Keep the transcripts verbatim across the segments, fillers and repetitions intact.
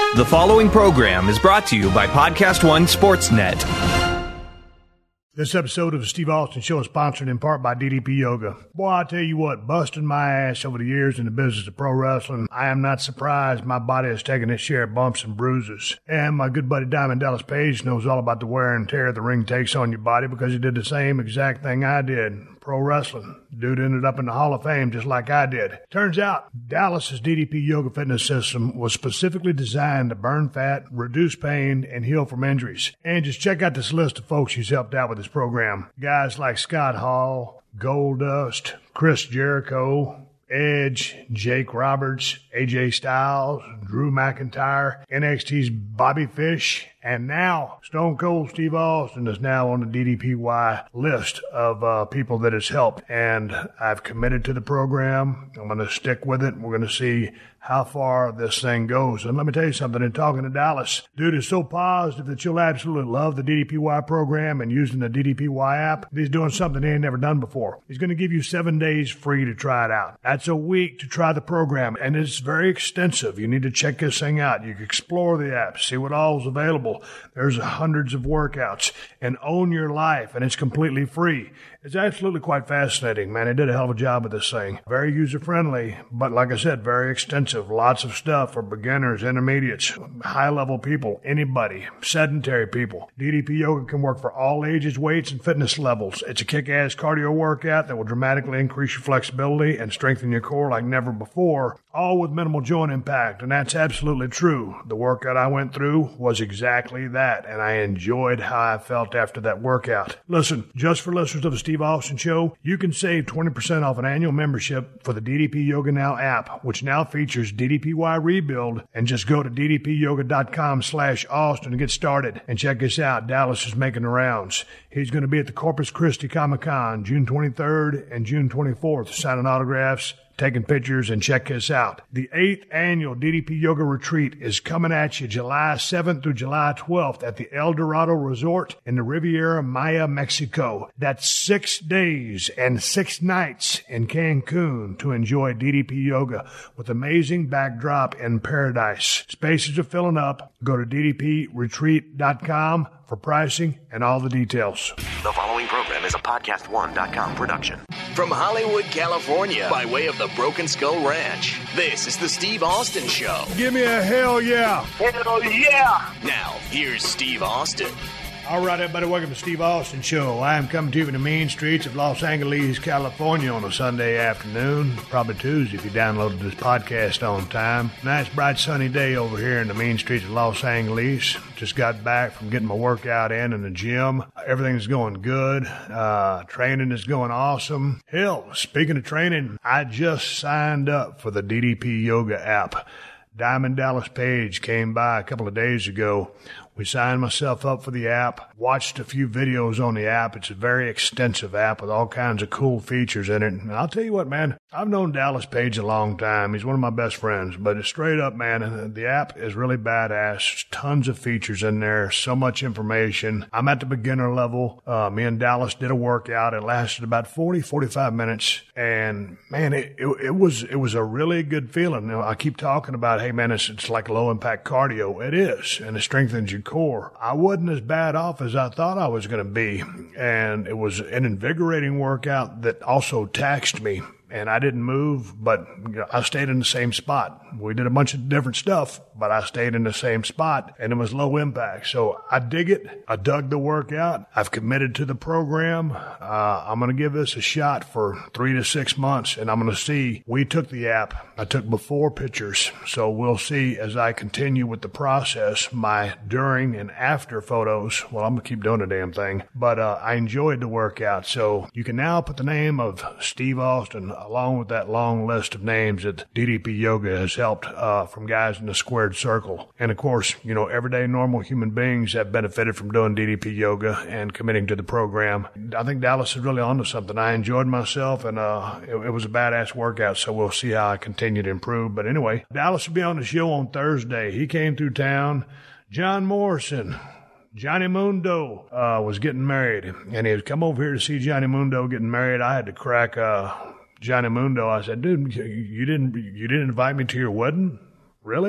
The following program is brought to you by Podcast One Sportsnet. This episode of the Steve Austin Show is sponsored in part by D D P Yoga. Boy, I tell you what, busting my ass over the years in the business of pro wrestling, I am not surprised my body has taken its share of bumps and bruises. And my good buddy Diamond Dallas Page knows all about the wear and tear the ring takes on your body because he did the same exact thing I did. Pro wrestling. Dude ended up in the Hall of Fame just like I did. Turns out, Dallas's D D P Yoga Fitness System was specifically designed to burn fat, reduce pain, and heal from injuries. And just check out this list of folks he's helped out with this program. Guys like Scott Hall, Goldust, Chris Jericho, Edge, Jake Roberts, A J Styles, Drew McIntyre, N X T's Bobby Fish, and now Stone Cold Steve Austin is now on the D D P Y list of uh, people that has helped. And I've committed to the program. I'm going to stick with it. We're going to see how far this thing goes. And let me tell you something, in talking to Dallas, dude is so positive that you'll absolutely love the D D P Y program and using the D D P Y app. He's doing something he ain't never done before. He's going to give you seven days free to try it out. That's a week to try the program, and it's very extensive. You need to check this thing out. You can explore the app, see what all is available. There's hundreds of workouts, and own your life, and it's completely free. It's absolutely quite fascinating, man. They did a hell of a job with this thing. Very user-friendly, but like I said, very extensive. Lots of stuff for beginners, intermediates, high-level people, anybody, sedentary people. D D P Yoga can work for all ages, weights, and fitness levels. It's a kick-ass cardio workout that will dramatically increase your flexibility and strengthen your core like never before, all with minimal joint impact, and that's absolutely true. The workout I went through was exactly that, and I enjoyed how I felt after that workout. Listen, just for listeners of the Steve Austin Show, you can save twenty percent off an annual membership for the D D P Yoga Now app, which now features D D P Y Rebuild, and just go to ddpyoga.com slash Austin to get started. And check this out, Dallas is making the rounds. He's going to be at the Corpus Christi Comic-Con June twenty-third and June twenty-fourth, signing autographs, taking pictures, and check this out. The eighth annual D D P Yoga Retreat is coming at you July seventh through July twelfth at the El Dorado Resort in the Riviera Maya, Mexico. That's six days and six nights in Cancun to enjoy D D P Yoga with amazing backdrop in paradise. Spaces are filling up. Go to d d p retreat dot com for pricing and all the details. The following program is a podcast one dot com production. From Hollywood, California, by way of the Broken Skull Ranch, this is the Steve Austin Show. Give me a hell yeah. Hell yeah. Now, here's Steve Austin. All right, everybody, welcome to Steve Austin Show. I am coming to you from the mean streets of Los Angeles, California on a Sunday afternoon, probably Tuesday if you downloaded this podcast on time. Nice, bright, sunny day over here in the mean streets of Los Angeles. Just got back from getting my workout in in the gym. Everything's going good. Uh, training is going awesome. Hell, speaking of training, I just signed up for the D D P Yoga app. Diamond Dallas Page came by a couple of days ago. We signed myself up for the app, watched a few videos on the app. It's a very extensive app with all kinds of cool features in it. And I'll tell you what, man, I've known Dallas Page a long time. He's one of my best friends, but it's straight up, man, the app is really badass. There's tons of features in there, so much information. I'm at the beginner level. Uh, me and Dallas did a workout. It lasted about forty, forty-five minutes. And man, it, it, it was, it was a really good feeling. You know, I keep talking about, hey man, it's, it's like low impact cardio. It is, and it strengthens your core. I wasn't as bad off as I thought I was going to be, and it was an invigorating workout that also taxed me. And I didn't move, but you know, I stayed in the same spot. We did a bunch of different stuff, but I stayed in the same spot, and it was low impact. So I dig it. I dug the workout. I've committed to the program. Uh, I'm going to give this a shot for three to six months, and I'm going to see. We took the app. I took before pictures, so we'll see as I continue with the process, my during and after photos. Well, I'm going to keep doing the damn thing, but uh, I enjoyed the workout. So you can now put the name of Steve Austin along with that long list of names that D D P Yoga has helped uh, from guys in the squared circle. And of course, you know, everyday normal human beings have benefited from doing D D P Yoga and committing to the program. I think Dallas is really onto something. I enjoyed myself, and uh, it, it was a badass workout, so we'll see how I continue to improve. But anyway, Dallas will be on the show on Thursday. He came through town. John Morrison, Johnny Mundo, uh, was getting married, and he had come over here to see Johnny Mundo getting married. I had to crack uh, Johnny Mundo. I said, dude, you didn't you didn't invite me to your wedding? Really?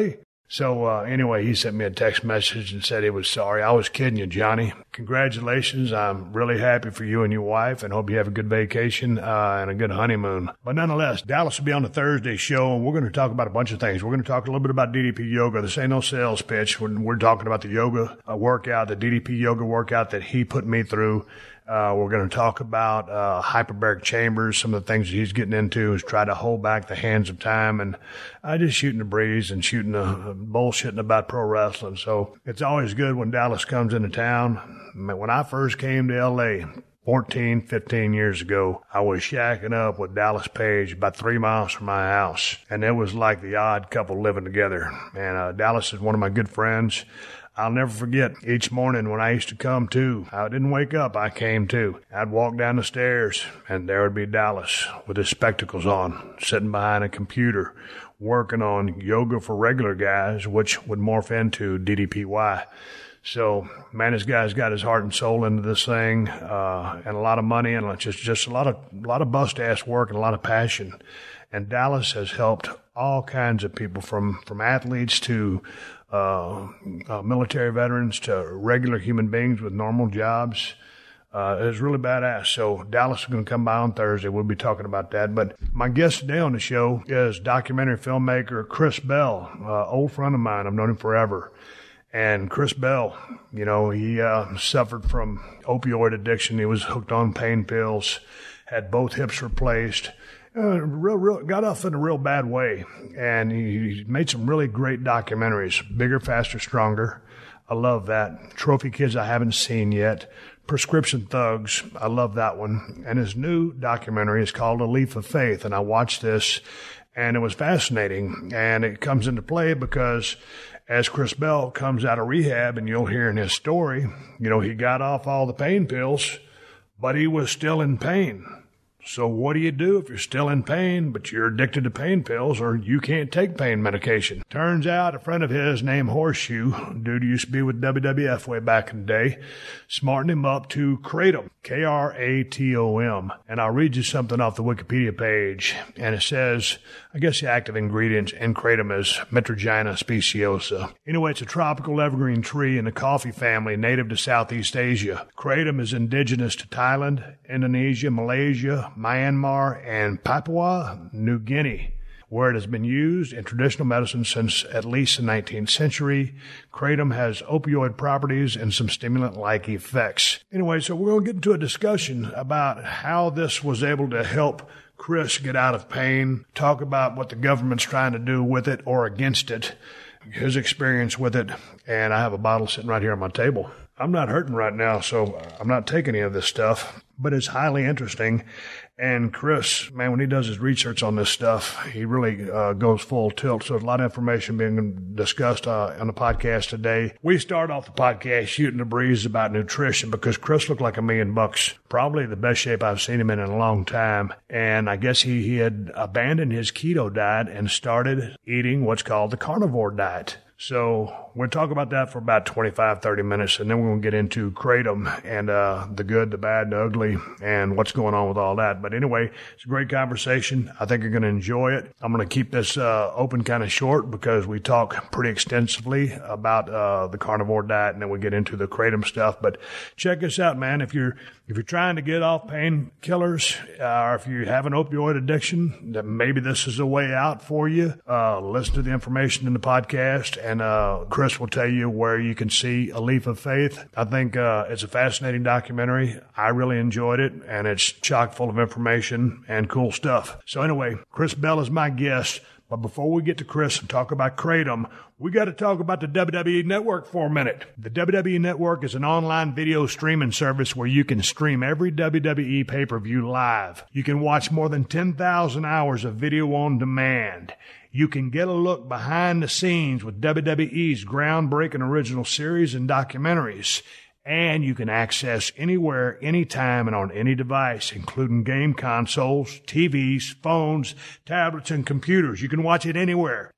So uh, anyway, he sent me a text message and said he was sorry. I was kidding you, Johnny. Congratulations. I'm really happy for you and your wife and hope you have a good vacation uh, and a good honeymoon. But nonetheless, Dallas will be on the Thursday show, and we're going to talk about a bunch of things. We're going to talk a little bit about D D P Yoga. This ain't no sales pitch. We're, we're talking about the yoga uh, workout, the D D P Yoga workout that he put me through. Uh, we're going to talk about uh, hyperbaric chambers. Some of the things that he's getting into is try to hold back the hands of time and uh, just shooting the breeze and shooting the uh, bullshitting about pro wrestling. So it's always good when Dallas comes into town. When I first came to L A fourteen, fifteen years ago, I was shacking up with Dallas Page about three miles from my house. And it was like the odd couple living together. And uh, Dallas is one of my good friends. I'll never forget each morning when I used to come to. I didn't wake up, I came to. I'd walk down the stairs, and there would be Dallas with his spectacles on, sitting behind a computer, working on yoga for regular guys, which would morph into D D P Y. So, man, this guy's got his heart and soul into this thing, uh, and a lot of money, and just, just a lot of, a lot of bust-ass work and a lot of passion. And Dallas has helped all kinds of people, from, from athletes to Uh, uh, military veterans to regular human beings with normal jobs. Uh, it was really badass. So Dallas is going to come by on Thursday. We'll be talking about that. But my guest today on the show is documentary filmmaker Chris Bell, uh, old friend of mine. I've known him forever. And Chris Bell, you know, he uh, suffered from opioid addiction. He was hooked on pain pills, had both hips replaced. Uh, real, real, got off in a real bad way, and he, he made some really great documentaries. Bigger, Faster, Stronger. I love that. Trophy Kids I haven't seen yet. Prescription Thugs. I love that one. And his new documentary is called A Leap of Faith, and I watched this, and it was fascinating. And it comes into play because as Chris Bell comes out of rehab, and you'll hear in his story, you know, he got off all the pain pills, but he was still in pain. So what do you do if you're still in pain, but you're addicted to pain pills or you can't take pain medication? Turns out a friend of his named Horseshoe, dude used to be with W W F way back in the day, smartened him up to Kratom, K R A T O M. And I'll read you something off the Wikipedia page. And it says, I guess the active ingredients in Kratom is Metrogina speciosa. Anyway, it's a tropical evergreen tree in the coffee family native to Southeast Asia. Kratom is indigenous to Thailand, Indonesia, Malaysia, Myanmar, and Papua New Guinea, where it has been used in traditional medicine since at least the nineteenth century. Kratom has opioid properties and some stimulant-like effects. Anyway, so we're going to get into a discussion about how this was able to help Chris get out of pain, talk about what the government's trying to do with it or against it, his experience with it, and I have a bottle sitting right here on my table. I'm not hurting right now, so I'm not taking any of this stuff, but it's highly interesting. And Chris, man, when he does his research on this stuff, he really uh, goes full tilt. So there's a lot of information being discussed uh, on the podcast today. We start off the podcast shooting the breeze about nutrition because Chris looked like a million bucks. Probably the best shape I've seen him in in a long time. And I guess he, he had abandoned his keto diet and started eating what's called the carnivore diet. So we'll talk about that for about twenty-five, thirty minutes, and then we're going to get into Kratom and uh, the good, the bad, the ugly, and what's going on with all that. But anyway, it's a great conversation. I think you're going to enjoy it. I'm going to keep this uh, open kind of short because we talk pretty extensively about uh, the carnivore diet, and then we get into the Kratom stuff. But check this out, man. If you're if you're trying to get off painkillers, uh, or if you have an opioid addiction, then maybe this is a way out for you. Uh, listen to the information in the podcast. And uh, Chris will tell you where you can see A Leap of Faith. I think uh, it's a fascinating documentary. I really enjoyed it, and it's chock full of information and cool stuff. So anyway, Chris Bell is my guest. But before we get to Chris and talk about Kratom, we got to talk about the W W E Network for a minute. The W W E Network is an online video streaming service where you can stream every W W E pay-per-view live. You can watch more than ten thousand hours of video on demand. You can get a look behind the scenes with W W E's groundbreaking original series and documentaries. And you can access anywhere, anytime, and on any device, including game consoles, T Vs, phones, tablets, and computers. You can watch it anywhere.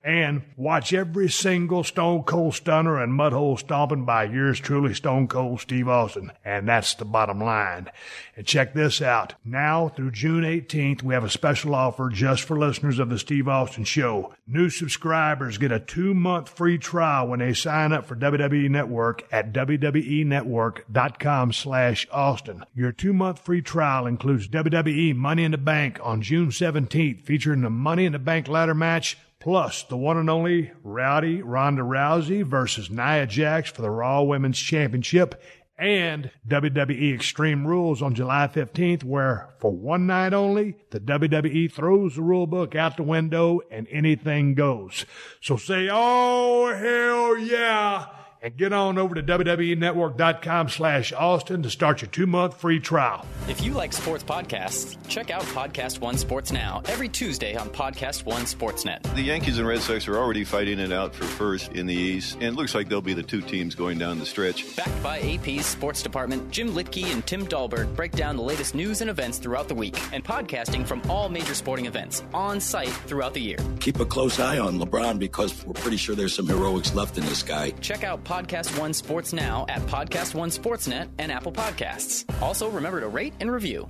And watch every single Stone Cold Stunner and Mudhole Stomping by yours truly, Stone Cold Steve Austin. And that's the bottom line. And check this out. Now through June eighteenth, we have a special offer just for listeners of the Steve Austin Show. New subscribers get a two-month free trial when they sign up for W W E Network at W W E network dot com slash Austin. Your two-month free trial includes W W E Money in the Bank on June seventeenth, featuring the Money in the Bank ladder match, plus the one and only Rowdy Ronda Rousey versus Nia Jax for the Raw Women's Championship, and W W E Extreme Rules on July fifteenth, where for one night only, the W W E throws the rule book out the window and anything goes. So say, oh, hell yeah, and get on over to W W E network dot com slash Austin to start your two-month free trial. If you like sports podcasts, check out Podcast One Sports Now every Tuesday on Podcast One Sportsnet. The Yankees and Red Sox are already fighting it out for first in the East, and it looks like they'll be the two teams going down the stretch. Backed by A P's Sports Department, Jim Litke and Tim Dahlberg break down the latest news and events throughout the week, and podcasting from all major sporting events on site throughout the year. Keep a close eye on LeBron because we're pretty sure there's some heroics left in this guy. Check out Podcast One Sports Now at Podcast One Sportsnet and Apple Podcasts. Also, remember to rate and review.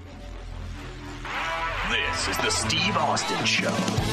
This is the Steve Austin Show.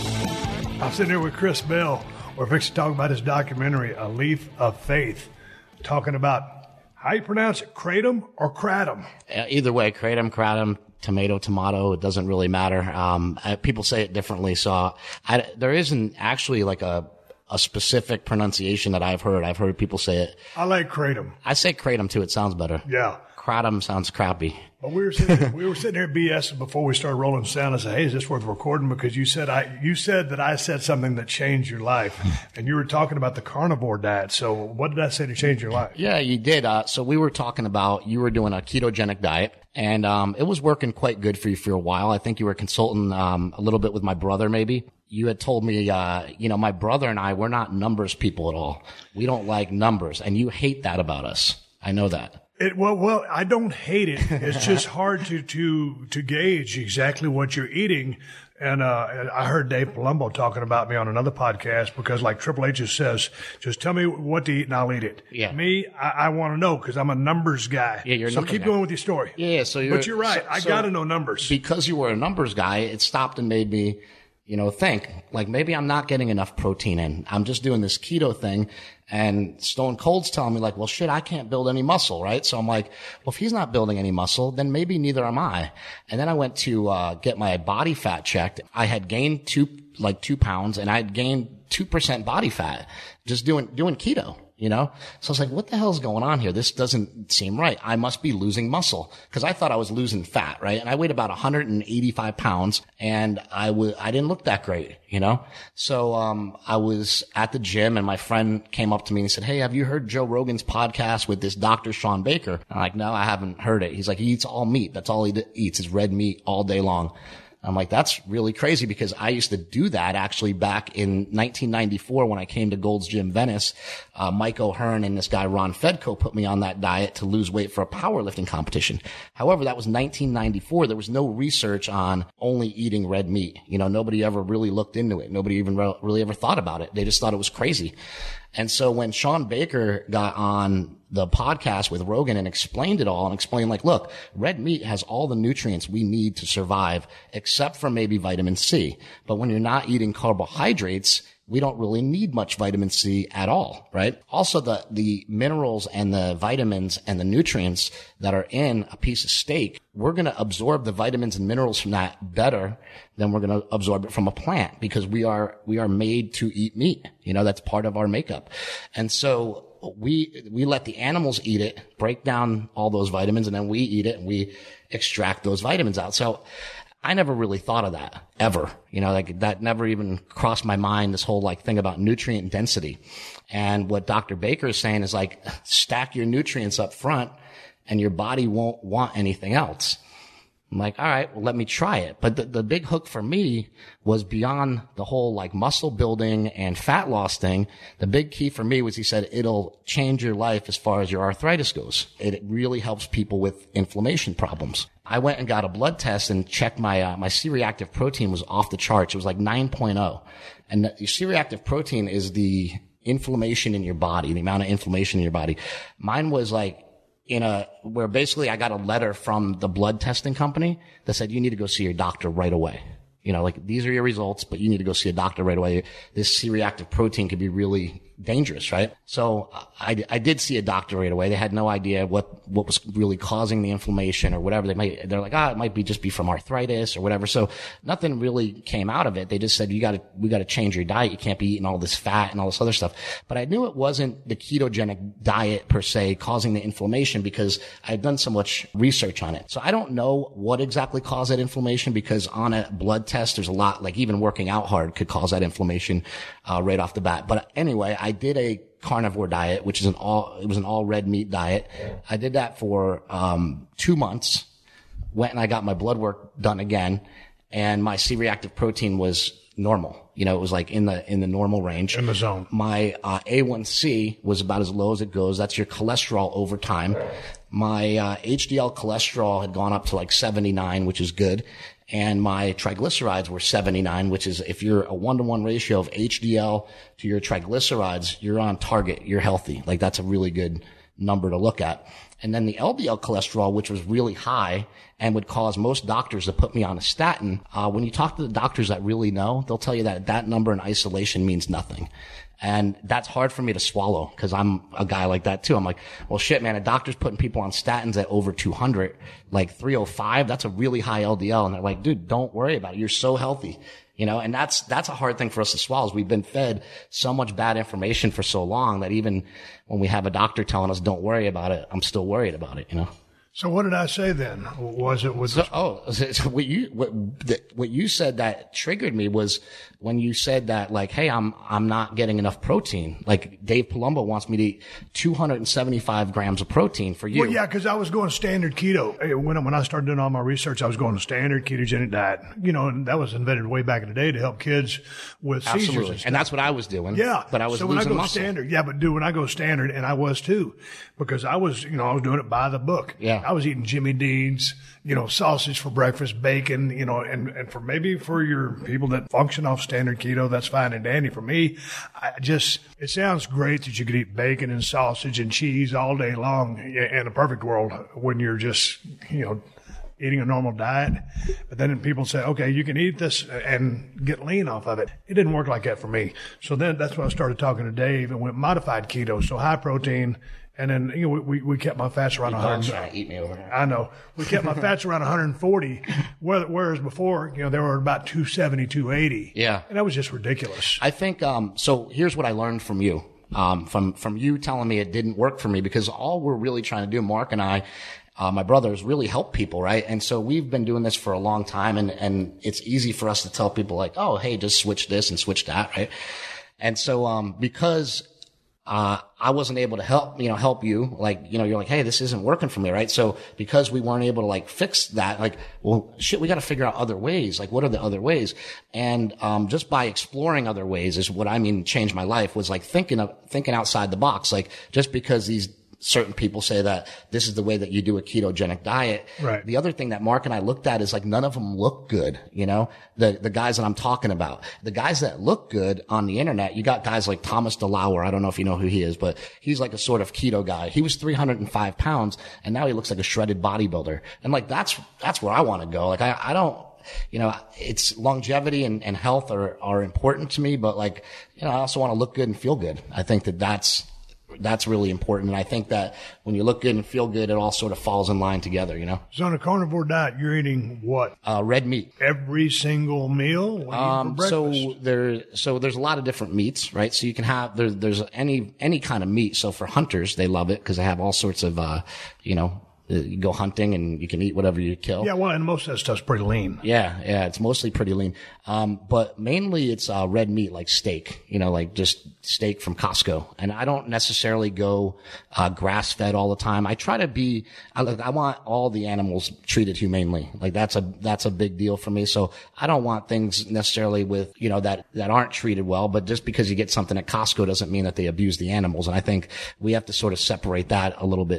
I'm sitting here with Chris Bell. We're fixing to talk about his documentary, A Leaf of Faith, talking about how you pronounce it, kratom or kratom? Uh, either way, kratom, kratom, tomato, tomato, it doesn't really matter. Um, uh, people say it differently, so I, there isn't actually like a a specific pronunciation that I've heard. I've heard people say it. I like kratom. I say kratom too. It sounds better. Yeah. Kratom sounds crappy. But we were sitting, we were sitting here BSing before we started rolling sound. I said, "Hey, is this worth recording?" Because you said I, you said that I said something that changed your life, and you were talking about the carnivore diet. So, what did I say to change your life? Yeah, you did. Uh, so we were talking about you were doing a ketogenic diet, and um, it was working quite good for you for a while. I think you were consulting um, a little bit with my brother, maybe. You had told me, uh, you know, my brother and I, we're not numbers people at all. We don't like numbers, and you hate that about us. I know that. It, well, well, I don't hate it. It's just hard to, to, to gauge exactly what you're eating. And, uh, I heard Dave Palumbo talking about me on another podcast because like Triple H just says, just tell me what to eat and I'll eat it. Yeah. Me, I, I want to know because I'm a numbers guy. Yeah, you're a So numbers keep guy. going with your story. Yeah, so you're. But you're right. So, I so got to know numbers. Because you were a numbers guy, it stopped and made me, you know, think like maybe I'm not getting enough protein in. I'm just doing this keto thing. And Stone Cold's telling me like, well, shit, I can't build any muscle, right? So I'm like, well, if he's not building any muscle, then maybe neither am I. And then I went to, uh, get my body fat checked. I had gained two, like two pounds and I had gained two percent body fat just doing, doing keto. You know? So I was like, what the hell's going on here? This doesn't seem right. I must be losing muscle. Cause I thought I was losing fat, right? And I weighed about one hundred eighty-five pounds and I was, I didn't look that great, you know? So, um, I was at the gym and my friend came up to me and he said, "Hey, have you heard Joe Rogan's podcast with this Doctor Sean Baker?" I'm like, "No, I haven't heard it." He's like, "He eats all meat. That's all he d- eats is red meat all day long." I'm like, that's really crazy because I used to do that actually back in nineteen ninety-four when I came to Gold's Gym Venice. Uh, Mike O'Hearn and this guy Ron Fedko put me on that diet to lose weight for a powerlifting competition. However, that was nineteen ninety-four. There was no research on only eating red meat. You know, nobody ever really looked into it. Nobody even re- really ever thought about it. They just thought it was crazy. And so when Sean Baker got on the podcast with Rogan and explained it all and explained like, look, red meat has all the nutrients we need to survive except for maybe vitamin C. But when you're not eating carbohydrates, we don't really need much vitamin C at all, right? Also, the, the minerals and the vitamins and the nutrients that are in a piece of steak, we're going to absorb the vitamins and minerals from that better than we're going to absorb it from a plant because we are, we are made to eat meat. You know, that's part of our makeup. And so we, we let the animals eat it, break down all those vitamins, and then we eat it and we extract those vitamins out. So I never really thought of that ever. You know, like that never even crossed my mind, this whole like thing about nutrient density. And what Doctor Baker is saying is like stack your nutrients up front and your body won't want anything else. I'm like, all right, well, let me try it. But the, the big hook for me was beyond the whole like muscle building and fat loss thing. The big key for me was he said it'll change your life as far as your arthritis goes. It really helps people with inflammation problems. I went and got a blood test and checked my, uh, my C-reactive protein was off the charts. It was like nine point oh. And the C-reactive protein is the inflammation in your body, the amount of inflammation in your body. Mine was like in a, where basically I got a letter from the blood testing company that said, you need to go see your doctor right away. You know, like, these are your results, but you need to go see a doctor right away. This C-reactive protein could be really dangerous, right? So I, I did see a doctor right away. They had no idea what, what was really causing the inflammation or whatever. They might, they're like, ah, it might be just be from arthritis or whatever. So nothing really came out of it. They just said, you gotta, we gotta change your diet. You can't be eating all this fat and all this other stuff. But I knew it wasn't the ketogenic diet per se causing the inflammation because I had done so much research on it. So I don't know what exactly caused that inflammation because on a blood test, there's a lot, like even working out hard could cause that inflammation, uh, right off the bat. But anyway, I did a carnivore diet, which is an all, it was an all red meat diet. I did that for, um, two months. Went and I got my blood work done again and my C-reactive protein was normal. You know, it was like in the, in the normal range. In the zone. My, uh, A one C was about as low as it goes. That's your cholesterol over time. My, uh, H D L cholesterol had gone up to like seventy-nine, which is good. And my triglycerides were seventy-nine, which is if you're a one-to-one ratio of H D L to your triglycerides, you're on target. You're healthy. Like, that's a really good number to look at. And then the L D L cholesterol, which was really high and would cause most doctors to put me on a statin. Uh, when you talk to the doctors that really know, they'll tell you that that number in isolation means nothing. And that's hard for me to swallow because I'm a guy like that too. I'm like, well, shit, man, a doctor's putting people on statins at over two hundred, like three oh five. That's a really high L D L. And they're like, dude, don't worry about it. You're so healthy. You know, and that's, that's a hard thing for us to swallow is we've been fed so much bad information for so long that even when we have a doctor telling us don't worry about it, I'm still worried about it, you know? So what did I say then? Was it was so, oh so what you what what you said that triggered me was when you said that like, hey, I'm I'm not getting enough protein. Like Dave Palumbo wants me to eat two hundred seventy-five grams of protein for you. Well, yeah, because I was going standard keto when when I started doing all my research. I was going to standard ketogenic diet. You know, and that was invented way back in the day to help kids with seizures. Absolutely, and, and that's what I was doing. Yeah, but I was so when losing I go muscle. standard, yeah, but dude, when I go standard, and I was too, because I was, you know, I was doing it by the book. Yeah. I was eating Jimmy Dean's, you know, sausage for breakfast, bacon, you know, and, and for maybe for your people that function off standard keto, that's fine and dandy. For me, I just, it sounds great that you could eat bacon and sausage and cheese all day long in a perfect world when you're just, you know, eating a normal diet. But then people say, okay, you can eat this and get lean off of it. It didn't work like that for me. So then that's when I started talking to Dave and went modified keto, so high protein. And then, you know, we, we kept my fats around one hundred. Trying to eat me over here. I know. We kept my fats around one hundred forty, whereas before, you know, they were about two seventy, two eighty. Yeah. And that was just ridiculous. I think, um, so here's what I learned from you. Um, from, from you telling me it didn't work for me because all we're really trying to do, Mark and I, uh, my brother, is really help people, right? And so we've been doing this for a long time and, and it's easy for us to tell people like, oh, hey, just switch this and switch that, right? And so, um, because Uh, I wasn't able to help, you know, help you. Like, you know, you're like, hey, this isn't working for me, right? So because we weren't able to like fix that, like, well, shit, we got to figure out other ways. Like, what are the other ways? And, um, just by exploring other ways is what I mean, changed my life was like thinking of, thinking outside the box. Like, just because these certain people say that this is the way that you do a ketogenic diet. Right. The other thing that Mark and I looked at is like none of them look good, you know, the, the guys that I'm talking about, the guys that look good on the internet, you got guys like Thomas DeLauer. I don't know if you know who he is, but he's like a sort of keto guy. He was three hundred five pounds and now he looks like a shredded bodybuilder. And like, that's, that's where I want to go. Like, I, I don't, you know, it's longevity and, and health are, are important to me, but like, you know, I also want to look good and feel good. I think that that's, That's really important. And I think that when you look good and feel good, it all sort of falls in line together, you know? So on a carnivore diet, you're eating what? Uh, red meat. Every single meal? What do you Um, eat for so breakfast? there, so there's a lot of different meats, right? So you can have, there's, there's any, any kind of meat. So for hunters, they love it because they have all sorts of, uh, you know, you go hunting and you can eat whatever you kill. Yeah, well, and most of that stuff's pretty lean. Yeah, yeah, it's mostly pretty lean. Um, but mainly it's, uh, red meat, like steak, you know, like just steak from Costco. And I don't necessarily go, uh, grass fed all the time. I try to be, I, I want all the animals treated humanely. Like that's a, that's a big deal for me. So I don't want things necessarily with, you know, that, that aren't treated well, but just because you get something at Costco doesn't mean that they abuse the animals. And I think we have to sort of separate that a little bit.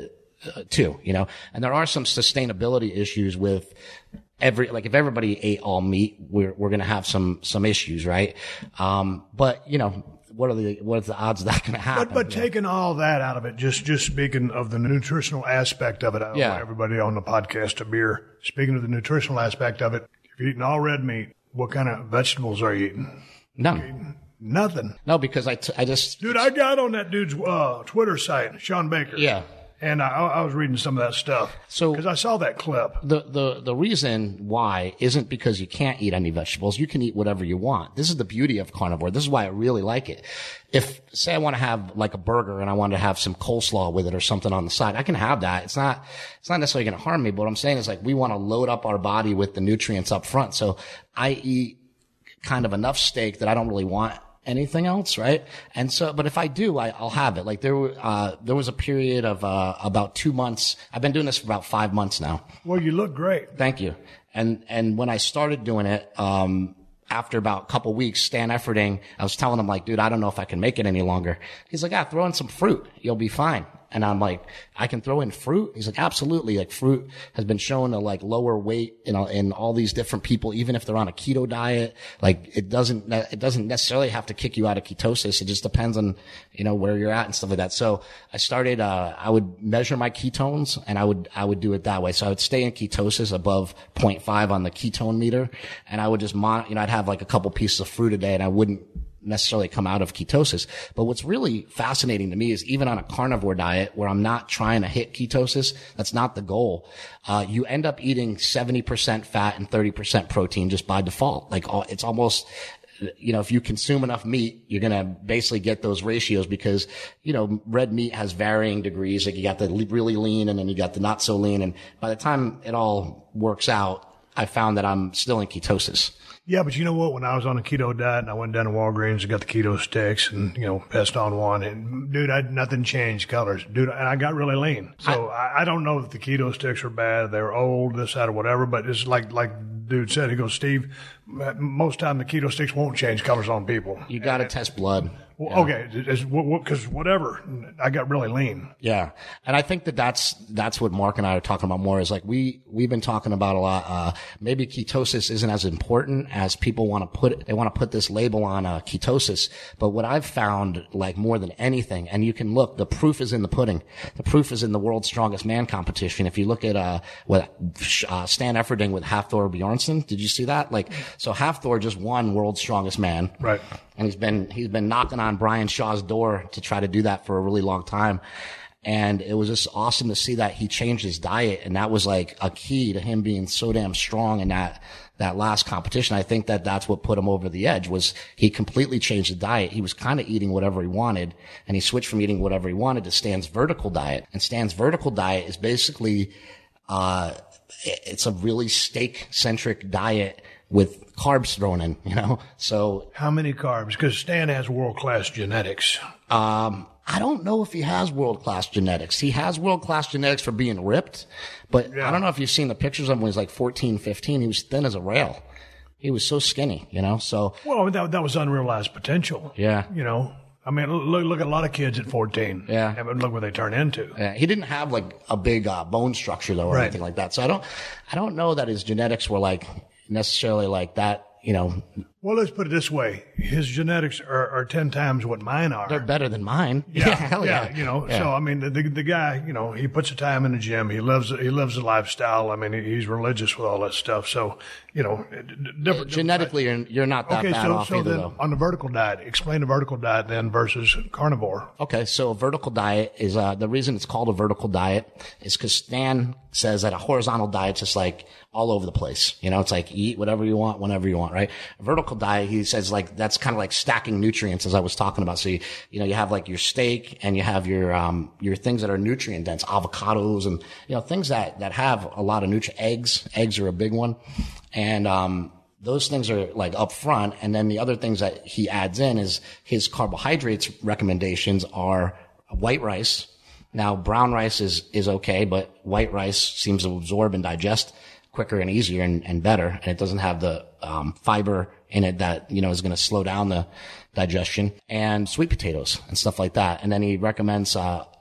uh, too, you know, and there are some sustainability issues with every, like if everybody ate all meat, we're, we're going to have some, some issues, right? Um, but you know, what are the, what are the odds of that going to happen? But, but taking all that out of it, just, just speaking of the nutritional aspect of it, I yeah. want everybody on the podcast to beer, speaking of the nutritional aspect of it, if you're eating all red meat, what kind of vegetables are you eating? None. Nothing. No, because I, t- I just, dude, I got on that dude's uh, Twitter site, Sean Baker. Yeah. And I, I was reading some of that stuff. So, because I saw that clip. The, the, the reason why isn't because you can't eat any vegetables. You can eat whatever you want. This is the beauty of carnivore. This is why I really like it. If, say I want to have like a burger and I want to have some coleslaw with it or something on the side, I can have that. It's not, it's not necessarily going to harm me, but what I'm saying is like we want to load up our body with the nutrients up front. So I eat kind of enough steak that I don't really want anything else, right? And so, but if I do, I, I'll have it. Like there, uh, there was a period of, uh, about two months. I've been doing this for about five months now. Well, you look great. Thank you. And, and when I started doing it, um, after about a couple weeks, Stan Efferding, I was telling him like, dude, I don't know if I can make it any longer. He's like, ah, throw in some fruit. You'll be fine. And I'm like, I can throw in fruit? He's like, absolutely. Like fruit has been shown to like lower weight in, in all these different people, even if they're on a keto diet. Like it doesn't, it doesn't necessarily have to kick you out of ketosis. It just depends on, you know, where you're at and stuff like that. So I started, uh, I would measure my ketones and I would, I would do it that way. So I would stay in ketosis above zero point five on the ketone meter. And I would just mon, you know, I'd have like a couple pieces of fruit a day and I wouldn't necessarily come out of ketosis. But what's really fascinating to me is even on a carnivore diet where I'm not trying to hit ketosis, that's not the goal. Uh, you end up eating seventy percent fat and thirty percent protein just by default. Like it's almost, you know, if you consume enough meat, you're going to basically get those ratios because, you know, red meat has varying degrees. Like you got the really lean and then you got the not so lean. And by the time it all works out, I found that I'm still in ketosis. Yeah, but you know what? When I was on a keto diet and I went down to Walgreens and got the keto sticks and, you know, passed on one, and dude, I, nothing changed colors. Dude, and I got really lean. So I, I, I don't know if the keto sticks are bad. They were old, this, that, or whatever, but it's like, like dude said, he goes, Steve, most time the keto sticks won't change colors on people. You got to test blood. Well, yeah. Okay, because what, whatever, I got really lean. Yeah, and I think that that's that's what Mark and I are talking about more. Is like we we've been talking about a lot. Uh, maybe ketosis isn't as important as people want to put it. They want to put this label on uh, ketosis. But what I've found, like more than anything, and you can look, the proof is in the pudding. The proof is in the World's Strongest Man competition. If you look at uh what uh, Stan Efferding with Hafthor Bjornsson, did you see that? Like, so Hafthor just won World's Strongest Man, right? And he's been, he's been knocking on Brian Shaw's door to try to do that for a really long time. And it was just awesome to see that he changed his diet. And that was like a key to him being so damn strong in that, that last competition. I think that that's what put him over the edge was he completely changed the diet. He was kind of eating whatever he wanted and he switched from eating whatever he wanted to Stan's vertical diet. And Stan's vertical diet is basically, uh, it's a really steak centric diet with carbs thrown in, you know? So. How many carbs? Because Stan has world-class genetics. Um, I don't know if he has world-class genetics. He has world-class genetics for being ripped, but yeah. I don't know if you've seen the pictures of him when he was like fourteen, fifteen. He was thin as a rail. He was so skinny, you know? So. Well, that, that was unrealized potential. Yeah. You know? I mean, look, look at a lot of kids at fourteen. Yeah. And look what they turn into. Yeah. He didn't have like a big, uh, bone structure though or right. anything like that. So I don't, I don't know that his genetics were like, necessarily like that, you know. Well, let's put it this way. His genetics are, are ten times what mine are. They're better than mine. Yeah, yeah, hell yeah. yeah. You know, yeah. so, I mean, the, the the guy, you know, he puts the time in the gym. He lives, he lives the lifestyle. I mean, he, he's religious with all that stuff. So, you know, different. Genetically, different you're, you're not that okay, bad so, off so either, then though. On the vertical diet, explain the vertical diet then versus carnivore. Okay, so a vertical diet is, uh, the reason it's called a vertical diet is because Stan says that a horizontal diet's just like all over the place. You know, it's like you eat whatever you want, whenever you want, right? A vertical diet, he says like, that's kind of like stacking nutrients as I was talking about. So you, you know, you have like your steak and you have your, um, your things that are nutrient dense, avocados and, you know, things that, that have a lot of nutrient, eggs, eggs are a big one. And, um, those things are like up front. And then the other things that he adds in is his carbohydrates recommendations are white rice. Now, brown rice is, is okay, but white rice seems to absorb and digest quicker and easier and, and better. And it doesn't have the, um, fiber in it that, you know, is going to slow down the digestion, and sweet potatoes and stuff like that. And then he recommends, uh,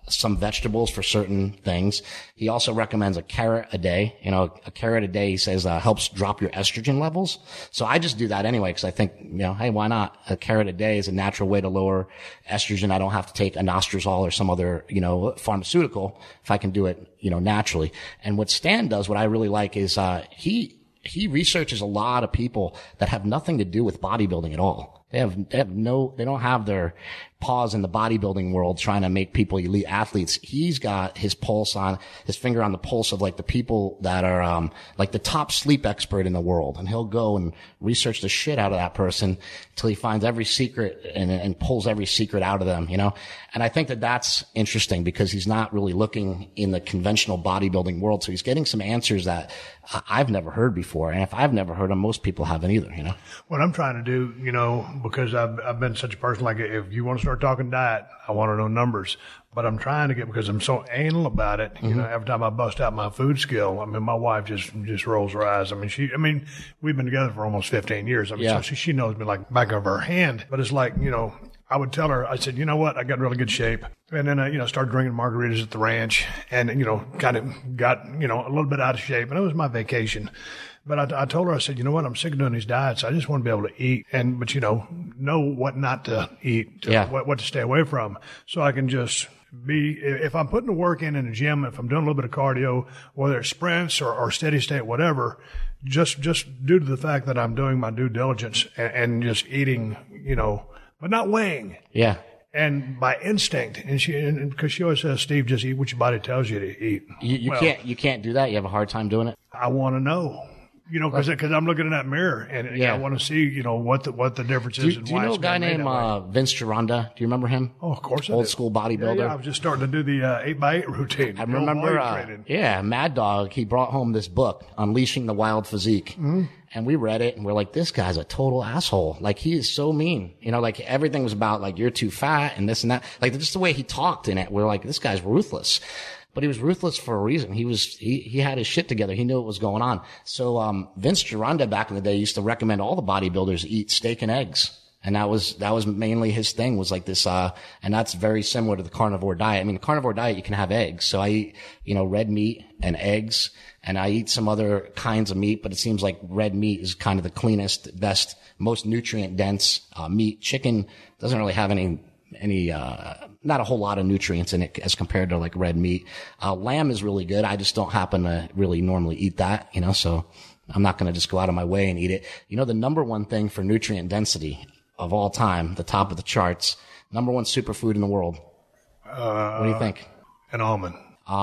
some vegetables for certain things. He also recommends a carrot a day. You know, a carrot a day, he says, uh, helps drop your estrogen levels. So I just do that anyway because I think, you know, hey, why not? A carrot a day is a natural way to lower estrogen. I don't have to take anostrozole or some other, you know, pharmaceutical if I can do it, you know, naturally. And what Stan does, what I really like is, uh, he, he researches a lot of people that have nothing to do with bodybuilding at all. They have, they have no, they don't have their paws in the bodybuilding world trying to make people elite athletes. He's got his pulse on, his finger on the pulse of like the people that are, um, like the top sleep expert in the world. And he'll go and research the shit out of that person until he finds every secret and, and pulls every secret out of them, you know? And I think that that's interesting because he's not really looking in the conventional bodybuilding world. So he's getting some answers that I've never heard before. And if I've never heard them, most people haven't either, you know? What I'm trying to do, you know, because I've, I've been such a person, like if you want to start talking diet, I want to know numbers. But I'm trying to get, because I'm so anal about it, you mm-hmm. know, every time I bust out my food skill, I mean, my wife just, just rolls her eyes. I mean, she, I mean, we've been together for almost fifteen years. I mean, yeah. so she, she knows me like back of her hand. But it's like, you know, I would tell her, I said, you know what, I got in really good shape. And then I, you know, started drinking margaritas at the ranch and, you know, kind of got, you know, a little bit out of shape. And it was my vacation. But I, I told her, I said, you know what, I'm sick of doing these diets. I just want to be able to eat and, but, you know, know what not to eat, to, yeah. what, what to stay away from. So I can just be, if I'm putting the work in in the gym, if I'm doing a little bit of cardio, whether it's sprints or, or steady state, whatever, just, just due to the fact that I'm doing my due diligence and, and just eating, you know, but not weighing. Yeah. And by instinct, and she, and because she always says, Steve, just eat what your body tells you to eat. You, you well, can't, you can't do that. You have a hard time doing it. I want to know, you know, because because I'm looking in that mirror and yeah. I want to see, you know, what the what the difference do, is. And do you why know it's a guy named uh, Vince Gironda? Do you remember him? Oh, of course, old I do. school bodybuilder. Yeah, yeah, I was just starting to do the uh, eight by eight routine. I remember, uh, yeah, Mad Dog. He brought home this book, Unleashing the Wild Physique. Mm-hmm. And we read it and we're like, this guy's a total asshole. Like, he is so mean. You know, like everything was about like, you're too fat and this and that. Like, just the way he talked in it, we're like, this guy's ruthless. But he was ruthless for a reason. He was, he, he had his shit together. He knew what was going on. So, um, Vince Gironda back in the day used to recommend all the bodybuilders eat steak and eggs. And that was, that was mainly his thing, was like this, uh, and that's very similar to the carnivore diet. I mean, the carnivore diet, you can have eggs. So I eat, you know, red meat and eggs, and I eat some other kinds of meat, but it seems like red meat is kind of the cleanest, best, most nutrient dense, uh, meat. Chicken doesn't really have any, any, uh, not a whole lot of nutrients in it as compared to like red meat. Uh, lamb is really good. I just don't happen to really normally eat that, you know, so I'm not going to just go out of my way and eat it. You know, the number one thing for nutrient density of all time, the top of the charts, number one superfood in the world. Uh, what do you think? An almond.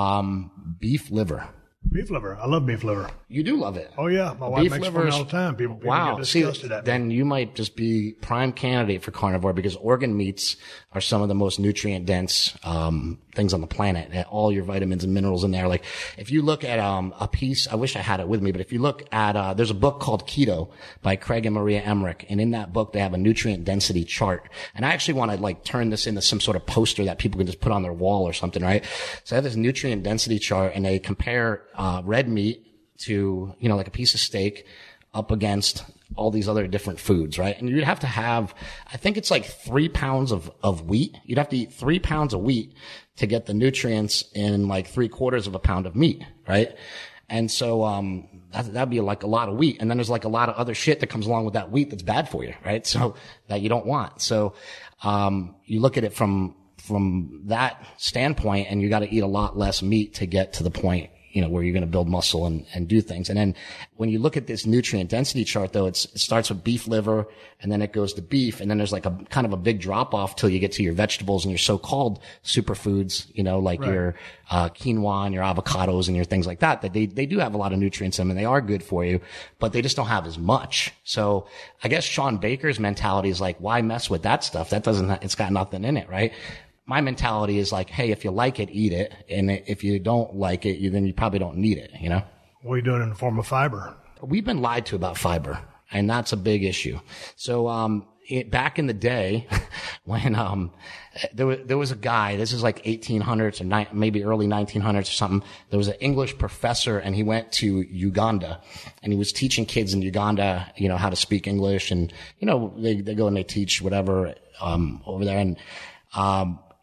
Um, beef liver. Beef liver. I love beef liver. You do love it. Oh, yeah. My wife beef makes liver fun all the time. People, people wow. get disgusted See, at me. Then you might just be prime candidate for carnivore, because organ meats are some of the most nutrient dense um things on the planet. And all your vitamins and minerals in there. Like, if you look at um a piece, I wish I had it with me, but if you look at uh there's a book called Keto by Craig and Maria Emmerich, and in that book they have a nutrient density chart. And I actually want to like turn this into some sort of poster that people can just put on their wall or something, right? So I have this nutrient density chart, and they compare uh red meat to, you know, like a piece of steak up against all these other different foods, right? And you'd have to have, I think it's like three pounds of, of wheat. You'd have to eat three pounds of wheat to get the nutrients in like three quarters of a pound of meat, right? And so, um, that, that'd be like a lot of wheat. And then there's like a lot of other shit that comes along with that wheat that's bad for you, right? So, that you don't want. So, um, you look at it from, from that standpoint, and you got to eat a lot less meat to get to the point, you know, where you're going to build muscle and, and do things. And then when you look at this nutrient density chart, though, it's, it starts with beef liver, and then it goes to beef, and then there's like a kind of a big drop off till you get to your vegetables and your so-called superfoods, you know, like right. your, uh, quinoa and your avocados and your things like that, that they, they do have a lot of nutrients in them, and they are good for you, but they just don't have as much. So I guess Sean Baker's mentality is like, why mess with that stuff? That doesn't, it's got nothing in it, right? My mentality is like, hey, if you like it, eat it. And if you don't like it, you, then you probably don't need it, you know? What are you doing in the form of fiber? We've been lied to about fiber, and that's a big issue. So, um, it, back in the day, when, um, there was, there was a guy, this is like eighteen hundreds or ni- maybe early nineteen hundreds or something. There was an English professor, and he went to Uganda, and he was teaching kids in Uganda, you know, how to speak English. And, you know, they, they go and they teach whatever, um, over there. And, um,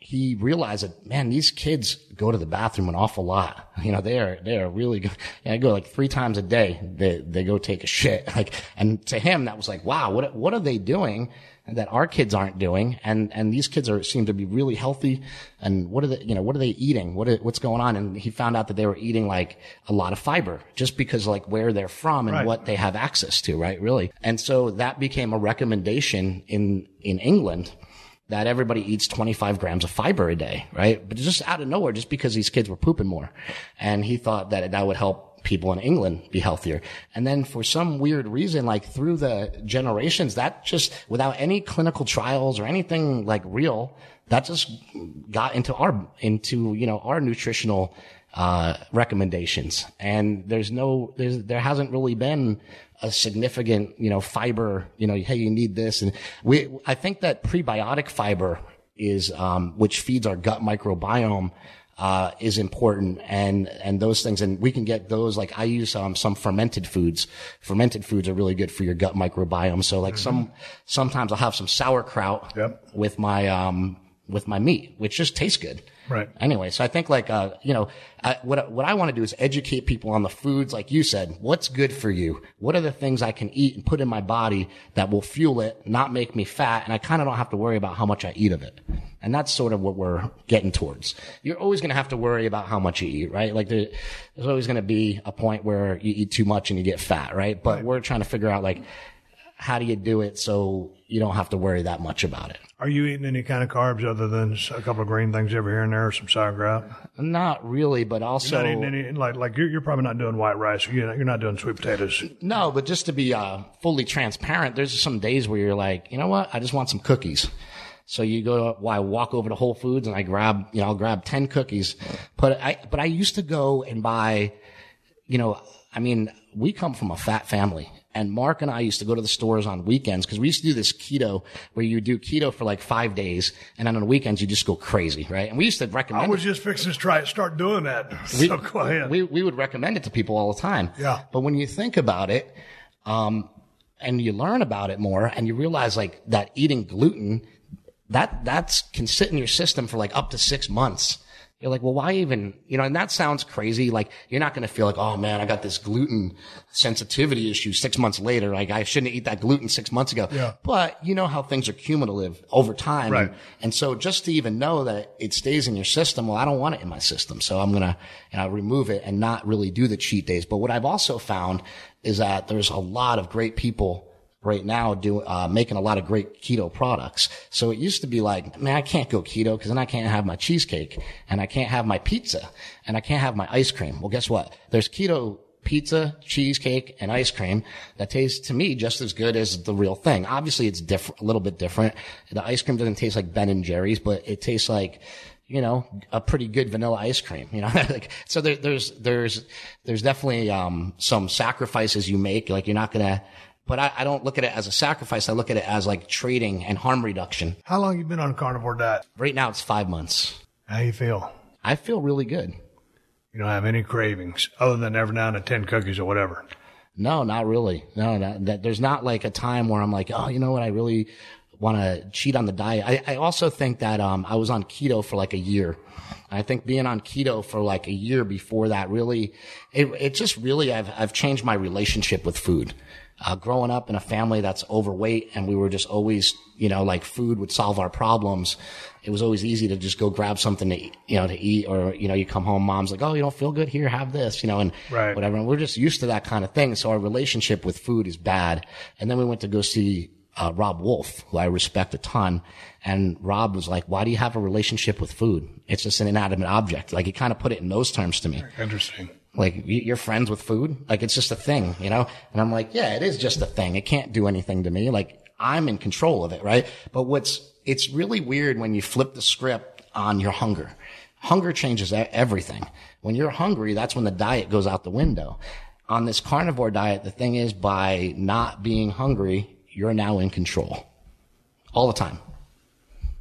he realized that, man, these kids go to the bathroom an awful lot. You know, they are, they are really good. I go like three times a day. They, they go take a shit. Like, and to him, that was like, wow, what, what are they doing that our kids aren't doing? And, and these kids are, seem to be really healthy. And what are they, you know, what are they eating? What are, what's going on? And he found out that they were eating like a lot of fiber just because like where they're from and right. what they have access to, right? Really. And so that became a recommendation in, in England that everybody eats twenty-five grams of fiber a day, right? But just out of nowhere, just because these kids were pooping more. And he thought that that would help people in England be healthier. And then for some weird reason, like through the generations, that just, without any clinical trials or anything like real, that just got into our, into, you know, our nutritional, uh, recommendations. And there's no, there's, there hasn't really been a significant, you know, fiber, you know, hey, you need this. And we, I think that prebiotic fiber is, um, which feeds our gut microbiome, uh, is important, and, and those things. And we can get those, like I use, um, some fermented foods. Fermented foods are really good for your gut microbiome. So like mm-hmm. some, sometimes I'll have some sauerkraut yep. with my, um, with my meat, which just tastes good. Right. Anyway, so I think like, uh, you know, I, what, what I want to do is educate people on the foods. Like you said, what's good for you? What are the things I can eat and put in my body that will fuel it, not make me fat? And I kind of don't have to worry about how much I eat of it. And that's sort of what we're getting towards. You're always going to have to worry about how much you eat, right? Like there, there's always going to be a point where you eat too much and you get fat, right? But right. we're trying to figure out like, how do you do it so you don't have to worry that much about it? Are you eating any kind of carbs other than a couple of green things over here and there, or some sauerkraut? Not really, but also you're not eating any, like like you're, you're probably not doing white rice. You're not, you're not doing sweet potatoes. No, but just to be uh, fully transparent, there's some days where you're like, you know what? I just want some cookies. So you go, well, I walk over to Whole Foods and I grab, you know, I'll grab ten cookies. But I, but I used to go and buy, you know, I mean, we come from a fat family. And Mark and I used to go to the stores on weekends because we used to do this keto where you do keto for like five days. And then on the weekends, you just go crazy, right? And we used to recommend I was it. just fixing to try start doing that. We, so go ahead. We, we would recommend it to people all the time. Yeah. But when you think about it, um, and you learn about it more and you realize like that eating gluten, that, that's can sit in your system for like up to six months. You're like, well, why even, you know, and that sounds crazy. Like, you're not going to feel like, oh man, I got this gluten sensitivity issue six months later. Like, I shouldn't eat that gluten six months ago. Yeah. But you know how things are cumulative over time. Right. And, and so just to even know that it stays in your system, well, I don't want it in my system. So I'm going to, you know, remove it and not really do the cheat days. But what I've also found is that there's a lot of great people right now do, uh, making a lot of great keto products. So it used to be like, man, I can't go keto because then I can't have my cheesecake and I can't have my pizza and I can't have my ice cream. Well, guess what? There's keto pizza, cheesecake, and ice cream that tastes to me just as good as the real thing. Obviously it's different, a little bit different. The ice cream doesn't taste like Ben and Jerry's, but it tastes like, you know, a pretty good vanilla ice cream, you know, like, so there, there's, there's, there's definitely, um, some sacrifices you make. Like, you're not going to, but I, I don't look at it as a sacrifice. I look at it as like trading and harm reduction. How long you been on a carnivore diet? Right now it's five months. How you feel? I feel really good. You don't have any cravings other than every now and then ten cookies or whatever? No, not really. No, not, that, there's not like a time where I'm like, oh, you know what? I really want to cheat on the diet. I, I also think that, um, I was on keto for like a year. I think being on keto for like a year before that really, it, it just really, I've, I've changed my relationship with food. Uh, growing up in a family that's overweight and we were just always, you know, like food would solve our problems. It was always easy to just go grab something to eat, you know, to eat, or, you know, you come home, mom's like, oh, you don't feel good? Here, have this, you know, and right. whatever. And we're just used to that kind of thing. So our relationship with food is bad. And then we went to go see, uh, Rob Wolf, who I respect a ton. And Rob was like, why do you have a relationship with food? It's just an inanimate object. Like, he kind of put it in those terms to me. Interesting. Like, you're friends with food? Like, it's just a thing, you know? And I'm like, yeah, it is just a thing. It can't do anything to me. Like, I'm in control of it, right? But what's, it's really weird when you flip the script on your hunger. Hunger changes everything. When you're hungry, that's when the diet goes out the window. On this carnivore diet, the thing is, by not being hungry, you're now in control. All the time.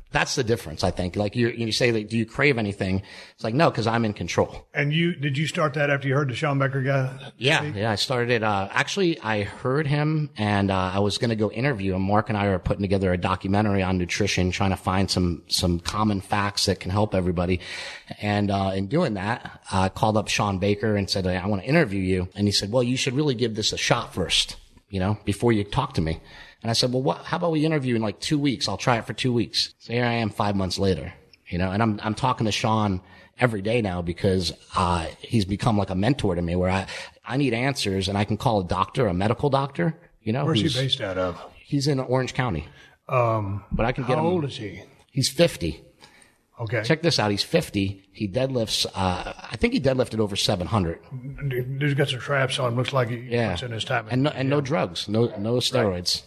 That's the difference, I think. Like you, you say, like, do you crave anything? It's like, no, because I'm in control. And you, did you start that after you heard the Sean Becker guy? Yeah, speak? yeah, I started it. Uh, actually, I heard him and, uh, I was going to go interview him. Mark and I are putting together a documentary on nutrition, trying to find some, some common facts that can help everybody. And, uh, in doing that, I called up Sean Baker and said, I want to interview you. And he said, well, you should really give this a shot first, you know, before you talk to me. And I said, well, what, how about we interview in like two weeks? I'll try it for two weeks. So here I am five months later, you know, and I'm, I'm talking to Sean every day now because, uh, he's become like a mentor to me where I, I need answers and I can call a doctor, a medical doctor, you know. Where's he based out of? He's in Orange County. Um, but I can get how him. old is he? He's fifty. Okay. Check this out. He's fifty. He deadlifts, uh, I think he deadlifted over seven hundred. He's got some straps on. Looks like he yeah. puts in his time. And no, and no drugs. No, no steroids. Right.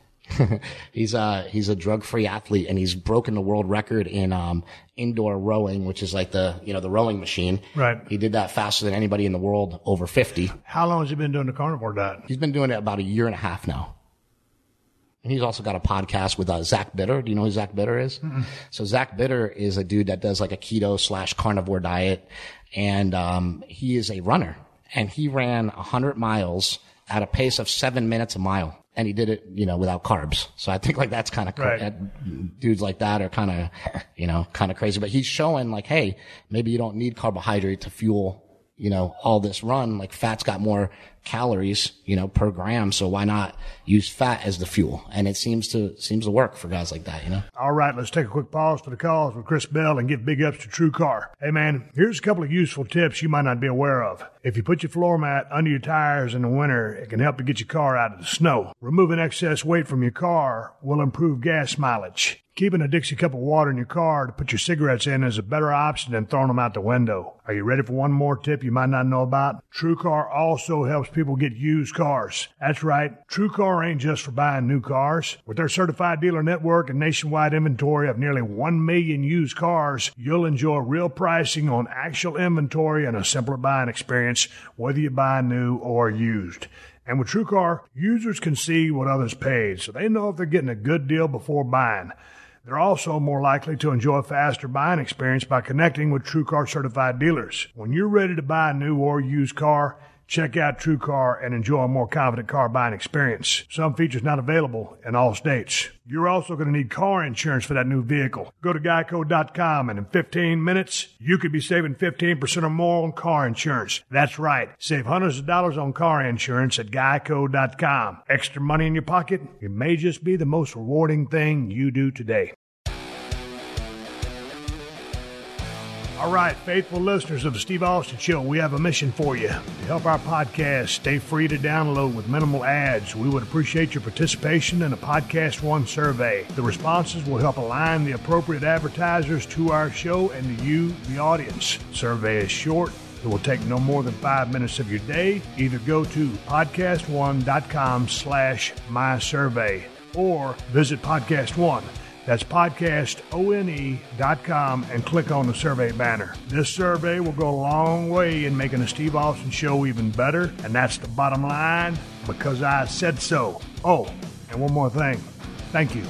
he's uh he's a drug-free athlete and he's broken the world record in um indoor rowing, which is like the you know the rowing machine. Right. He did that faster than anybody in the world over fifty. How long has he been doing the carnivore diet? He's been doing it about a year and a half now. And he's also got a podcast with uh, Zach Bitter. Do you know who Zach Bitter is? Mm-mm. So Zach Bitter is a dude that does like a keto slash carnivore diet, and um he is a runner, and he ran one hundred miles at a pace of seven minutes a mile. And he did it, you know, without carbs. So I think like that's kind of, right. uh, dudes like that are kind of, you know, kind of crazy. But he's showing like, hey, maybe you don't need carbohydrate to fuel, you know, all this run. Like fat's got more calories, you know, per gram. So why not use fat as the fuel? And it seems to, seems to work for guys like that, you know? All right, let's take a quick pause for the calls with Chris Bell and give big ups to TrueCar. Hey man, here's a couple of useful tips you might not be aware of. If you put your floor mat under your tires in the winter, it can help to get your car out of the snow. Removing excess weight from your car will improve gas mileage. Keeping a Dixie cup of water in your car to put your cigarettes in is a better option than throwing them out the window. Are you ready for one more tip you might not know about? TrueCar also helps people get used cars. That's right, TrueCar ain't just for buying new cars. With their certified dealer network and nationwide inventory of nearly one million used cars, you'll enjoy real pricing on actual inventory and a simpler buying experience, whether you buy new or used. And with TrueCar, users can see what others paid, so they know if they're getting a good deal before buying. They're also more likely to enjoy a faster buying experience by connecting with TrueCar certified dealers. When you're ready to buy a new or used car, check out TrueCar and enjoy a more confident car buying experience. Some features not available in all states. You're also going to need car insurance for that new vehicle. Go to geico dot com and in fifteen minutes, you could be saving fifteen percent or more on car insurance. That's right. Save hundreds of dollars on car insurance at geico dot com. Extra money in your pocket? It may just be the most rewarding thing you do today. All right, faithful listeners of the Steve Austin Show, we have a mission for you. To help our podcast stay free to download with minimal ads, we would appreciate your participation in a Podcast One survey. The responses will help align the appropriate advertisers to our show and to you, the audience. The survey is short. It will take no more than five minutes of your day. Either go to podcast one dot com slash my survey or visit Podcast One. That's podcast one dot com and click on the survey banner. This survey will go a long way in making the Steve Austin Show even better, and that's the bottom line, because I said so. Oh, and one more thing. Thank you.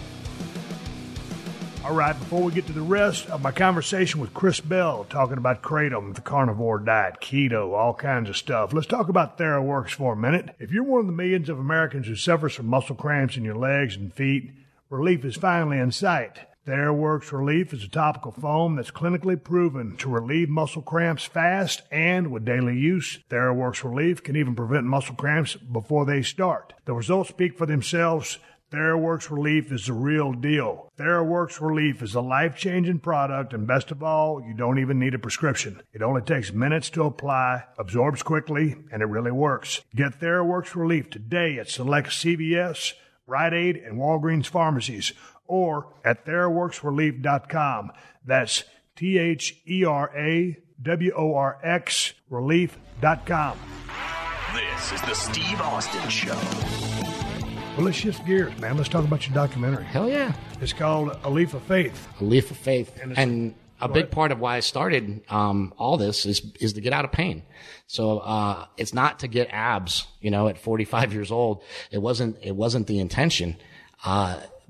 All right, before we get to the rest of my conversation with Chris Bell, talking about Kratom, the carnivore diet, keto, all kinds of stuff, let's talk about TheraWorks for a minute. If you're one of the millions of Americans who suffers from muscle cramps in your legs and feet, relief is finally in sight. TheraWorks Relief is a topical foam that's clinically proven to relieve muscle cramps fast and with daily use. TheraWorks Relief can even prevent muscle cramps before they start. The results speak for themselves. TheraWorks Relief is the real deal. TheraWorks Relief is a life-changing product, and best of all, you don't even need a prescription. It only takes minutes to apply, absorbs quickly, and it really works. Get TheraWorks Relief today at select C V S, Rite Aid, and Walgreens pharmacies, or at theraworks relief dot com. That's T H E R A W O R X relief dot com. This is the Steve Austin Show. Well, let's shift gears, man. Let's talk about your documentary. Hell yeah. It's called A Leaf of Faith. A Leaf of Faith. And, and a big part of why I started um, all this is is to get out of pain. So uh, it's not to get abs, you know, at forty-five years old. It wasn't it wasn't the intention. Uh,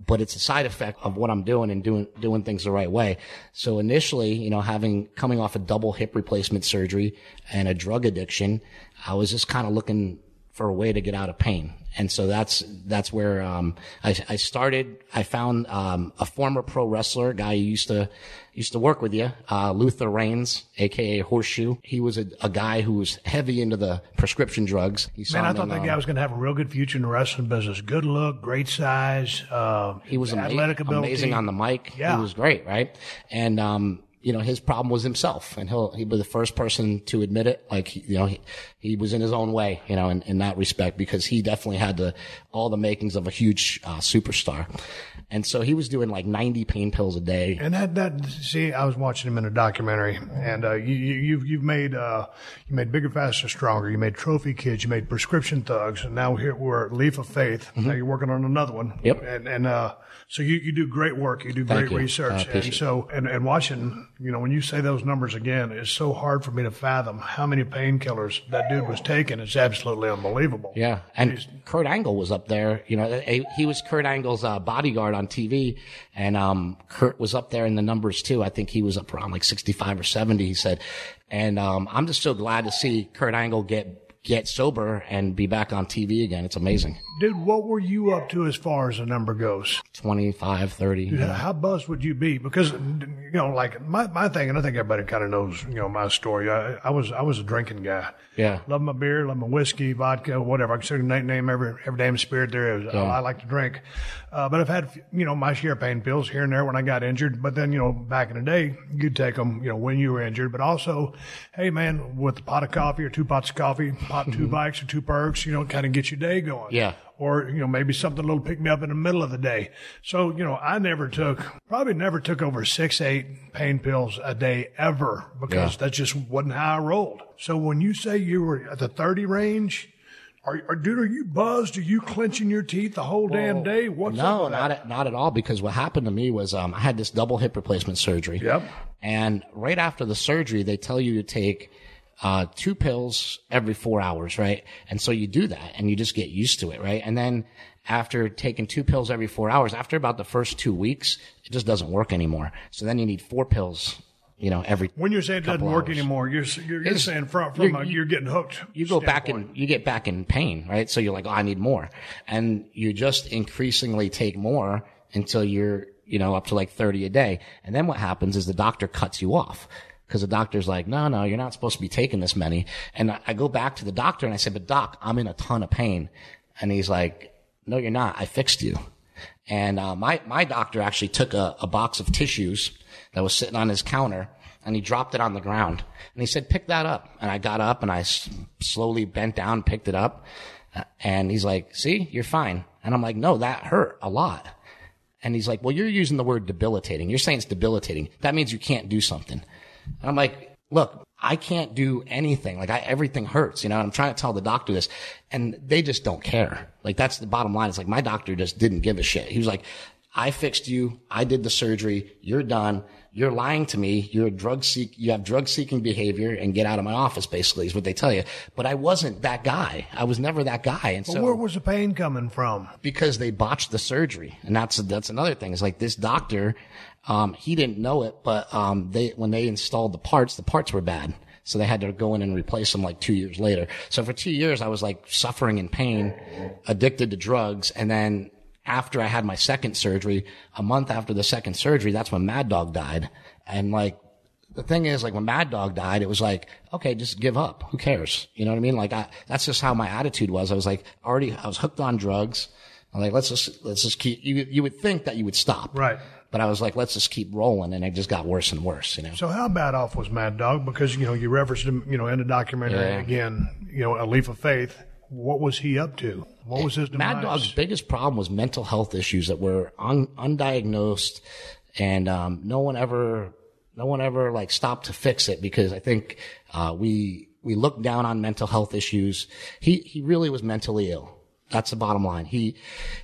but it's a side effect of what I'm doing and doing, doing things the right way. So initially, you know, having, coming off a double hip replacement surgery and a drug addiction, I was just kind of looking for a way to get out of pain. And so that's, that's where, um, I, I started. I found, um, a former pro wrestler, a guy who used to, used to work with you, uh, Luther Reigns, aka Horseshoe. He was a, a guy who was heavy into the prescription drugs. He saw Man, I him thought in, that um, guy was going to have a real good future in the wrestling business. Good look, great size, uh, he was ama- athletic ability. amazing on the mic. Yeah. He was great, right? And, um, you know, his problem was himself, and he'll, he'd be the first person to admit it. Like, you know, he, he was in his own way, you know, in, in that respect, because he definitely had the, all the makings of a huge, uh, superstar. And so he was doing like ninety pain pills a day. And that, that, see, I was watching him in a documentary, and, uh, you, you, you've, you've made, uh, you made Bigger, Faster, Stronger. You made Trophy Kids. You made Prescription Thugs. And now here we're at Leap of Faith. Mm-hmm. Now you're working on another one. Yep. And, and, uh, so you, you do great work. You do Thank great you. research. And so, and, and watching, you know, when you say those numbers again, it's so hard for me to fathom how many painkillers that dude was taking. It's absolutely unbelievable. Yeah. And He's, Kurt Angle was up there, you know, he was Kurt Angle's uh, bodyguard on T V. And, um, Kurt was up there in the numbers too. I think he was up around like sixty-five or seventy, he said. And, um, I'm just so glad to see Kurt Angle get, get sober and be back on T V again. It's amazing. Dude, what were you up to as far as the number goes? twenty-five, thirty. Dude, You know. how buzzed would you be? Because, you know, like my, my thing, and I think everybody kind of knows, you know, my story. I, I was, I was a drinking guy. Yeah. Love my beer, love my whiskey, vodka, whatever. I can certainly name, name every, every damn spirit there is. Yeah. I, I like to drink. Uh, but I've had, you know, my share of pain pills here and there when I got injured. But then, you know, back in the day, you'd take them, you know, when you were injured. But also, hey man, with a pot of coffee or two pots of coffee, pop two bikes or two perks, you know, kind of get your day going. Yeah. Or, you know, maybe something a little pick me up in the middle of the day. So, you know, I never took, probably never took over six, eight pain pills a day ever, because Yeah. that just wasn't how I rolled. So when you say you were at the thirty range, are, are dude, are you buzzed? Are you clenching your teeth the whole damn day? What's up No, with not that? at, not at all. Because what happened to me was, um, I had this double hip replacement surgery. Yep. And right after the surgery, they tell you to take, uh, two pills every four hours, right? And so you do that and you just get used to it, right? And then after taking two pills every four hours, after about the first two weeks, it just doesn't work anymore. So then you need four pills, you know, every When you're saying it doesn't couple work hours. anymore, you're, you're, you're It's- saying from, from you're- a, you- you're getting hooked. You go back standpoint. and you get back in pain, right? So you're like, oh, I need more. And you just increasingly take more until you're, you know, up to like thirty a day. And then what happens is the doctor cuts you off. Because the doctor's like, no, no, you're not supposed to be taking this many. And I, I go back to the doctor and I say, but doc, I'm in a ton of pain. And he's like, no, you're not. I fixed you. And, uh, my, my doctor actually took a, a box of tissues that was sitting on his counter and he dropped it on the ground. And he said, pick that up. And I got up and I s- slowly bent down, picked it up. Uh, and he's like, see, you're fine. And I'm like, no, that hurt a lot. And he's like, well, you're using the word debilitating. You're saying it's debilitating. That means you can't do something. And I'm like, look, I can't do anything. Like I, everything hurts, you know, and I'm trying to tell the doctor this and they just don't care. Like that's the bottom line. It's like my doctor just didn't give a shit. He was like, I fixed you. I did the surgery. You're done. You're lying to me. You're a drug seek, you have drug seeking behavior and get out of my office basically is what they tell you. But I wasn't that guy. I was never that guy. And Well, so where was the pain coming from? because they botched the surgery. And that's, that's another thing. It's like this doctor, um, he didn't know it, but, um, they, when they installed the parts, the parts were bad. So they had to go in and replace them like two years later. So for two years, I was like suffering in pain, addicted to drugs. And then after I had my second surgery, a month after the second surgery, that's when Mad Dog died. And like, the thing is, like when Mad Dog died, it was like, okay, just give up. Who cares? You know what I mean? Like I, that's just how my attitude was. I was like, already, I was hooked on drugs. I'm like, let's just, let's just keep, you, you would think that you would stop. Right. But I was like, let's just keep rolling. And it just got worse and worse, you know? So how bad off was Mad Dog? Because, you know, you referenced him, you know, in the documentary Yeah. again, you know, A Leap of Faith. What was he up to? What was his demise? Mad Dog's biggest problem was mental health issues that were un- undiagnosed, and um, no one ever, no one ever like stopped to fix it because I think uh, we we looked down on mental health issues. He he really was mentally ill. That's the bottom line. He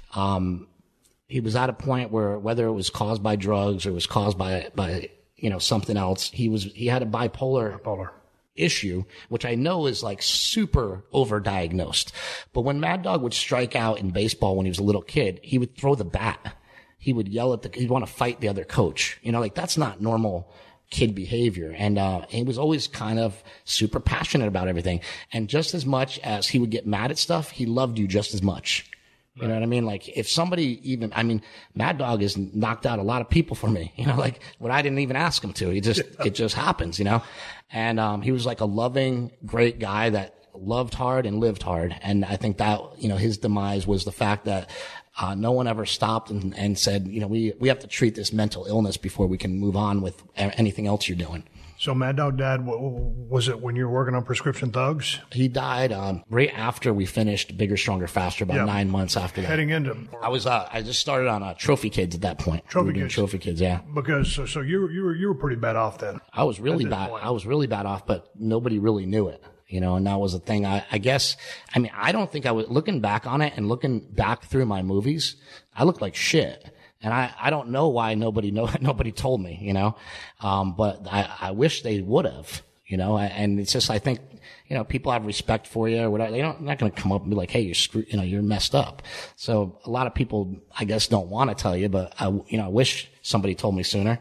um he was at a point where whether it was caused by drugs or it was caused by by you know something else, he was he had a bipolar. Bipolar. issue, which I know is like super overdiagnosed. But when Mad Dog would strike out in baseball when he was a little kid, he would throw the bat. he would yell at the, he'd want to fight the other coach. You know, like that's not normal kid behavior. And, uh, he was always kind of super passionate about everything. And just as much as he would get mad at stuff, he loved you just as much. You right. know what I mean? Like if somebody even, I mean, Mad Dog has knocked out a lot of people for me, you know, like what I didn't even ask him to. He just, it just happens, you know? And, um, he was like a loving, great guy that loved hard and lived hard. And I think that, you know, his demise was the fact that, Uh, no one ever stopped and, and said, you know, we, we have to treat this mental illness before we can move on with anything else you're doing. So Mad Dog died, was it when you were working on Prescription Thugs? He died, um, right after we finished Bigger, Stronger, Faster, about yeah. nine months after that. Heading into. I was, uh, I just started on, uh, Trophy Kids at that point. Trophy we Kids. Trophy Kids, yeah. Because, so, so you were, you were, you were pretty bad off then. I was really bad. Point. I was really bad off, but nobody really knew it. You know, and that was the thing. I, I guess, I mean, I don't think I was looking back on it and looking back through my movies. I looked like shit. And I, I don't know why nobody know, nobody told me, you know. Um, but I, I wish they would have, you know, and it's just, I think, you know, people have respect for you or whatever. They don't, they're not going to come up and be like, hey, you're screw, you know, you're messed up. So a lot of people, I guess, don't want to tell you, but I, you know, I wish somebody told me sooner.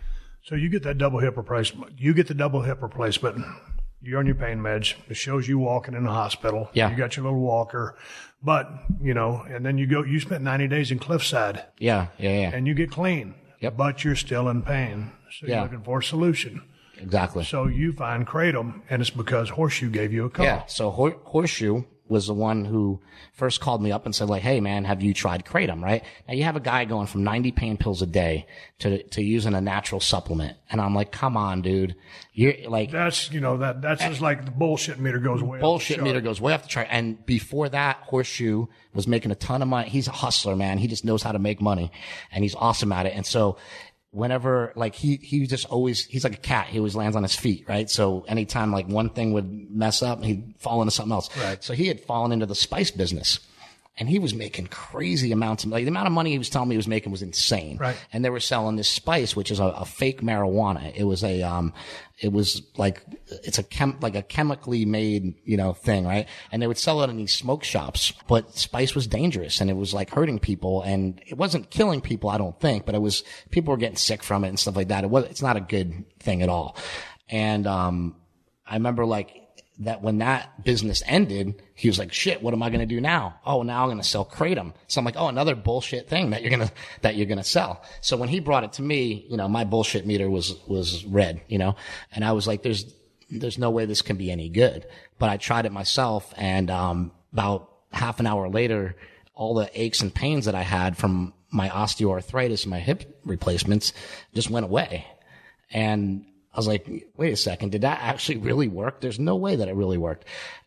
So you get that double hip replacement. You get the double hip replacement. You're on your pain meds. It shows you walking in the hospital. Yeah. You got your little walker. But, you know, and then you go, you spent ninety days in Cliffside. Yeah, yeah, yeah. And you get clean. Yep. But you're still in pain. So yeah. you're looking for a solution. Exactly. So you find Kratom, and it's because Horseshoe gave you a call. Yeah. So Hor- Horseshoe was the one who first called me up and said, like, hey, man, have you tried Kratom, right? Now, you have a guy going from ninety pain pills a day to to using a natural supplement. And I'm like, come on, dude. You're like... That's, you know, that that's just like the bullshit meter goes way Bullshit off the meter chart. goes way off the chart. And before that, Horseshoe was making a ton of money. He's a hustler, man. He just knows how to make money. And he's awesome at it. And so... Whenever, like, he, he just always, he's like a cat. He always lands on his feet, right? So anytime, like, one thing would mess up, he'd fall into something else. Right. So he had fallen into the spice business. And he was making crazy amounts of, like, the amount of money he was telling me he was making was insane. Right. And they were selling this spice, which is a, a fake marijuana. It was a, um, it was like, it's a chem, like a chemically made, you know, thing, right? And they would sell it in these smoke shops, but spice was dangerous and it was like hurting people and it wasn't killing people, I don't think, but it was, people were getting sick from it and stuff like that. It was, it's not a good thing at all. And, um, I remember like, that when that business ended, he was like, shit, what am I going to do now? Oh, now I'm going to sell Kratom. So I'm like, oh, another bullshit thing that you're going to, that you're going to sell. So when he brought it to me, you know, my bullshit meter was, was red, you know, and I was like, there's, there's no way this can be any good. But I tried it myself. And, um, about half an hour later, all the aches and pains that I had from my osteoarthritis and my hip replacements just went away. And I was like, wait a second, did that actually really work? There's no way that it really worked.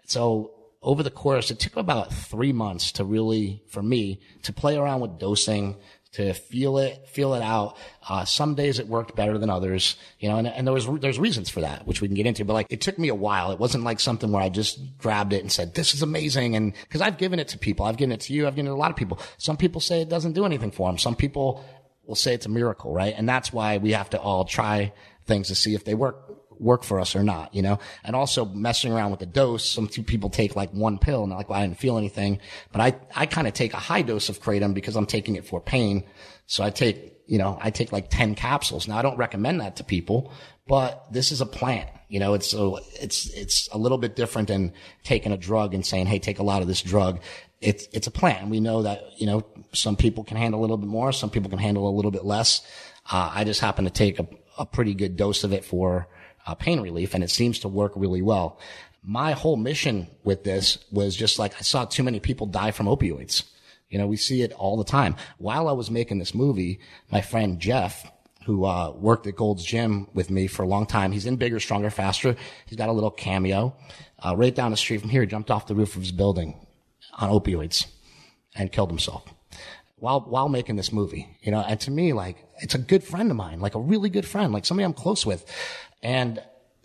So over the course, it took about three months to really, for me, to play around with dosing, to feel it, feel it out. Uh, some days it worked better than others, you know, and, and there was, there's reasons for that, which we can get into, but like, it took me a while. It wasn't like something where I just grabbed it and said, this is amazing. And cause I've given it to people. I've given it to you. I've given it to a lot of people. Some people say it doesn't do anything for them. Some people will say it's a miracle, right? And that's why we have to all try things to see if they work work for us or not, you know, and also messing around with the dose. Some people take like one pill and they're like, well, I didn't feel anything, but I, I kind of take a high dose of Kratom because I'm taking it for pain. So I take, you know, I take like ten capsules. Now I don't recommend that to people, but this is a plant, you know, it's so it's, it's a little bit different than taking a drug and saying, hey, take a lot of this drug. It's, it's a plant. And we know that, you know, some people can handle a little bit more. Some people can handle a little bit less. Uh, I just happen to take a, a pretty good dose of it for uh, pain relief, and it seems to work really well. My whole mission with this was just like, I saw too many people die from opioids. You know, we see it all the time. While I was making this movie, my friend Jeff, who uh worked at Gold's Gym with me for a long time, he's in Bigger, Stronger, Faster. He's got a little cameo. Uh, right down the street from here, he jumped off the roof of his building on opioids and killed himself while, while making this movie, you know, and to me, like, it's a good friend of mine, like a really good friend, like somebody I'm close with. And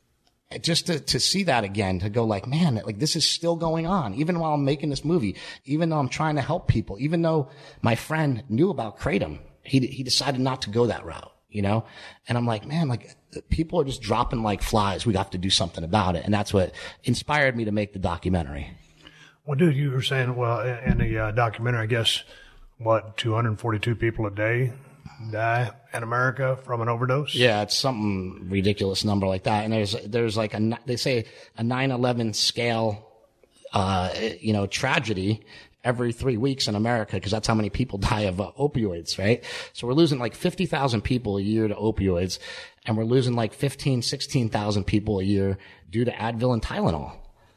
just to, to see that again, to go like, man, like this is still going on, even while I'm making this movie, even though I'm trying to help people, even though my friend knew about Kratom, he, he decided not to go that route, you know? And I'm like, man, like people are just dropping like flies. We have to do something about it. And that's what inspired me to make the documentary. Well, dude, you were saying, well, in the uh, documentary, I guess, what, two hundred forty-two people a day die in America from an overdose? Yeah, it's something ridiculous number like that. And there's, there's like a, they say a nine eleven scale, uh, you know, tragedy every three weeks in America, because that's how many people die of uh, opioids, right? So we're losing like fifty thousand people a year to opioids, and we're losing like fifteen, sixteen thousand people a year due to Advil and Tylenol.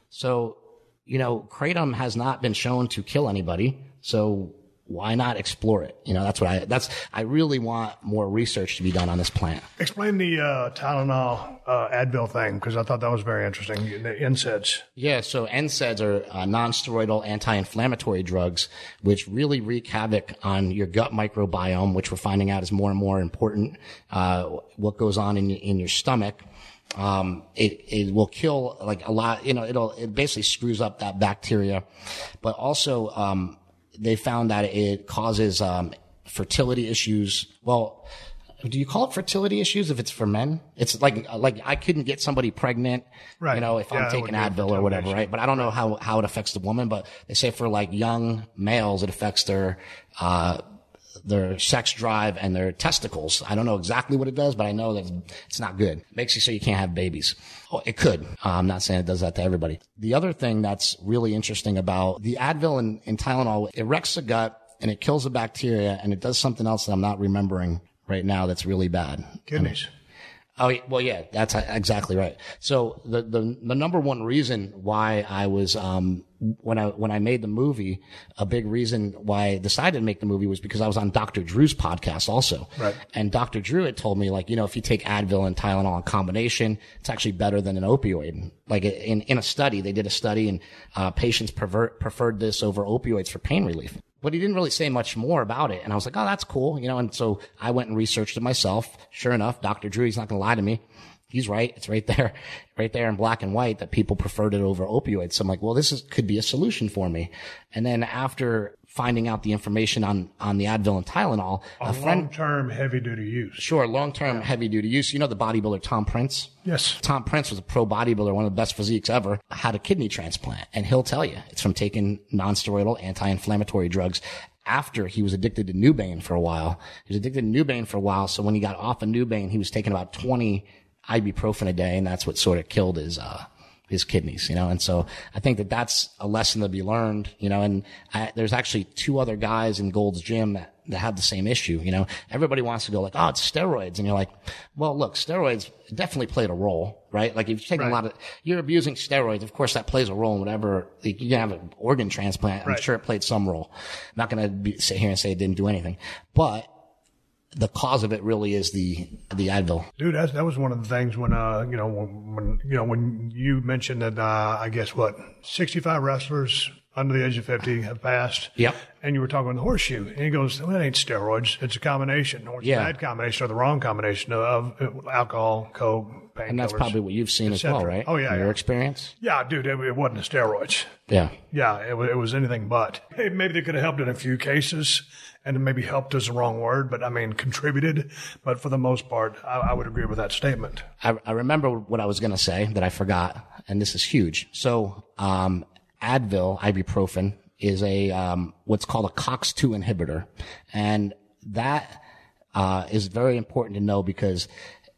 So, you know, Kratom has not been shown to kill anybody. So why not explore it? You know, that's what I, that's, I really want more research to be done on this plant. Explain the uh, Tylenol uh, Advil thing, because I thought that was very interesting. The N SAIDs. Yeah, so N SAIDs are uh, non-steroidal anti-inflammatory drugs, which really wreak havoc on your gut microbiome, which we're finding out is more and more important. Uh, what goes on in in your stomach. Um, it, it will kill like a lot, you know, it'll, it basically screws up that bacteria, but also, um, they found that it causes, um, fertility issues. Well, do you call it fertility issues if it's for men? It's like, like I couldn't get somebody pregnant, right. you know, if yeah, I'm taking Advil or whatever, right? But I don't know how, how it affects the woman, but they say for like young males, it affects their, uh, their sex drive and their testicles. I don't know exactly what it does, but I know that it's not good. It makes you so you can't have babies. Oh, it could. Uh, I'm not saying it does that to everybody. The other thing that's really interesting about the Advil and, and Tylenol, it wrecks the gut and it kills the bacteria, and it does something else that I'm not remembering right now that's really bad. Kidneys. And, oh, well, yeah, that's exactly right. So the, the, the number one reason why I was, um, when I, when I made the movie, a big reason why I decided to make the movie was because I was on Doctor Drew's podcast also. Right. And Doctor Drew had told me, like, you know, if you take Advil and Tylenol in combination, it's actually better than an opioid. Like in, in a study, they did a study and, uh, patients pervert, preferred this over opioids for pain relief. But he didn't really say much more about it. And I was like, oh, that's cool. You know, and so I went and researched it myself. Sure enough, Doctor Drew, he's not going to lie to me. He's right. It's right there, right there in black and white that people preferred it over opioids. So I'm like, well, this is, could be a solution for me. And then after finding out the information on, on the Advil and Tylenol, a, a friend, long-term heavy-duty use. Sure. Long-term yeah. heavy-duty use. You know, the bodybuilder Tom Prince? Yes. Tom Prince was a pro bodybuilder, one of the best physiques ever, had a kidney transplant. And he'll tell you it's from taking non-steroidal anti-inflammatory drugs. After he was addicted to Nubain for a while. He was addicted to Nubain for a while. So when he got off of Nubain, he was taking about twenty ibuprofen a day, and that's what sort of killed his, uh, his kidneys, you know? And so I think that that's a lesson to be learned, you know, and I, there's actually two other guys in Gold's Gym that, that have the same issue, you know? Everybody wants to go like, oh, it's steroids. And you're like, well, look, steroids definitely played a role, right? Like if you're taking right. a lot of, you're abusing steroids, of course that plays a role in whatever, like, you can have an organ transplant. I'm right. sure it played some role. I'm not going to sit here and say it didn't do anything, but the cause of it really is the the Advil. Dude, that's, that was one of the things when, uh, you know, when, when you know, when you mentioned that, uh, I guess what, sixty-five wrestlers under the age of fifty have passed. Yep. And you were talking about the horseshoe. And he goes, well, it ain't steroids. It's a combination. Or it's yeah. a bad combination or the wrong combination of, of alcohol, coke, painkillers. And that's probably what you've seen as well, right? Oh, yeah. In yeah. your experience? Yeah, dude, it, it wasn't the steroids. Yeah. Yeah, it, it was anything but. Hey, maybe they could have helped in a few cases. And maybe helped is the wrong word, but I mean contributed. But for the most part, I, I would agree with that statement. I, I remember what I was going to say that I forgot, and this is huge. So, um, Advil, ibuprofen, is a um, what's called a COX two inhibitor, and that uh, is very important to know because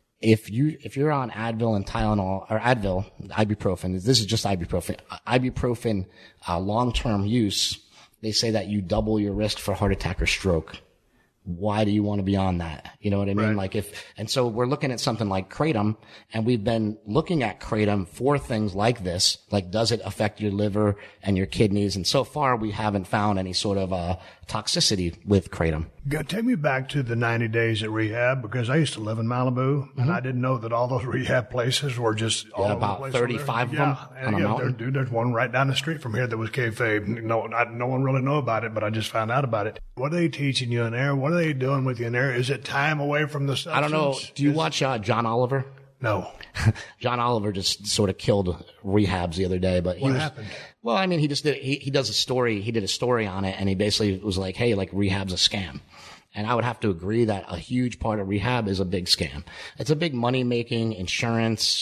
if you if you're on Advil and Tylenol or Advil, ibuprofen, this is just ibuprofen, ibuprofen uh, long-term use. They say that you double your risk for heart attack or stroke. Why do you want to be on that? You know what I mean? Right. Like if, and so we're looking at something like Kratom, and we've been looking at Kratom for things like this. Like, does it affect your liver and your kidneys? And so far, we haven't found any sort of, uh, toxicity with Kratom. Take me back to the ninety days at rehab, because I used to live in Malibu, mm-hmm. and I didn't know that all those rehab places were just all yeah, over about the place. thirty-five of yeah, them and, on a yeah, mountain. There, dude, there's one right down the street from here that was kayfabe. No, I, no one really knew about it, but I just found out about it. What are they teaching you in there? What are they doing with you in there? Is it time away from the substance? I don't know. Do you Is, watch uh, John Oliver? No. John Oliver just sort of killed rehabs the other day, but he what was, happened? Well, I mean, he just did, he, he does a story, he did a story on it, and he basically was like, hey, like rehab's a scam. And I would have to agree that a huge part of rehab is a big scam. It's a big money making, insurance,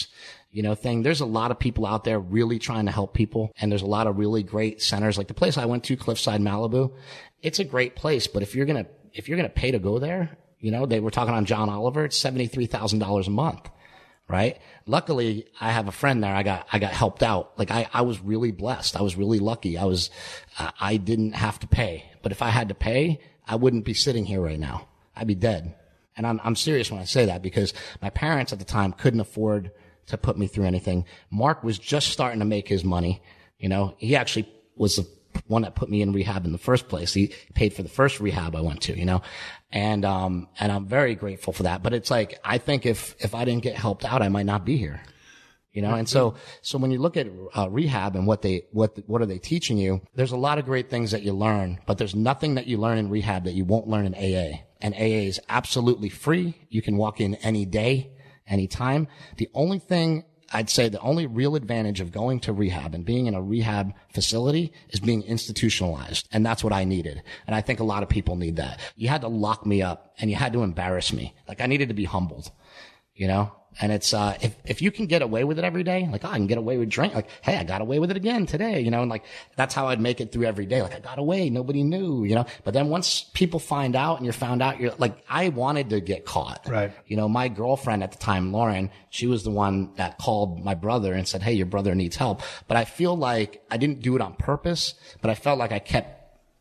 you know, thing. There's a lot of people out there really trying to help people. And there's a lot of really great centers. Like the place I went to, Cliffside Malibu, it's a great place. But if you're going to, if you're going to pay to go there, you know, they were talking on John Oliver, it's seventy-three thousand dollars a month. Right. Luckily, I have a friend there. I got, I got helped out. Like I, I was really blessed. I was really lucky. I was, uh, I didn't have to pay. But if I had to pay, I wouldn't be sitting here right now. I'd be dead. And I'm, I'm serious when I say that because my parents at the time couldn't afford to put me through anything. Mark was just starting to make his money. You know, he actually was the one that put me in rehab in the first place. He paid for the first rehab I went to, you know, and, um, and I'm very grateful for that. But it's like, I think if, if I didn't get helped out, I might not be here, you know? And so, so when you look at uh, rehab and what they, what, what are they teaching you? There's a lot of great things that you learn, but there's nothing that you learn in rehab that you won't learn in A A. And A A is absolutely free. You can walk in any day, anytime. The only thing I'd say the only real advantage of going to rehab and being in a rehab facility is being institutionalized. And that's what I needed. And I think a lot of people need that. You had to lock me up and you had to embarrass me. Like I needed to be humbled, you know? And it's, uh, if, if you can get away with it every day, like, oh, I can get away with drink. Like, hey, I got away with it again today, you know, and like, that's how I'd make it through every day. Like, I got away. Nobody knew, you know, but then once people find out and you're found out, you're like, I wanted to get caught. Right. You know, my girlfriend at the time, Lauren, she was the one that called my brother and said, hey, your brother needs help. But I feel like I didn't do it on purpose, but I felt like I kept,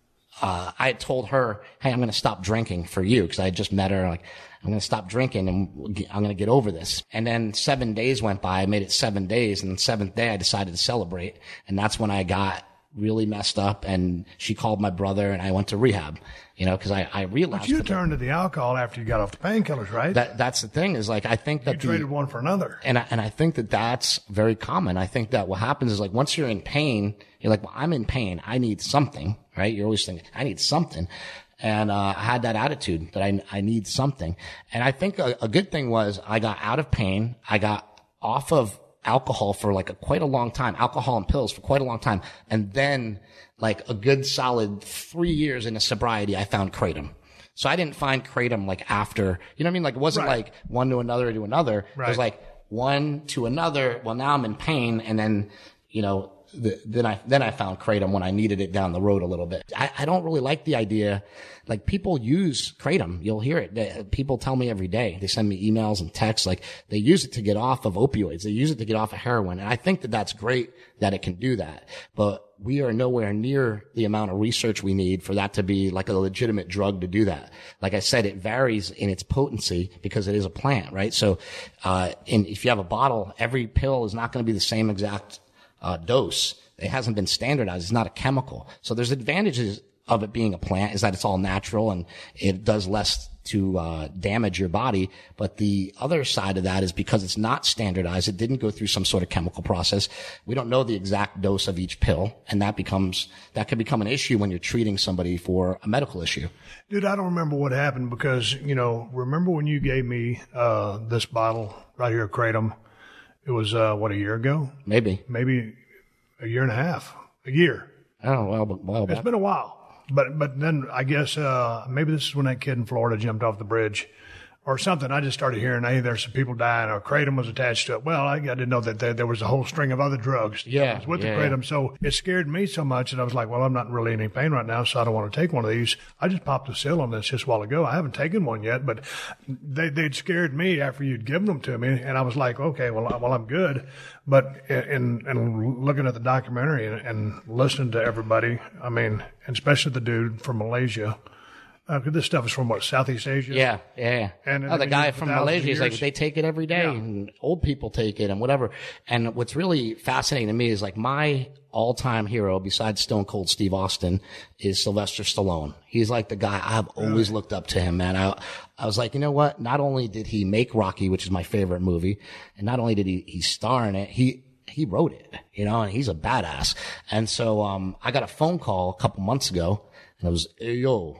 uh, I had told her, hey, I'm going to stop drinking for you. Cause I had just met her like, I'm going to stop drinking and I'm going to get over this. And then seven days went by. I made it seven days. And the seventh day I decided to celebrate. And that's when I got really messed up. And she called my brother and I went to rehab, you know, cause I, I realized. But you turned to the alcohol after you got off the painkillers, right? That, that's the thing is like, I think that you traded the, one for another. And I, and I think that that's very common. I think that what happens is like, once you're in pain, you're like, well, I'm in pain. I need something, right? You're always thinking, I need something. And, uh, I had that attitude that I, I need something. And I think a, a good thing was I got out of pain. I got off of alcohol for like a, quite a long time, alcohol and pills for quite a long time. And then like a good solid three years into sobriety, I found Kratom. So I didn't find Kratom like after, you know what I mean? Like it wasn't Right. like one to another to another. Right. It was like one to another. Well, now I'm in pain. And then, you know, The, then I, then I found Kratom when I needed it down the road a little bit. I, I don't really like the idea. Like people use Kratom. You'll hear it. They, people tell me every day. They send me emails and texts. Like they use it to get off of opioids. They use it to get off of heroin. And I think that that's great that it can do that. But we are nowhere near the amount of research we need for that to be like a legitimate drug to do that. Like I said, it varies in its potency because it is a plant, right? So, uh, in, if you have a bottle, every pill is not going to be the same exact Uh, dose. It hasn't been standardized. It's not a chemical. So there's advantages of it being a plant is that it's all natural and it does less to, uh, damage your body. But the other side of that is because it's not standardized. It didn't go through some sort of chemical process. We don't know the exact dose of each pill. And that becomes, that can become an issue when you're treating somebody for a medical issue. Dude, I don't remember what happened because, you know, remember when you gave me, uh, this bottle right here, Kratom? It was, uh, what, a year ago? Maybe. Maybe a year and a half. A year. Oh, well, but, well, It's been a while. But but then I guess uh, maybe this is when that kid in Florida jumped off the bridge or something. I just started hearing, hey, there's some people dying or Kratom was attached to it. Well, I, I didn't know that there, there was a whole string of other drugs Yeah, with yeah, the Kratom. So it scared me so much that I was like, well, I'm not really in any pain right now, so I don't want to take one of these. I just popped a seal on this just a while ago. I haven't taken one yet, but they, they'd scared me after you'd given them to me. And I was like, okay, well, well I'm good. But in, in looking at the documentary and, and listening to everybody, I mean, and especially the dude from Malaysia, Uh, this stuff is from what, Southeast Asia? Yeah, yeah. And oh, the been guy used for from thousands of Malaysia, he's like, years. they take it every day, Yeah. and old people take it, and whatever. And what's really fascinating to me is like my all-time hero, besides Stone Cold Steve Austin, is Sylvester Stallone. He's like the guy I've always looked up to him, man. I, I was like, you know what? Not only did he make Rocky, which is my favorite movie, and not only did he, he star in it, he, he wrote it, you know, and he's a badass. And so, um, I got a phone call a couple months ago, and it was, hey, yo,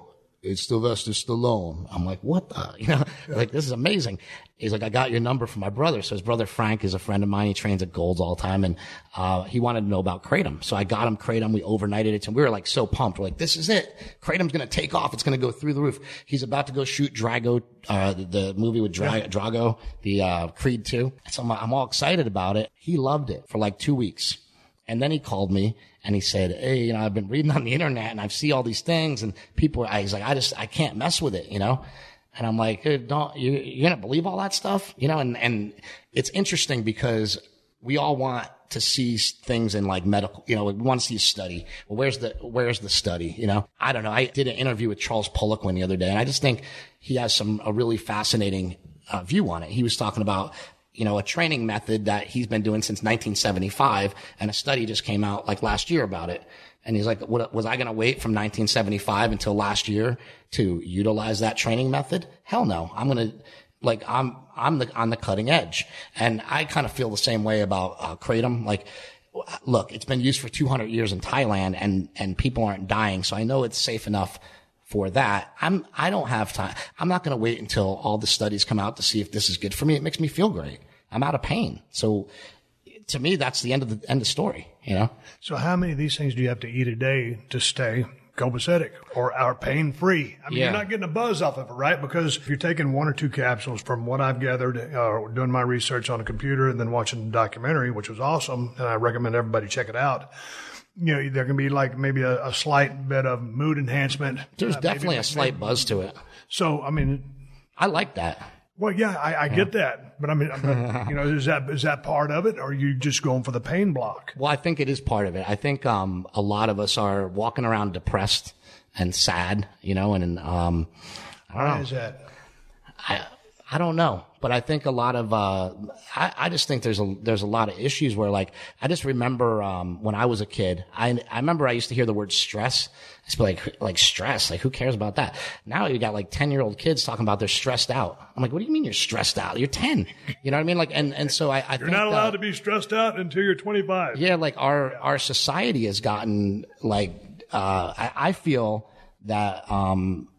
it's Sylvester Stallone. I'm like, what the, you know, like, this is amazing. He's like, I got your number from my brother. So his brother Frank is a friend of mine. He trains at Gold's all the time. And, uh, he wanted to know about Kratom. So I got him Kratom. We overnighted it. And we were like so pumped. We're like, this is it. Kratom's going to take off. It's going to go through the roof. He's about to go shoot Drago, uh, the, the movie with Dra- yeah. Drago, the, uh, Creed two. So I'm, I'm all excited about it. He loved it for like two weeks. And then he called me and he said, hey, you know, I've been reading on the internet and I see all these things and people are, he's like, I just, I can't mess with it, you know? And I'm like, hey, don't, you, you're going to believe all that stuff? You know, and, and it's interesting because we all want to see things in like medical, you know, we want to see a study. Well, where's the, where's the study? You know, I don't know. I did an interview with Charles Poliquin the other day and I just think he has some, a really fascinating uh, view on it. He was talking about, you know, a training method that he's been doing since nineteen seventy-five and a study just came out like last year about it. And he's like, what, was I going to wait from nineteen seventy-five until last year to utilize that training method? Hell no. I'm going to, like, I'm, I'm the, on the cutting edge. And I kind of feel the same way about, uh, Kratom. Like, look, it's been used for two hundred years in Thailand and, and people aren't dying. So I know it's safe enough for that. I'm, I don't have time. I'm not going to wait until all the studies come out to see if this is good for me. It makes me feel great. I'm out of pain. So to me, that's the end of the end of the story, you know? So how many of these things do you have to eat a day to stay copacetic or are pain free? I mean, yeah. You're not getting a buzz off of it, right? Because if you're taking one or two capsules from what I've gathered, uh, doing my research on a computer and then watching the documentary, which was awesome. And I recommend everybody check it out. You know, there can be like maybe a, a slight bit of mood enhancement. There's uh, definitely maybe, a slight maybe. buzz to it. So, I mean, I like that. Well, yeah, I, I yeah. get that, but I mean, you know, is that is that part of it, or are you just going for the pain block? Well, I think it is part of it. I think um, a lot of us are walking around depressed and sad, you know, and um, I don't Why know. is that? I I don't know, but I think a lot of uh, I I just think there's a there's a lot of issues where, like, I just remember um, when I was a kid, I I remember I used to hear the word stress. It's like, like stress, like who cares about that? Now you got like ten year old kids talking about they're stressed out. I'm like, what do you mean you're stressed out? You're ten. You know what I mean? Like, and, and so I, I you're think not allowed that, to be stressed out until you're twenty-five. Yeah. Like our, our society has gotten like, uh, I, I feel that, um,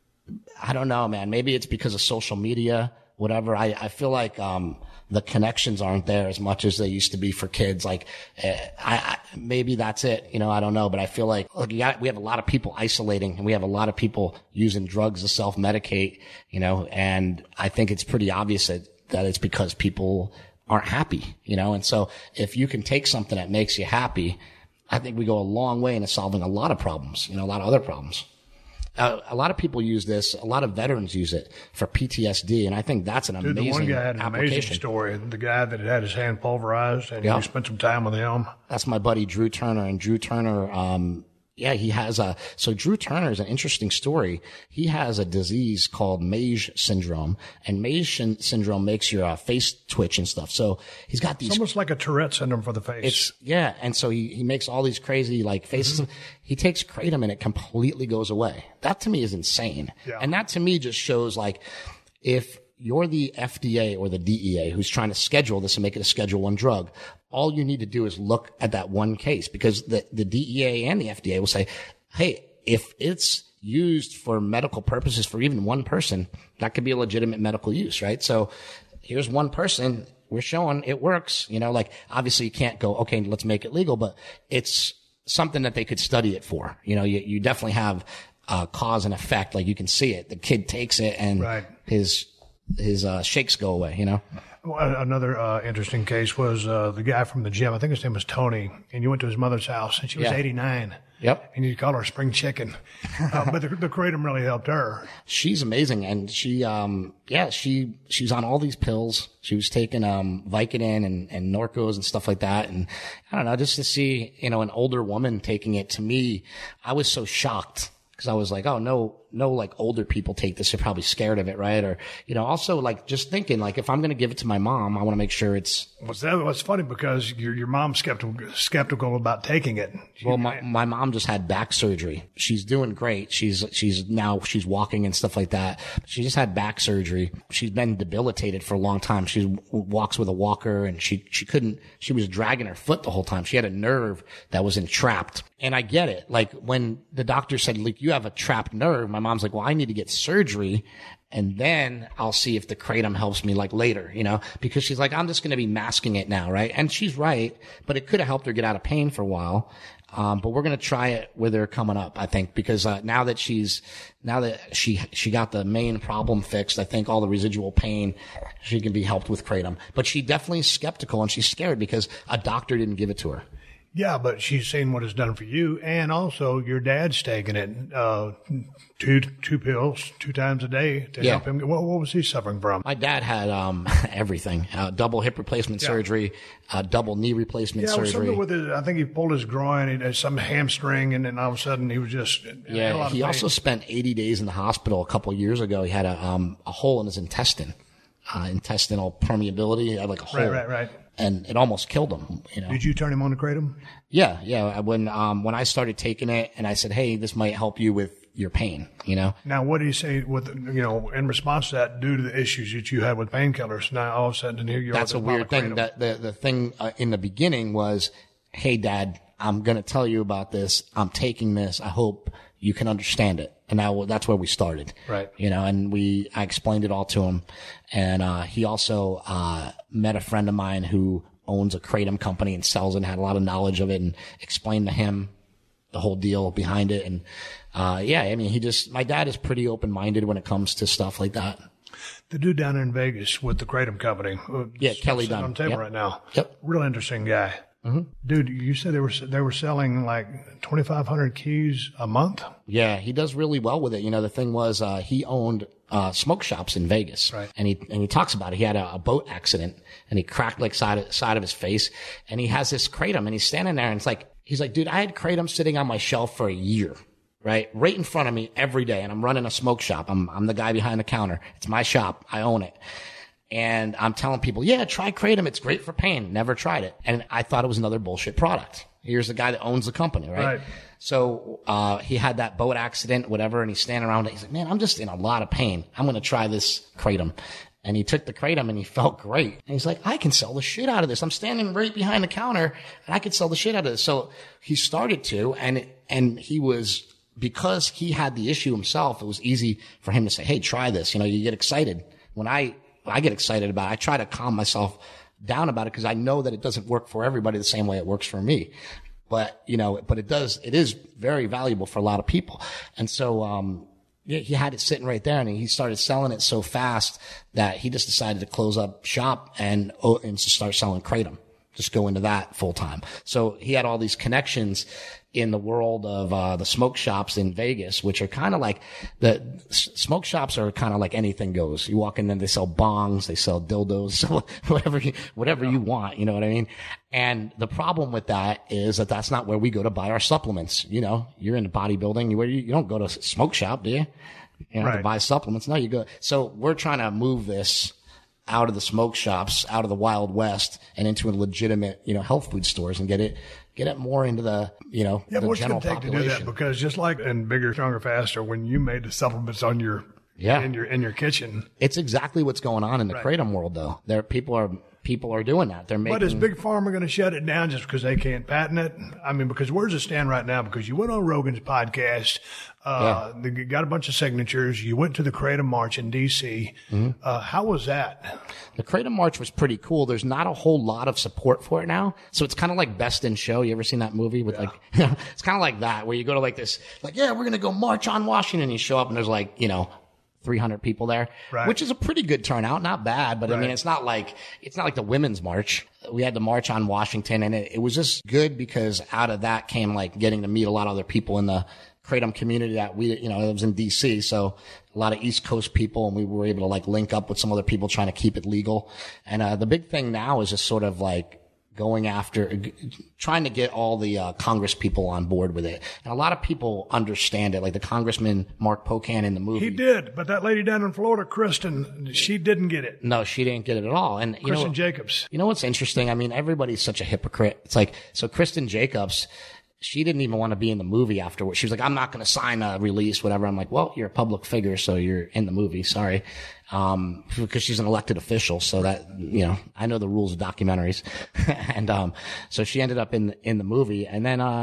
I don't know, man, maybe it's because of social media, whatever. I, I feel like, um, the connections aren't there as much as they used to be for kids. Like, uh, I, I, maybe that's it. You know, I don't know, but I feel like, look, you got, we have a lot of people isolating and we have a lot of people using drugs to self-medicate, you know, and I think it's pretty obvious that, that it's because people aren't happy, you know, and so if you can take something that makes you happy, I think we go a long way into solving a lot of problems, you know, a lot of other problems. Uh, a lot of people use this. A lot of veterans use it for P T S D, and I think that's an Dude, amazing the one guy had an application. amazing story. The guy that had had his hand pulverized, and yeah. we spent some time with him. That's my buddy Drew Turner, and Drew Turner, um, yeah, he has a. So Drew Turner is an interesting story. He has a disease called Mage syndrome, and Mage syndrome makes your uh, face twitch and stuff. So he's got these. It's almost like a Tourette syndrome for the face. It's yeah, and so he he makes all these crazy like faces. Mm-hmm. He takes Kratom and it completely goes away. That to me is insane, yeah. And that to me just shows like if you're the F D A or the D E A who's trying to schedule this and make it a Schedule One drug, all you need to do is look at that one case, because the, the D E A and the F D A will say, hey, if it's used for medical purposes for even one person, that could be a legitimate medical use, right? So here's one person, we're showing it works, you know, like obviously you can't go, okay, let's make it legal, but it's something that they could study it for. You know, you, you definitely have uh, cause and effect. Like you can see it. The kid takes it and right. his his uh, shakes go away, you know? Well, another uh, interesting case was uh, the guy from the gym. I think his name was Tony, and you went to his mother's house, and she was yeah. eighty-nine. Yep. And you call her spring chicken. Uh, but the, the Kratom really helped her. She's amazing. And she, um, yeah, she, she's on all these pills. She was taking, um, Vicodin and, and Norcos and stuff like that. And I don't know, just to see, you know, an older woman taking it, to me, I was so shocked. Cause I was like, oh, no, no, like older people take this. They're probably scared of it, right? Or, you know, also like just thinking, like, if I'm going to give it to my mom, I want to make sure it's. What's that? What's funny because your your mom's skeptical skeptical about taking it. She, well, my my mom just had back surgery. She's doing great. She's she's now she's walking and stuff like that. She just had back surgery. She's been debilitated for a long time. She walks with a walker, and she she couldn't. She was dragging her foot the whole time. She had a nerve that was entrapped. And I get it. Like when the doctor said, like, you have a trapped nerve, my mom's like, well, I need to get surgery. And then I'll see if the kratom helps me like later, you know, because she's like, I'm just going to be masking it now. Right. And she's right, but it could have helped her get out of pain for a while. Um, but we're going to try it with her coming up, I think, because, uh, now that she's, now that she, she got the main problem fixed, I think all the residual pain, she can be helped with kratom. But she definitely is skeptical and she's scared because a doctor didn't give it to her. Yeah, but she's seen what it's done for you, and also your dad's taking it, uh, two two pills two times a day to Yeah. help him. What, what was he suffering from? My dad had um everything: uh, double hip replacement Yeah. surgery, uh, double knee replacement Yeah, it was surgery. something with his, I think he pulled his groin, he had some hamstring, and then all of a sudden he was just in a lot Yeah, of he pain. also spent eighty days in the hospital a couple of years ago. He had a um a hole in his intestine, uh, intestinal permeability. He had like a hole, Right, right, right. and it almost killed him. You know. Did you turn him on the kratom? Yeah, yeah. When um when I started taking it, and I said, "Hey, this might help you with your pain," you know. Now, what do you say with, you know, in response to that, due to the issues that you had with painkillers? Now, all of a sudden, here you That's are. a with weird thing. kratom. That the the thing uh, in the beginning was, "Hey, Dad, I'm gonna tell you about this. I'm taking this. I hope you can understand it." And now that's where we started. Right. You know, and we I explained it all to him, and uh he also uh met a friend of mine who owns a kratom company and sells it and had a lot of knowledge of it, and explained to him the whole deal behind it. And, uh, yeah, I mean, he just, my dad is pretty open-minded when it comes to stuff like that. The dude down in Vegas with the kratom company. uh, Yeah, sitting Kelly on Dunn. the table Yep. right now. Yep. Real interesting guy. Mm-hmm. Dude, you said they were they were selling like twenty-five hundred keys a month? Yeah, he does really well with it. You know, the thing was, uh, he owned, uh, smoke shops in Vegas. Right. And he, and he talks about it. He had a, a boat accident and he cracked like side of, side of his face, and he has this kratom and he's standing there and it's like, he's like, dude, I had kratom sitting on my shelf for a year. Right, right in front of me every day, and I'm running a smoke shop. I'm I'm the guy behind the counter. It's my shop. I own it, and I'm telling people, yeah, try kratom. It's great for pain. Never tried it, and I thought it was another bullshit product. Here's the guy that owns the company, right? Right. So uh he had that boat accident, whatever, and he's standing around. He's like, man, I'm just in a lot of pain. I'm gonna try this kratom. And he took the kratom and he felt great. And he's like, I can sell the shit out of this. I'm standing right behind the counter and I could sell the shit out of this. So he started to, and and he was. Because he had the issue himself, it was easy for him to say, hey, try this. You know, you get excited. When I, I get excited about it, I try to calm myself down about it because I know that it doesn't work for everybody the same way it works for me. But, you know, but it does, it is very valuable for a lot of people. And so, um, yeah, he had it sitting right there and he started selling it so fast that he just decided to close up shop and, oh, and to start selling kratom. Just go into that full time. So he had all these connections in the world of uh the smoke shops in Vegas, which are kind of like the s- smoke shops are kind of like anything goes. You walk in there, they sell bongs, they sell dildos, so whatever you, whatever you want, you know what I mean? And the problem with that is that that's not where we go to buy our supplements. You know, you're into bodybuilding, you, where you, you don't go to a smoke shop, do you? You know, Right. to buy supplements. No, you go. So we're trying to move this out of the smoke shops, out of the Wild West, and into a legitimate, you know, health food stores and get it, get it more into the, you know, Yeah, but the what's it general going to take to do population. that? Because just like in Bigger, Stronger, Faster, when you made the supplements on your Yeah. in your in your kitchen, It's exactly what's going on in the Right. kratom world, though. There, people are people are doing that. They're making. but is Big Pharma going to shut it down just because they can't patent it? I mean, because where's it stand right now? Because you went on Rogan's podcast, uh, they got a bunch of signatures. You went to the Kratom March in D C. Mm-hmm. Uh, how was that? The Kratom March was pretty cool. There's not a whole lot of support for it now. So it's kind of like Best in Show. You ever seen that movie with like, it's kind of like that where you go to like this, like, yeah, we're going to go march on Washington. And you show up and there's like, you know, three hundred people there, Right. which is a pretty good turnout. Not bad, but I mean, Right. it's not like, it's not like the women's march. We had the march on Washington and it, it was just good because out of that came like getting to meet a lot of other people in the Kratom community that we, you know, it was in D C. So a lot of East Coast people, and we were able to like link up with some other people trying to keep it legal. And, uh, the big thing now is just sort of like going after, g- trying to get all the, uh, Congress people on board with it. And a lot of people understand it. Like the Congressman Mark Pocan in the movie. He did, but that lady down in Florida, Kristen, she didn't get it. No, she didn't get it at all. And you Kristen know, Jacobs. you know what's interesting? I mean, everybody's such a hypocrite. It's like, so Kristen Jacobs, she didn't even want to be in the movie afterwards. She was like, I'm not going to sign a release, whatever. I'm like, well, you're a public figure, so you're in the movie. Sorry. Um, because she's an elected official. So that, you know, I know the rules of documentaries. and, um, so she ended up in, in the movie. And then, uh,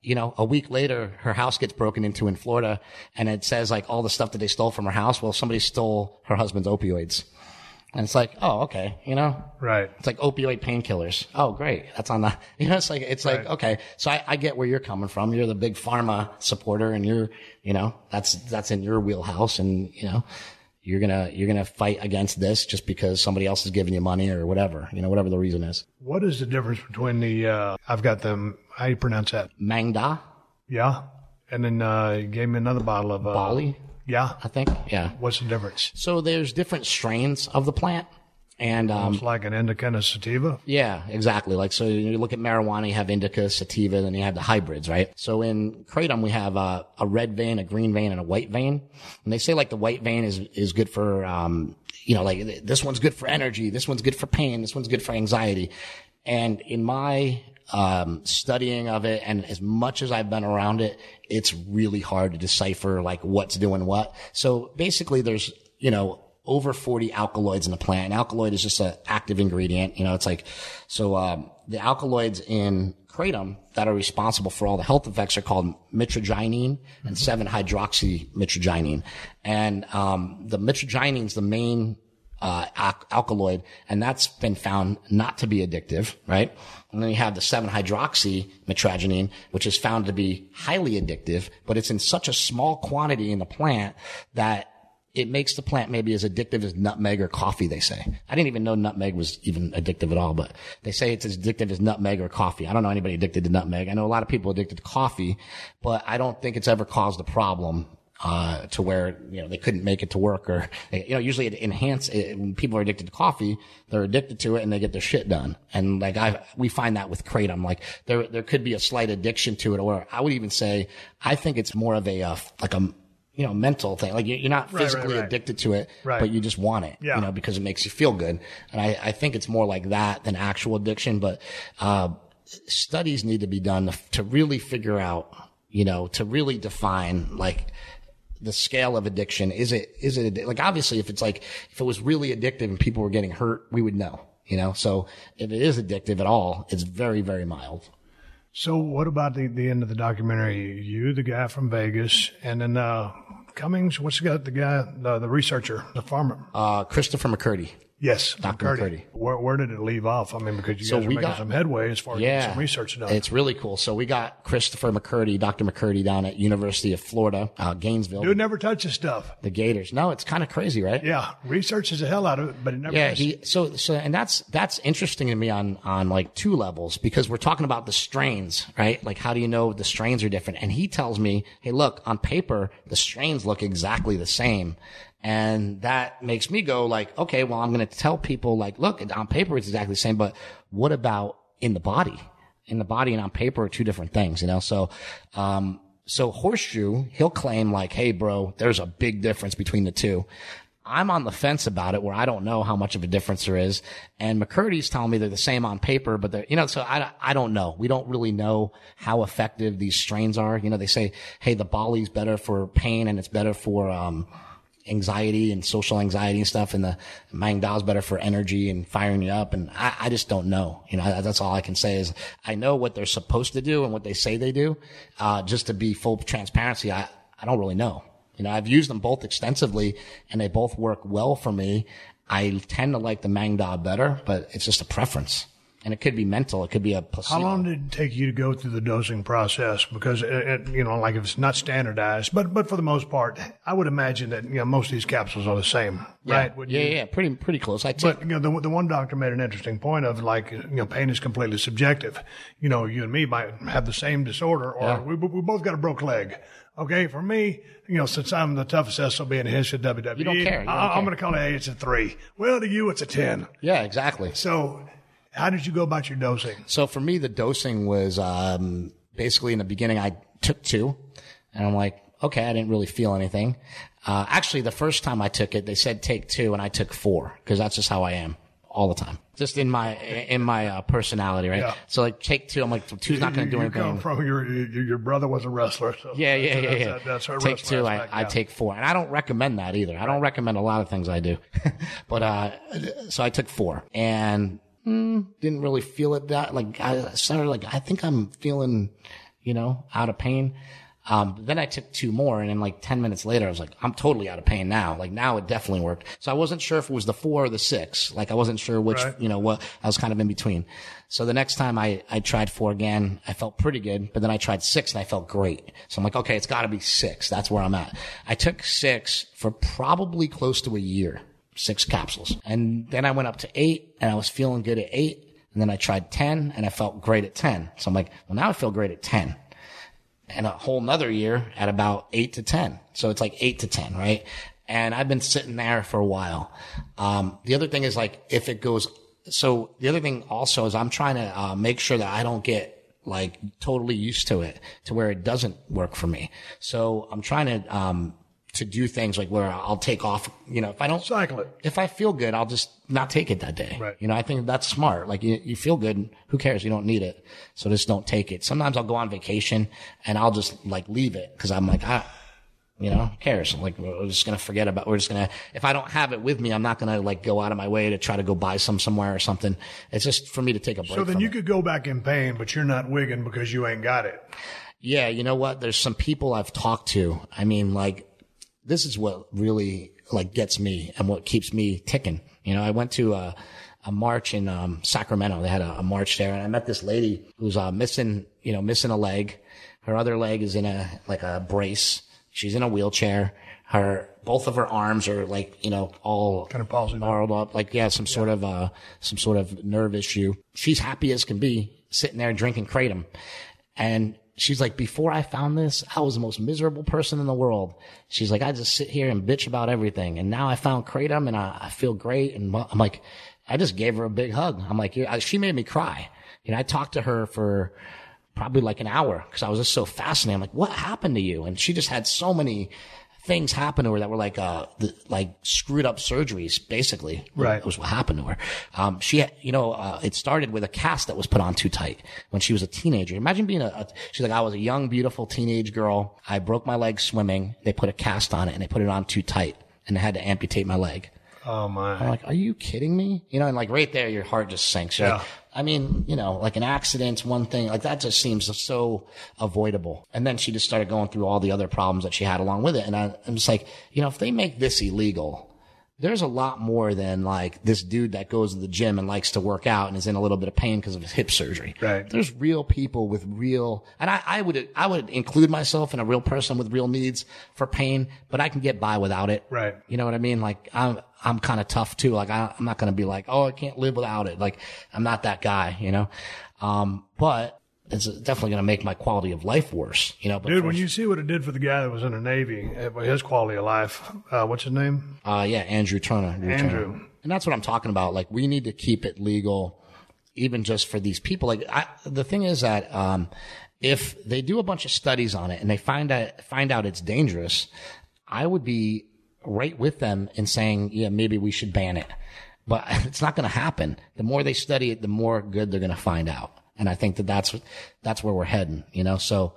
you know, a week later, her house gets broken into in Florida, and it says like all the stuff that they stole from her house. Well, somebody stole her husband's opioids. And it's like, oh, okay, you know? Right. It's like opioid painkillers. Oh, great. That's on the, you know, it's like, it's like, right. okay. So I, I get where you're coming from. You're the big pharma supporter, and you're, you know, that's, that's in your wheelhouse, and, you know, you're gonna, you're gonna fight against this just because somebody else is giving you money or whatever, you know, whatever the reason is. What is the difference between the, uh, I've got them, how do you pronounce that? Mangda? Yeah. And then, uh, you gave me another bottle of, uh, Bali? Yeah. I think. Yeah. What's the difference? So there's different strains of the plant. And, um, it's like an indica and a sativa. Yeah, exactly. Like, so you look at marijuana, you have indica, sativa, and then you have the hybrids, right? So in kratom, we have a, a red vein, a green vein, and a white vein. And they say like the white vein is, is good for, um, you know, like this one's good for energy. This one's good for pain. This one's good for anxiety. And in my, um, studying of it, and as much as I've been around it, it's really hard to decipher like what's doing what. So basically there's, you know, over forty alkaloids in the plant. An alkaloid is just an active ingredient. You know, it's like, so, um, the alkaloids in kratom that are responsible for all the health effects are called mitragynine and seven hydroxymitragynine. And, um, the mitragynine is the main, uh, al- alkaloid, and that's been found not to be addictive, right? And then you have the seven hydroxymitragynine, which is found to be highly addictive, but it's in such a small quantity in the plant that it makes the plant maybe as addictive as nutmeg or coffee, they say. I didn't even know nutmeg was even addictive at all, but they say it's as addictive as nutmeg or coffee. I don't know anybody addicted to nutmeg. I know a lot of people addicted to coffee, but I don't think it's ever caused a problem, uh, to where, you know, they couldn't make it to work, or, you know, usually it enhance it. When people are addicted to coffee, they're addicted to it and they get their shit done. And like I, we find that with kratom, like there, there could be a slight addiction to it, or I would even say, I think it's more of a, uh, like a, you know, mental thing. Like you're not physically right, right, right. addicted to it, right. but you just want it, yeah. you know, because it makes you feel good. And I, I think it's more like that than actual addiction. But, uh, studies need to be done to, to really figure out, you know, to really define like the scale of addiction. Is it, is it like, obviously if it's like, if it was really addictive and people were getting hurt, we would know, you know? So if it is addictive at all, it's very, very mild. So what about the, the end of the documentary? You, the guy from Vegas, and then uh, Cummings, what's the guy, the guy, the, the researcher, the farmer? Uh, Christopher McCurdy. Yes, Doctor McCurdy. Where, where did it leave off? I mean, because you So guys are we making got- some headway as far as Yeah, getting some research done. it's really cool. So we got Christopher McCurdy, Doctor McCurdy, down at University of Florida, uh, Gainesville. Dude never touches stuff. The Gators. No, it's kind of crazy, right? Yeah, researches the hell out of it, but it never Yeah, does. he, so, so, and that's, that's interesting to me on, on like two levels, because we're talking about the strains, right? Like, how do you know the strains are different? And he tells me, hey, look, on paper, the strains look exactly the same. And that makes me go like, okay, well, I'm going to tell people like, look, on paper, it's exactly the same, but what about in the body? In the body and on paper are two different things, you know? So, um, so Horseshoe, he'll claim like, hey, bro, there's a big difference between the two. I'm on the fence about it, where I don't know how much of a difference there is. And McCurdy's telling me they're the same on paper, but they're, you know, so I, I don't know. We don't really know how effective these strains are. You know, they say, hey, the Bali's better for pain and it's better for, um, anxiety and social anxiety and stuff. And the Mangda is better for energy and firing you up. And I, I just don't know. You know, that's all I can say is I know what they're supposed to do and what they say they do. Uh, just to be full transparency, I, I don't really know. You know, I've used them both extensively and they both work well for me. I tend to like the Mangda better, but it's just a preference. And it could be mental. It could be a placebo. How long did it take you to go through the dosing process? Because, it, it, you know, like if it's not standardized, but but for the most part, I would imagine that, you know, most of these capsules are the same, yeah. right? Wouldn't Yeah, you? yeah, pretty pretty close. I take, But, you know, the, the one doctor made an interesting point of like, you know, pain is completely subjective. You know, you and me might have the same disorder, or Yeah. we, we both got a broke leg. Okay, for me, you know, since I'm the toughest S O B in the history of W W E, You don't care. You don't I, I'm care. going to call it, hey, it's a three. Well, to you, it's a ten. yeah, exactly. So how did you go about your dosing? So for me, the dosing was um, basically in the beginning, I took two, and I'm like, okay, I didn't really feel anything. Uh, actually, the first time I took it, they said take two, and I took four because that's just how I am all the time, just in my in my uh, personality, right? Yeah. So like take two, I'm like, two's not going to do you, you anything. come from your, your your brother was a wrestler, so Yeah, yeah, that's, yeah, yeah. That's, that's her take wrestler two, I, aspect, I yeah. take four. And I don't recommend that either. I don't recommend a lot of things I do. But, uh, so I took four and mm, didn't really feel it that, like, I started like, I think I'm feeling, you know, out of pain. Um, then I took two more, and then like ten minutes later, I was like, I'm totally out of pain now. Like now it definitely worked. So I wasn't sure if it was the four or the six. Like I wasn't sure which, right. you know, what, I was kind of in between. So the next time I, I tried four again, I felt pretty good, but then I tried six and I felt great. So I'm like, okay, it's gotta be six. That's where I'm at. I took six for probably close to a year, six capsules. And then I went up to eight and I was feeling good at eight. And then I tried ten and I felt great at ten. So I'm like, well, now I feel great at ten. And a whole nother year at about eight to ten. So it's like eight to ten, right? And I've been sitting there for a while. Um, the other thing is like, if it goes, so the other thing also is I'm trying to, uh, make sure that I don't get like totally used to it to where it doesn't work for me. So I'm trying to, um, to do things like where I'll take off, you know, if I don't cycle it, if I feel good, I'll just not take it that day. Right. You know, I think that's smart. Like you, you feel good. Who cares? You don't need it. So just don't take it. Sometimes I'll go on vacation and I'll just like leave it because I'm like, ah, you know, who cares? Like we're just going to forget about, we're just going to, if I don't have it with me, I'm not going to like go out of my way to try to go buy some somewhere or something. It's just for me to take a break. So then from you it. could go back in pain, but you're not wigging because you ain't got it. Yeah. You know what? There's some people I've talked to. I mean, like, this is what really like gets me and what keeps me ticking. You know, I went to a, a march in um, Sacramento. They had a, a march there, and I met this lady who's uh, missing, you know, missing a leg. Her other leg is in a like a brace. She's in a wheelchair. Her both of her arms are like, you know, all kind of palsy, gnarled up, like yeah, some yeah. sort of uh, some sort of nerve issue. She's happy as can be, sitting there drinking kratom, and she's like, before I found this, I was the most miserable person in the world. She's like, I just sit here and bitch about everything. And now I found kratom and I, I feel great. And I'm like, I just gave her a big hug. I'm like, yeah, she made me cry. You know, I talked to her for probably like an hour because I was just so fascinated. I'm like, what happened to you? And she just had so many things happen to her that were like, uh, the, like screwed up surgeries, basically. Right. Was what happened to her. Um, she had, you know, uh, it started with a cast that was put on too tight when she was a teenager. Imagine being a, a, she's like, I was a young, beautiful teenage girl. I broke my leg swimming. They put a cast on it and they put it on too tight and they had to amputate my leg. Oh my. I'm like, are you kidding me? You know, and like right there, your heart just sinks. You're yeah. Like, I mean, you know, like an accident's one thing, like that just seems so avoidable. And then she just started going through all the other problems that she had along with it. And I, I'm just like, you know, if they make this illegal, there's a lot more than like this dude that goes to the gym and likes to work out and is in a little bit of pain because of his hip surgery. Right. There's real people with real, and I, I would, I would include myself in a real person with real needs for pain, but I can get by without it. Right. You know what I mean? Like I'm, I'm kind of tough too. Like I, I'm not going to be like, oh, I can't live without it. Like I'm not that guy, you know? Um, but it's definitely going to make my quality of life worse, you know? But dude, first, when you see what it did for the guy that was in the Navy, his quality of life, uh, what's his name? Uh, yeah, Andrew Turner. Andrew. Andrew. Turner. And that's what I'm talking about. Like we need to keep it legal, even just for these people. Like I, the thing is that, um, if they do a bunch of studies on it and they find out, find out it's dangerous, I would be right with them in saying, yeah, maybe we should ban it. But it's not going to happen. The more they study it, the more good they're going to find out. And I think that that's, that's where we're heading, you know? So.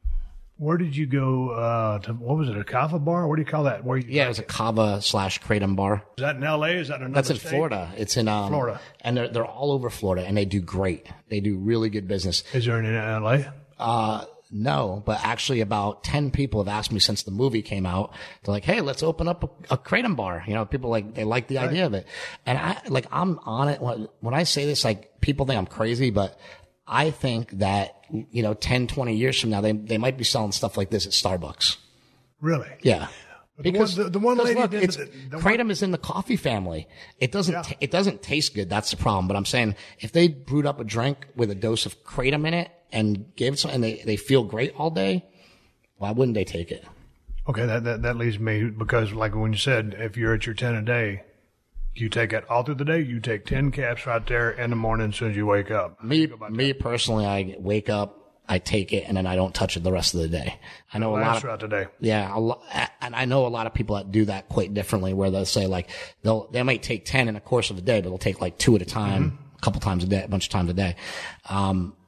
Where did you go, uh, to, what was it, a kava bar? What do you call that? Where you Yeah, it was a kava slash kratom bar. Is that in L A? Is that in another That's in state? Florida. It's in, um, Florida. And they're, they're all over Florida and they do great. They do really good business. Is there any in L A? Uh, no, but actually about ten people have asked me since the movie came out. They're like, hey, let's open up a, a kratom bar. You know, people like, they like the right. idea of it. And I, like, I'm on it. When, when I say this, like, people think I'm crazy, but I think that, you know, ten, twenty years from now, they, they might be selling stuff like this at Starbucks. Really? Yeah. Because the one, the, the one lady look, did it's, the, the kratom one, is in the coffee family. It doesn't, yeah. t- it doesn't taste good. That's the problem. But I'm saying if they brewed up a drink with a dose of kratom in it and gave it some, and they, they feel great all day, why wouldn't they take it? Okay. That, that, that leads me because like when you said, if you're at your ten a day, you take it all through the day. You take ten caps right there in the morning as soon as you wake up. Me, me personally, I wake up, I take it, and then I don't touch it the rest of the day. I know a lot of, throughout the day. Yeah, a lo- and I know a lot of people that do that quite differently, where they'll say like they'll they might take ten in the course of a day, but they'll take like two at a time, mm-hmm. a couple times a day, a bunch of times a day. Um,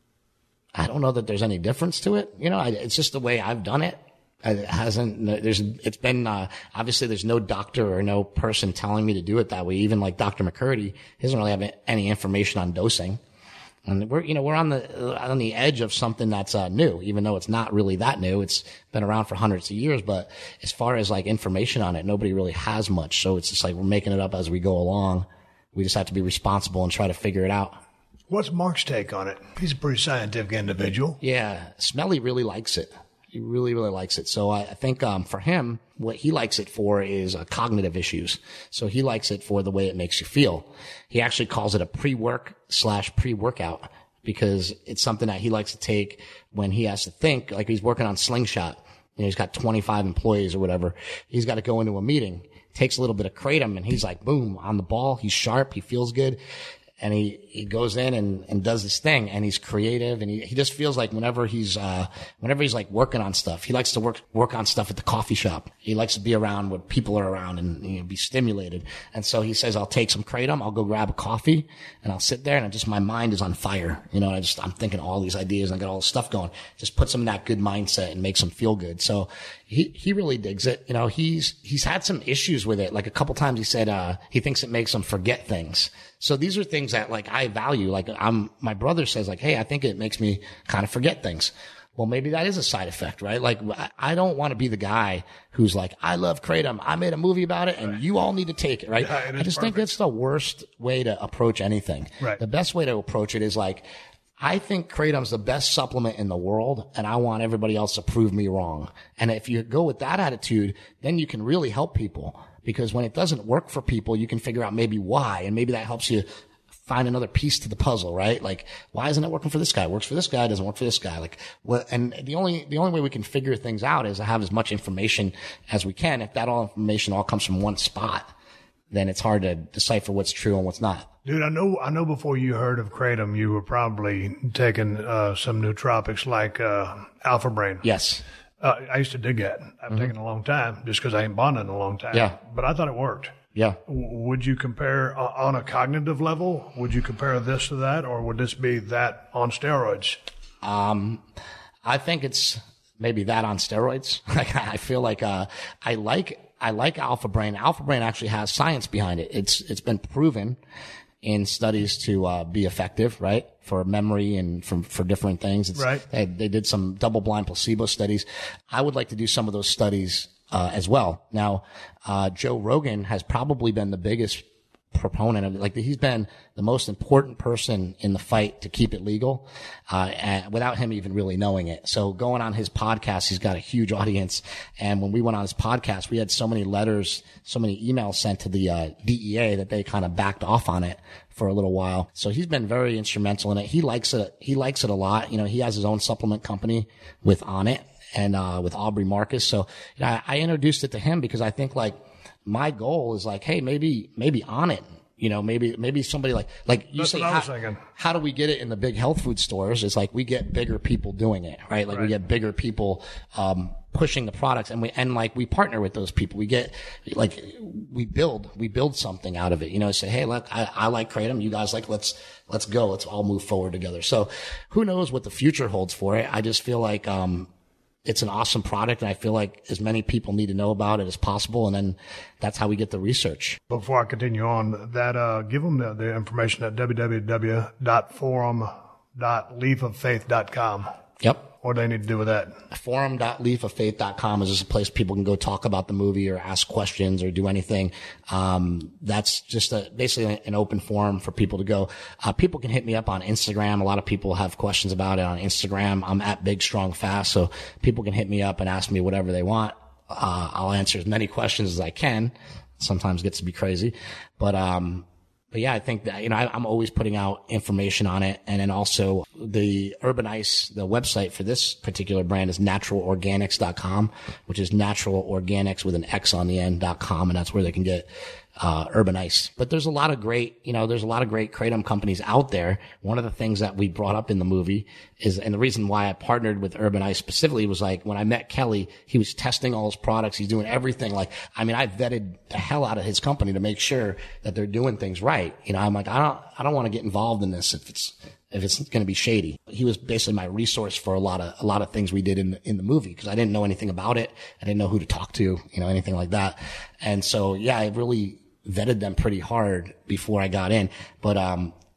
I don't know that there's any difference to it. You know, I, it's just the way I've done it. It hasn't. There's. It's been uh, obviously there's no doctor or no person telling me to do it that way. Even like Doctor McCurdy, he doesn't really have any information on dosing. And we're, you know, we're on the, on the edge of something that's, uh, new, even though it's not really that new. It's been around for hundreds of years, but as far as like information on it, nobody really has much. So it's just like we're making it up as we go along. We just have to be responsible and try to figure it out. What's Mark's take on it? He's a pretty scientific individual. Yeah. Smelly really likes it. He really, really likes it. So I, I think, um, for him, what he likes it for is uh, cognitive issues. So he likes it for the way it makes you feel. He actually calls it a pre-work slash pre-workout because it's something that he likes to take when he has to think, like he's working on Slingshot. You know, he's got twenty-five employees or whatever. He's got to go into a meeting, takes a little bit of Kratom, and he's like, boom, on the ball. He's sharp. He feels good. And he, he goes in and, and does this thing, and he's creative, and he, he just feels like whenever he's, uh, whenever he's like working on stuff, he likes to work, work on stuff at the coffee shop. He likes to be around when people are around and, you know, be stimulated. And so he says, I'll take some Kratom, I'll go grab a coffee, and I'll sit there, and I just, my mind is on fire. You know, I just, I'm thinking all these ideas, and I got all this stuff going. Just puts him in that good mindset and makes him feel good. So he, he really digs it. You know, he's, he's had some issues with it. Like a couple times he said, uh, he thinks it makes him forget things. So these are things that like I value. Like I'm, my brother says like, hey, I think it makes me kind of forget things. Well, maybe that is a side effect, right? Like I don't want to be the guy who's like, I love Kratom. I made a movie about it and right. you all need to take it, right? Yeah, it I just perfect. think that's the worst way to approach anything. Right. The best way to approach it is like, I think Kratom's the best supplement in the world, and I want everybody else to prove me wrong. And if you go with that attitude, then you can really help people. Because when it doesn't work for people, you can figure out maybe why, and maybe that helps you find another piece to the puzzle, right? Like, why isn't it working for this guy? It works for this guy, it doesn't work for this guy. Like, what? And the only the only way we can figure things out is to have as much information as we can. If that all information all comes from one spot, then it's hard to decipher what's true and what's not. Dude, I know I know before you heard of Kratom, you were probably taking uh, some nootropics like uh, Alpha Brain. Yes. Uh, I used to dig that. I've mm-hmm. taken a long time just because I ain't bonded in a long time. Yeah. But I thought it worked. Yeah. W- would you compare uh, on a cognitive level? Would you compare this to that, or would this be that on steroids? Um, I think it's maybe that on steroids. Like I feel like uh, I like I like Alpha Brain. Alpha Brain actually has science behind it. It's it's been proven in studies to uh, be effective, right, for memory and from for different things. It's, right. They, they did some double-blind placebo studies. I would like to do some of those studies uh, as well. Now, uh, Joe Rogan has probably been the biggest proponent of it. Like he's been the most important person in the fight to keep it legal, uh, and without him even really knowing it. So going on his podcast, he's got a huge audience. And when we went on his podcast, we had so many letters, so many emails sent to the, uh, D E A that they kind of backed off on it for a little while. So he's been very instrumental in it. He likes it. He likes it a lot. You know, he has his own supplement company with Onnit and, uh, with Aubrey Marcus. So you know, I, I introduced it to him because I think like, my goal is like, hey, maybe, maybe Onnit, you know, maybe, maybe somebody like, like you That's say, what I how, was thinking. How do we get it in the big health food stores? It's like we get bigger people doing it, right? Like right. we get bigger people, um, pushing the products and we, and like we partner with those people. We get, like, we build, we build something out of it, you know, say, hey, look, I, I like Kratom. You guys like, let's, let's go. Let's all move forward together. So who knows what the future holds for it? I just feel like, um, it's an awesome product, and I feel like as many people need to know about it as possible, and then that's how we get the research. Before I continue on, that uh, give them the, the information at w w w dot forum dot leaf of faith dot com. Yep. What do they need to do with that? forum dot leaf of faith dot com is just a place people can go talk about the movie or ask questions or do anything. Um, that's just a, basically an open forum for people to go. Uh, people can hit me up on Instagram. A lot of people have questions about it on Instagram. I'm at Big Strong Fast, so people can hit me up and ask me whatever they want. Uh, I'll answer as many questions as I can. Sometimes it gets to be crazy, but, um, But yeah, I think that, you know, I, I'm always putting out information on it. And then also the Urban Ice, the website for this particular brand is natural organics dot com, which is natural organics with an X on the end dot com. And that's where they can get, uh, Urban Ice. But there's a lot of great, you know, there's a lot of great Kratom companies out there. One of the things that we brought up in the movie is, and the reason why I partnered with Urban Ice specifically was like when I met Kelly, he was testing all his products. He's doing everything. Like, I mean, I vetted the hell out of his company to make sure that they're doing things right. You know, I'm like, I don't, I don't want to get involved in this if it's, if it's going to be shady. He was basically my resource for a lot of, a lot of things we did in, in the movie because I didn't know anything about it. I didn't know who to talk to, you know, anything like that. And so, yeah, I really vetted them pretty hard before I got in. But, um,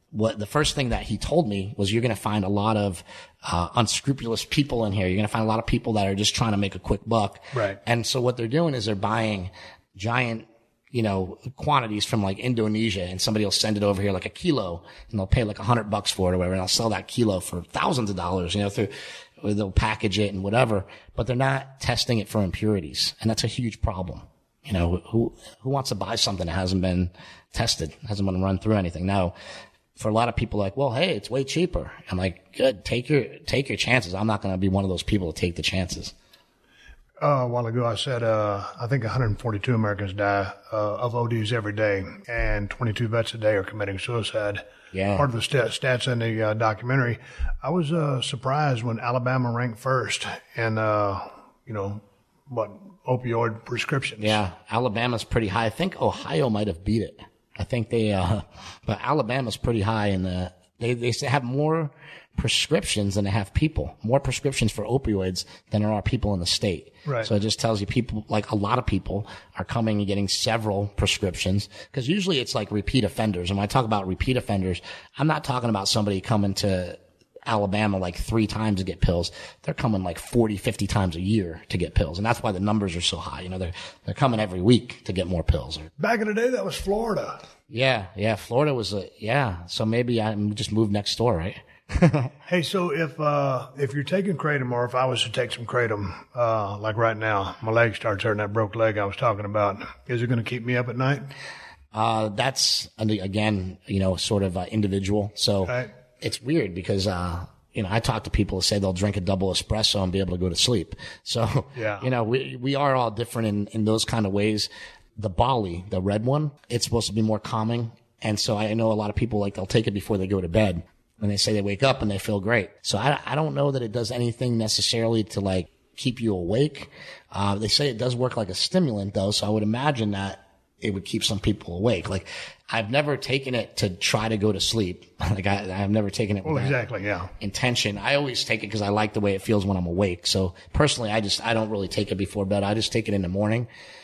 what the first thing that he told me was, you're going to find a lot of uh, unscrupulous people in here. You're going to find a lot of people that are just trying to make a quick buck. Right. And so what they're doing is they're buying giant, you know, quantities from like Indonesia, and somebody will send it over here like a kilo, and they'll pay like a hundred bucks for it or whatever, and they'll sell that kilo for thousands of dollars, you know, through, they'll package it and whatever, but they're not testing it for impurities. And that's a huge problem. You know, who, who wants to buy something that hasn't been tested, hasn't been run through anything? Now, for a lot of people, like, well, hey, it's way cheaper. I'm like, good, take your, take your chances. I'm not going to be one of those people to take the chances. Uh, a while ago, I said, uh, I think one hundred forty-two Americans die uh, of O Ds every day, and twenty-two vets a day are committing suicide. Yeah. Part of the st- stats in the uh, documentary. I was uh, surprised when Alabama ranked first in, uh, you know, what, opioid prescriptions. Yeah, Alabama's pretty high. I think Ohio might have beat it. I think they, uh, but Alabama's pretty high in the, they, they have more prescriptions than they have people, more prescriptions for opioids than there are people in the state. Right. So it just tells you people, like a lot of people are coming and getting several prescriptions, because usually it's like repeat offenders. And when I talk about repeat offenders, I'm not talking about somebody coming to Alabama like three times to get pills. They're coming like forty, fifty times a year to get pills. And that's why the numbers are so high. You know, they're, they're coming every week to get more pills. Back in the day, that was Florida. Yeah. Yeah. Florida was a, yeah. So maybe I just moved next door, right? Hey, so if, uh, if you're taking Kratom, or if I was to take some Kratom, uh, like right now, my leg starts hurting, that broke leg I was talking about, is it going to keep me up at night? Uh, that's, again, you know, sort of uh, individual. So, right. It's weird because, uh, you know, I talk to people who say they'll drink a double espresso and be able to go to sleep. So, yeah. you know, we, we are all different in, in those kind of ways. The Bali, the red one, it's supposed to be more calming. And so I know a lot of people, like, they'll take it before they go to bed, and they say they wake up and they feel great. So I, I don't know that it does anything necessarily to like keep you awake. Uh, they say it does work like a stimulant though. So I would imagine that it would keep some people awake. Like, I've never taken it to try to go to sleep. Like, I, I've never taken it with well, that exactly, yeah. intention. I always take it because I like the way it feels when I'm awake. So personally, I just, I don't really take it before bed. I just take it in the morning.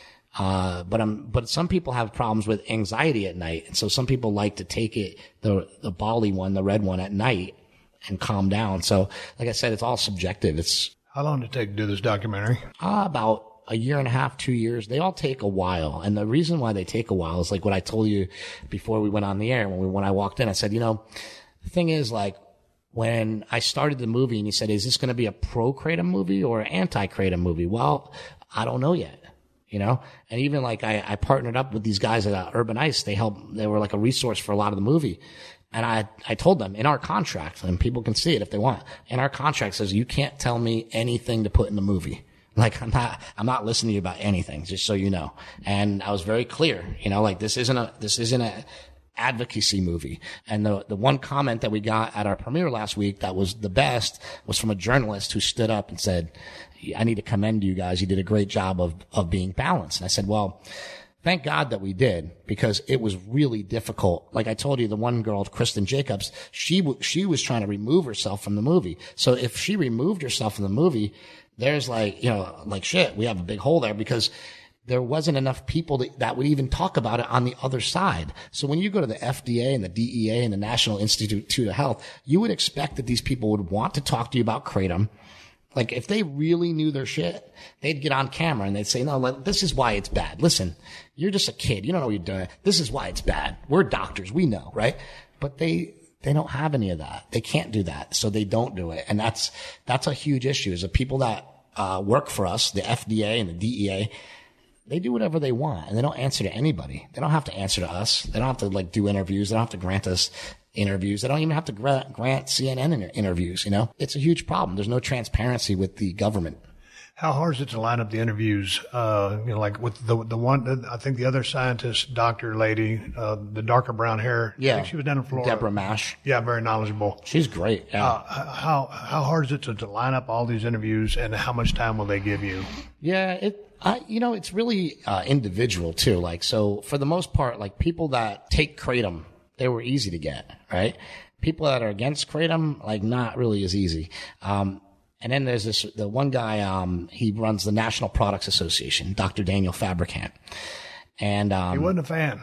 Uh, but I'm, but some people have problems with anxiety at night. And so some people like to take it, the, the Bali one, the red one at night, and calm down. So like I said, it's all subjective. It's. How long did it take to do this documentary? Uh, about a year and a half, two years. They all take a while. And the reason why they take a while is like what I told you before we went on the air. When we, when I walked in, I said, you know, the thing is, like, when I started the movie and you said, is this going to be a pro-Kratom movie or an anti-Kratom movie? Well, I don't know yet. You know, and even like I, I partnered up with these guys at uh, Urban Ice. They helped, they were like a resource for a lot of the movie. And I, I told them in our contract, and people can see it if they want, in our contract says you can't tell me anything to put in the movie. Like, I'm not, I'm not listening to you about anything, just so you know. And I was very clear, you know, like this isn't a, this isn't a advocacy movie. And the, the one comment that we got at our premiere last week that was the best was from a journalist who stood up and said, I need to commend you guys. You did a great job of, of being balanced. And I said, well, thank God that we did, because it was really difficult. Like I told you, the one girl, Kristen Jacobs, she, w- she was trying to remove herself from the movie. So if she removed herself from the movie, there's like, you know, like shit, we have a big hole there, because there wasn't enough people that, that would even talk about it on the other side. So when you go to the F D A and the D E A and the National Institute of Health, you would expect that these people would want to talk to you about Kratom. Like, if they really knew their shit, they'd get on camera and they'd say, no, this is why it's bad. Listen, you're just a kid. You don't know what you're doing. This is why it's bad. We're doctors. We know, right? But they, they don't have any of that. They can't do that. So they don't do it. And that's, that's a huge issue, is the people that, uh, work for us, the F D A and the D E A, they do whatever they want, and they don't answer to anybody. They don't have to answer to us. They don't have to like do interviews. They don't have to grant us interviews. They don't even have to grant, grant C N N inter- interviews. You know, it's a huge problem. There's no transparency with the government. How hard is it to line up the interviews? Uh, you know, like with the the one, I think the other scientist, doctor lady, uh, the darker brown hair. Yeah. I think she was down in Florida. Deborah Mash. Yeah, very knowledgeable. She's great. Yeah. Uh, how, how hard is it to, to line up all these interviews, and how much time will they give you? Yeah, it, I, you know, it's really, uh, individual too. Like, so for the most part, like people that take Kratom, they were easy to get, right? People that are against Kratom, like not really as easy. Um, And then there's this, the one guy, um, he runs the National Products Association, Doctor Daniel Fabricant. And, um, he wasn't a fan.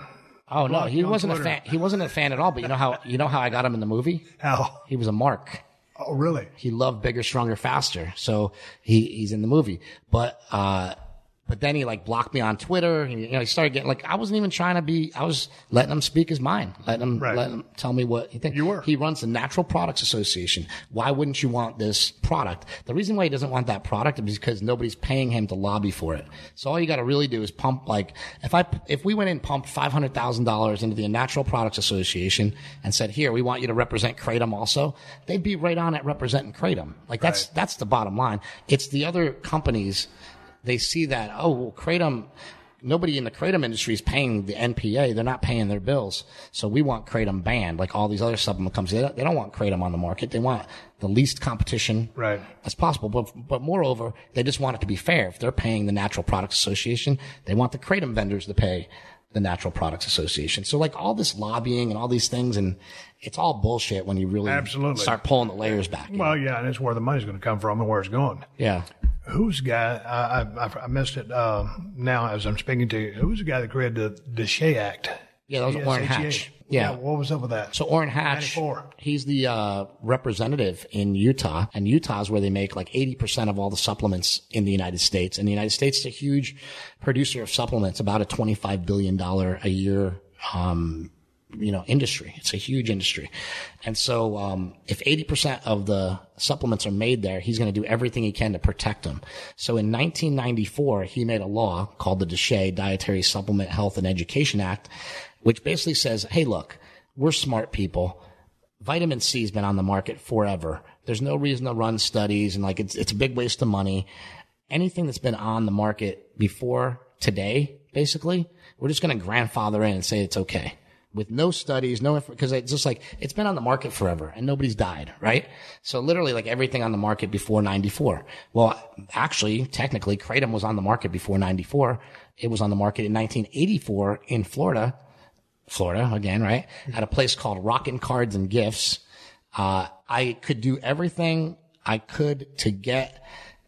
Oh no, blocked he you on wasn't a Twitter. fan. He wasn't a fan at all. But you know how you know how I got him in the movie? How? He was a mark. Oh, really? He loved Bigger, Stronger, Faster. So he, he's in the movie. But, uh, but then he like blocked me on Twitter. He, you know, he started getting like, I wasn't even trying to be, I was letting him speak his mind, letting him, Right. letting him tell me what he thinks. You were. He runs the Natural Products Association. Why wouldn't you want this product? The reason why he doesn't want that product is because nobody's paying him to lobby for it. So all you got to really do is pump like, if I, if we went in and pumped five hundred thousand dollars into the Natural Products Association and said, here, we want you to represent Kratom also, they'd be right on at representing Kratom. Like that's, Right. that's the bottom line. It's the other companies. They see that, oh, well, Kratom, nobody in the Kratom industry is paying the N P A. They're not paying their bills. So we want Kratom banned, like all these other supplement companies. They don't, they don't want Kratom on the market. They want the least competition Right. as possible. But, but moreover, they just want it to be fair. If they're paying the Natural Products Association, they want the Kratom vendors to pay the Natural Products Association. So like all this lobbying and all these things, and it's all bullshit when you really Absolutely. start pulling the layers back. you know? Well, yeah, and it's where the money's going to come from and where it's going. Yeah. Who's the guy? I, I, I missed it uh, now as I'm speaking to you. Who's the guy that created the, the Shea Act? Yeah, that was D S Orrin H E A. Hatch. Yeah. What was up with that? So Orrin Hatch, ninety-four. he's the uh, representative in Utah, and Utah is where they make like eighty percent of all the supplements in the United States. And the United States is a huge producer of supplements, about a twenty-five billion dollars a year um, you know, industry. It's a huge industry. And so, um, if eighty percent of the supplements are made there, he's going to do everything he can to protect them. So in nineteen ninety-four, he made a law called the DSHEA, Dietary Supplement Health and Education Act, which basically says, hey, look, we're smart people. Vitamin C has been on the market forever. There's no reason to run studies, and like it's, it's a big waste of money. Anything that's been on the market before today, basically, we're just going to grandfather in and say it's okay. With no studies, no, because it's just like, it's been on the market forever and nobody's died, right? So literally like everything on the market before ninety-four. Well, actually, technically, Kratom was on the market before ninety-four. It was on the market in nineteen eighty-four in Florida. Florida, again, right? At a place called Rockin' Cards and Gifts. Uh, I could do everything I could to get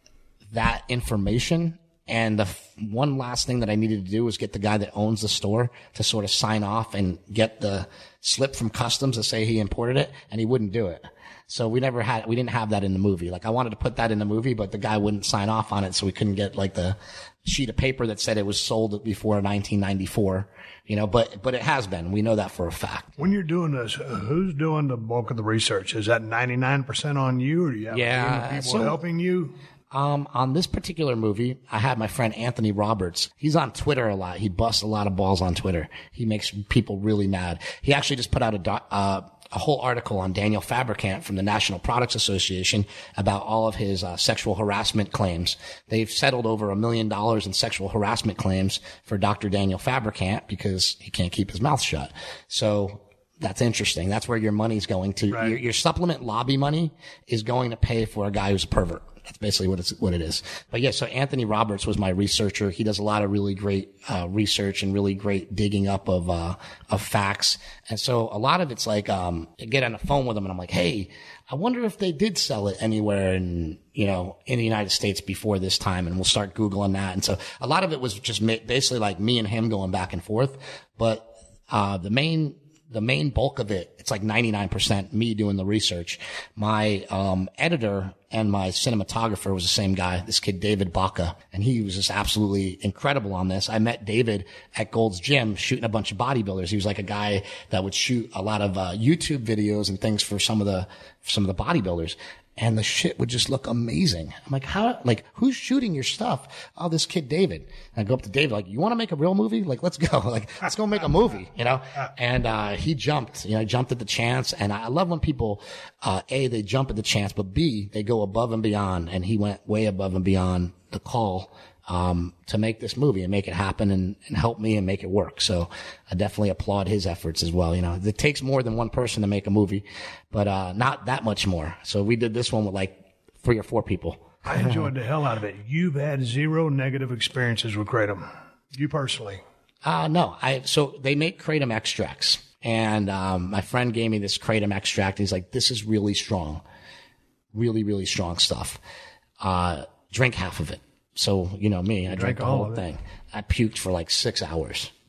that information. And the f- one last thing that I needed to do was get the guy that owns the store to sort of sign off and get the slip from customs to say he imported it, and he wouldn't do it. So we never had, we didn't have that in the movie. Like I wanted to put that in the movie, but the guy wouldn't sign off on it, so we couldn't get like the sheet of paper that said it was sold before nineteen ninety-four. You know, but, but it has been. We know that for a fact. When you're doing this, who's doing the bulk of the research? Is that ninety-nine percent on you, or do you have Yeah, a team of people so- helping you? Um, on this particular movie, I had my friend Anthony Roberts. He's on Twitter a lot. He busts a lot of balls on Twitter. He makes people really mad. He actually just put out a, do- uh, a whole article on Daniel Fabricant from the National Products Association about all of his uh, sexual harassment claims. They've settled over a million dollars in sexual harassment claims for Doctor Daniel Fabricant because he can't keep his mouth shut. So that's interesting. That's where your money's going to. Right. Your, your supplement lobby money is going to pay for a guy who's a pervert. That's basically what it's, what it is. But yeah, so Anthony Roberts was my researcher. He does a lot of really great, uh, research and really great digging up of, uh, of facts. And so a lot of it's like, um, I get on the phone with him and I'm like, hey, I wonder if they did sell it anywhere in, you know, in the United States before this time. And we'll start Googling that. And so a lot of it was just ma- basically like me and him going back and forth. But, uh, the main, the main bulk of it, it's like ninety-nine percent me doing the research. My, um, editor and my cinematographer was the same guy, this kid, David Baca, and he was just absolutely incredible on this. I met David at Gold's Gym shooting a bunch of bodybuilders. He was like a guy that would shoot a lot of, uh, YouTube videos and things for some of the, for some of the bodybuilders. And the shit would just look amazing. I'm like, how, like, who's shooting your stuff? Oh, this kid, David. And I go up to David, like, you want to make a real movie? Like, let's go. Like, let's go make a movie, you know? And, uh, he jumped, you know, jumped at the chance. And I love when people, uh, A, they jump at the chance, but B, they go above and beyond. And he went way above and beyond the call, um, to make this movie and make it happen and, and help me and make it work. So I definitely applaud his efforts as well. You know, it takes more than one person to make a movie, but, uh, not that much more. So we did this one with like three or four people. I enjoyed the hell out of it. You've had zero negative experiences with Kratom. You personally. Uh, no, I, so they make Kratom extracts and, um, my friend gave me this Kratom extract. He's like, this is really strong, really, really strong stuff. Uh, drink half of it. So, you know me, I drank the all whole of it. thing. I puked for like six hours.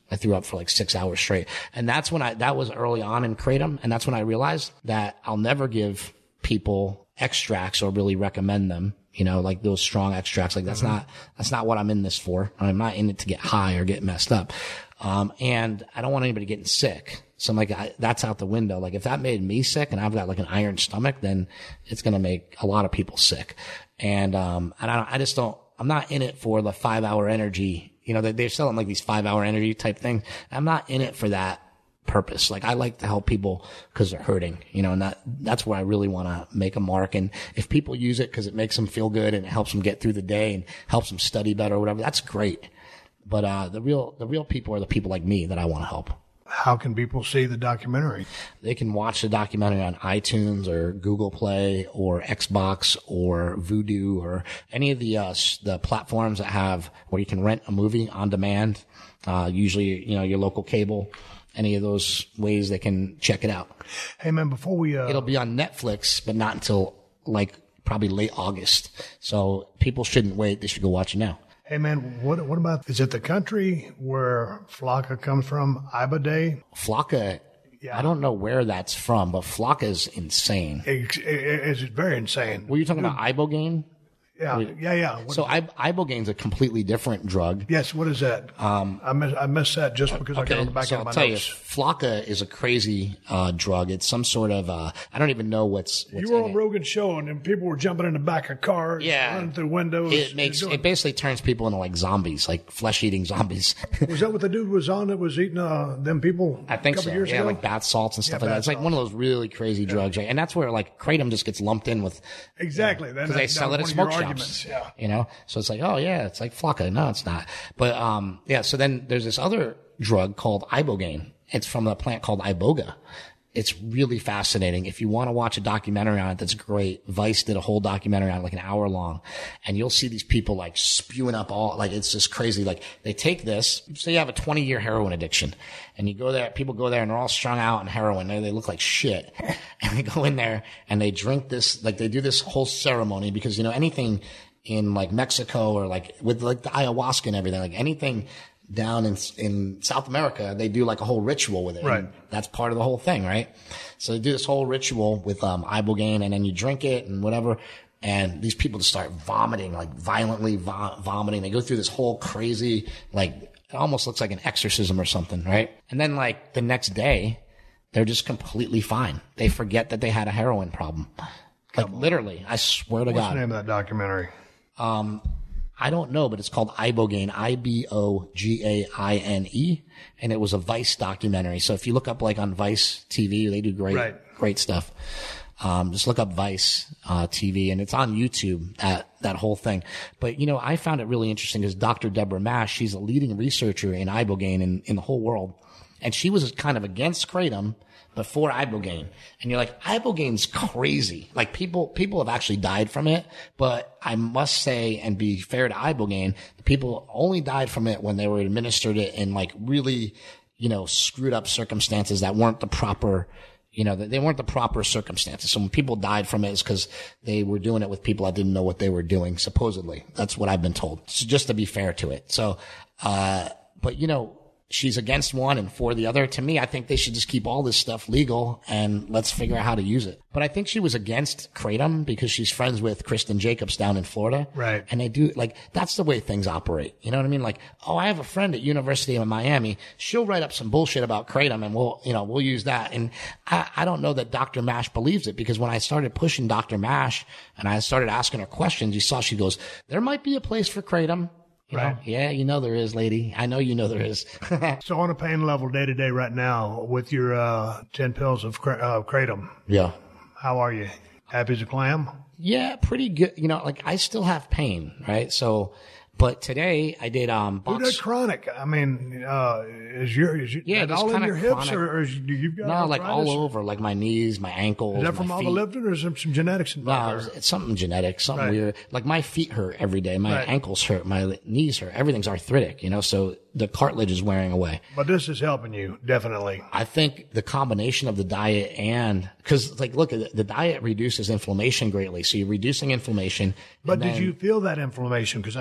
I threw up for like six hours straight. And that's when I, that was early on in Kratom. And that's when I realized that I'll never give people extracts or really recommend them, you know, like those strong extracts. Like that's mm-hmm. not, that's not what I'm in this for. I'm not in it to get high or get messed up. Um, and I don't want anybody getting sick. So I'm like, I, that's out the window. Like if that made me sick and I've got like an iron stomach, then it's going to make a lot of people sick. And, um, and I, I just don't, I'm not in it for the five hour energy. You know, they're selling like these five hour energy type things. I'm not in it for that purpose. Like I like to help people because they're hurting, you know, and that, that's where I really want to make a mark. And if people use it because it makes them feel good and it helps them get through the day and helps them study better or whatever, that's great. But, uh, the real, the real people are the people like me that I want to help. How can people see the documentary? They can watch the documentary on iTunes or Google Play or Xbox or Vudu or any of the, uh, the platforms that have where you can rent a movie on demand. Uh, usually, you know, your local cable, any of those ways they can check it out. Hey man, before we, uh, it'll be on Netflix, but not until like probably late August. So people shouldn't wait. They should go watch it now. Hey man, what what about, is it the country where Flocka comes from, Iba Day? Flocka, yeah. I don't know where that's from, but Flocka is insane. It, it, it's very insane. Were you talking about Ibogaine? Yeah, yeah, yeah. What so I, Ibogaine's a completely different drug. Yes, what is that? Um, I miss I missed that just because okay, I got on the back so of my I'll tell notes. you, Flocka is a crazy uh, drug. It's some sort of uh, I don't even know what's. what's you were in on it. Rogan's show, and then people were jumping in the back of cars, yeah, running through windows. It makes it basically turns people into like zombies, like flesh eating zombies. Was that what the dude was on that was eating uh, them people? I think a couple so. Years yeah, ago? like bath salts and stuff yeah, like that. It's like one of those really crazy yeah. drugs, right? And that's where like kratom just gets lumped in with. Exactly, because you know, they sell it at smoke shops. Yeah. You know, so it's like, oh yeah, it's like Flocka. No, it's not. But um, yeah. So then there's this other drug called Ibogaine. It's from a plant called Iboga. It's really fascinating. If you want to watch a documentary on it, that's great. Vice did a whole documentary on it, like an hour long, and you'll see these people like spewing up all, like it's just crazy. Like they take this, say you have a twenty year heroin addiction, and you go there, people go there and they're all strung out on heroin. They, they look like shit, and they go in there and they drink this, like they do this whole ceremony because you know anything in like Mexico or like with like the ayahuasca and everything, like anything down in in South America, they do like a whole ritual with it. Right. And that's part of the whole thing, right? So they do this whole ritual with um Ibogaine, and then you drink it and whatever. And these people just start vomiting, like violently vo- vomiting. They go through this whole crazy, like it almost looks like an exorcism or something, right? And then like the next day, they're just completely fine. They forget that they had a heroin problem. Like literally, I swear to What's God. What's the name of that documentary? Um, I don't know, but it's called Ibogaine, I B O G A I N E, and it was a Vice documentary. So if you look up like on Vice T V, they do great, right. great stuff. Um, just look up Vice, uh, T V, and it's on YouTube, that, that whole thing. But, you know, I found it really interesting because Doctor Deborah Mash, she's a leading researcher in Ibogaine in, in the whole world. And she was kind of against kratom before Ibogaine. And you're like, Ibogaine's crazy. Like people, people have actually died from it, but I must say and be fair to Ibogaine, the people only died from it when they were administered it in like really, you know, screwed up circumstances that weren't the proper, you know, they weren't the proper circumstances. So when people died from it, it's because they were doing it with people that didn't know what they were doing, supposedly. That's what I've been told. So just to be fair to it. So, uh, but you know, she's against one and for the other. To me, I think they should just keep all this stuff legal and let's figure out how to use it. But I think she was against kratom because she's friends with Kristen Jacobs down in Florida. Right. And they do, like, that's the way things operate. You know what I mean? Like, oh, I have a friend at University of Miami. She'll write up some bullshit about kratom and we'll, you know, we'll use that. And I, I don't know that Doctor Mash believes it because when I started pushing Doctor Mash and I started asking her questions, you saw she goes, there might be a place for kratom. You right. know? Yeah, you know there is, lady. I know you know there is. So on a pain level day to day right now with your uh, ten pills of cra- uh, kratom, yeah. How are you? Happy as a clam? Yeah, pretty good. You know, like I still have pain, right? So, but today I did um. Box- You're not chronic. I mean, uh, is your is your, yeah, is all in your hips chronic. or, or is, do you've got no, arthritis? like all over, like my knees, my ankles. Is that from my all feet. the lifting or is there some genetics in No, there? it's, it's something genetic, something right. weird. Like my feet hurt every day, my right. ankles hurt, my knees hurt. Everything's arthritic, you know. So the cartilage is wearing away. But this is helping you definitely. I think the combination of the diet and because, like, look, the diet reduces inflammation greatly. So you're reducing inflammation. But then, did you feel that inflammation? Because I know it showed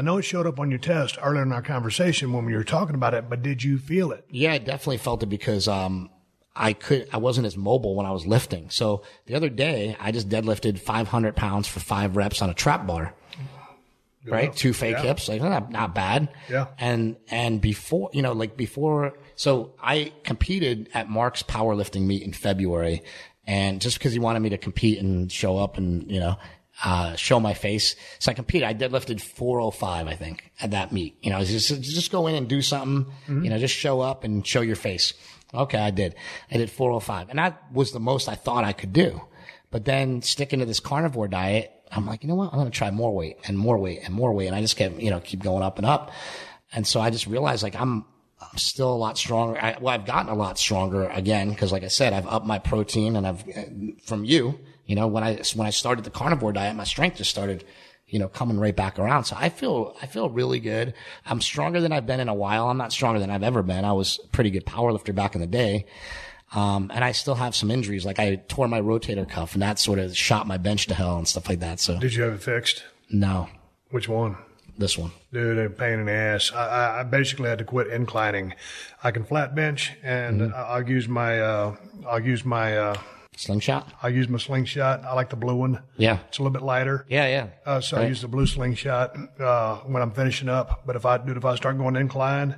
showed up on your test earlier in our conversation when we were talking about it, but did you feel it? Yeah, I definitely felt it because, um, I could, I wasn't as mobile when I was lifting. So the other day, I just deadlifted five hundred pounds for five reps on a trap bar. Good right? Enough. Two fake yeah. hips. Like, not, not bad. Yeah. And, and before, you know, like before, so I competed at Mark's powerlifting meet in February. And just because he wanted me to compete and show up and, you know, uh, show my face. So I competed. I deadlifted four oh five, I think, at that meet. You know, just, just go in and do something, mm-hmm. you know, just show up and show your face. Okay, I did. I did four oh five. And that was the most I thought I could do. But then sticking to this carnivore diet, I'm like, you know what? I'm going to try more weight and more weight and more weight. And I just kept, you know, keep going up and up. And so I just realized like I'm, I'm still a lot stronger. I, well, I've gotten a lot stronger again because like I said, I've upped my protein and I've, from you, you know, when I, when I started the carnivore diet, my strength just started, you know, coming right back around. So I feel, I feel really good. I'm stronger than I've been in a while. I'm not stronger than I've ever been. I was a pretty good power lifter back in the day. Um, and I still have some injuries. Like I tore my rotator cuff and that sort of shot my bench to hell and stuff like that. So did you have it fixed? No. Which one? This one. Dude, a pain in the ass. I, I basically had to quit inclining. I can flat bench and mm-hmm. I'll use my, uh, I'll use my, uh, slingshot? I use my slingshot. I like the blue one. Yeah. It's a little bit lighter. Yeah, yeah. Uh, so right. I use the blue slingshot, uh, when I'm finishing up. But if I, dude, if I start going incline,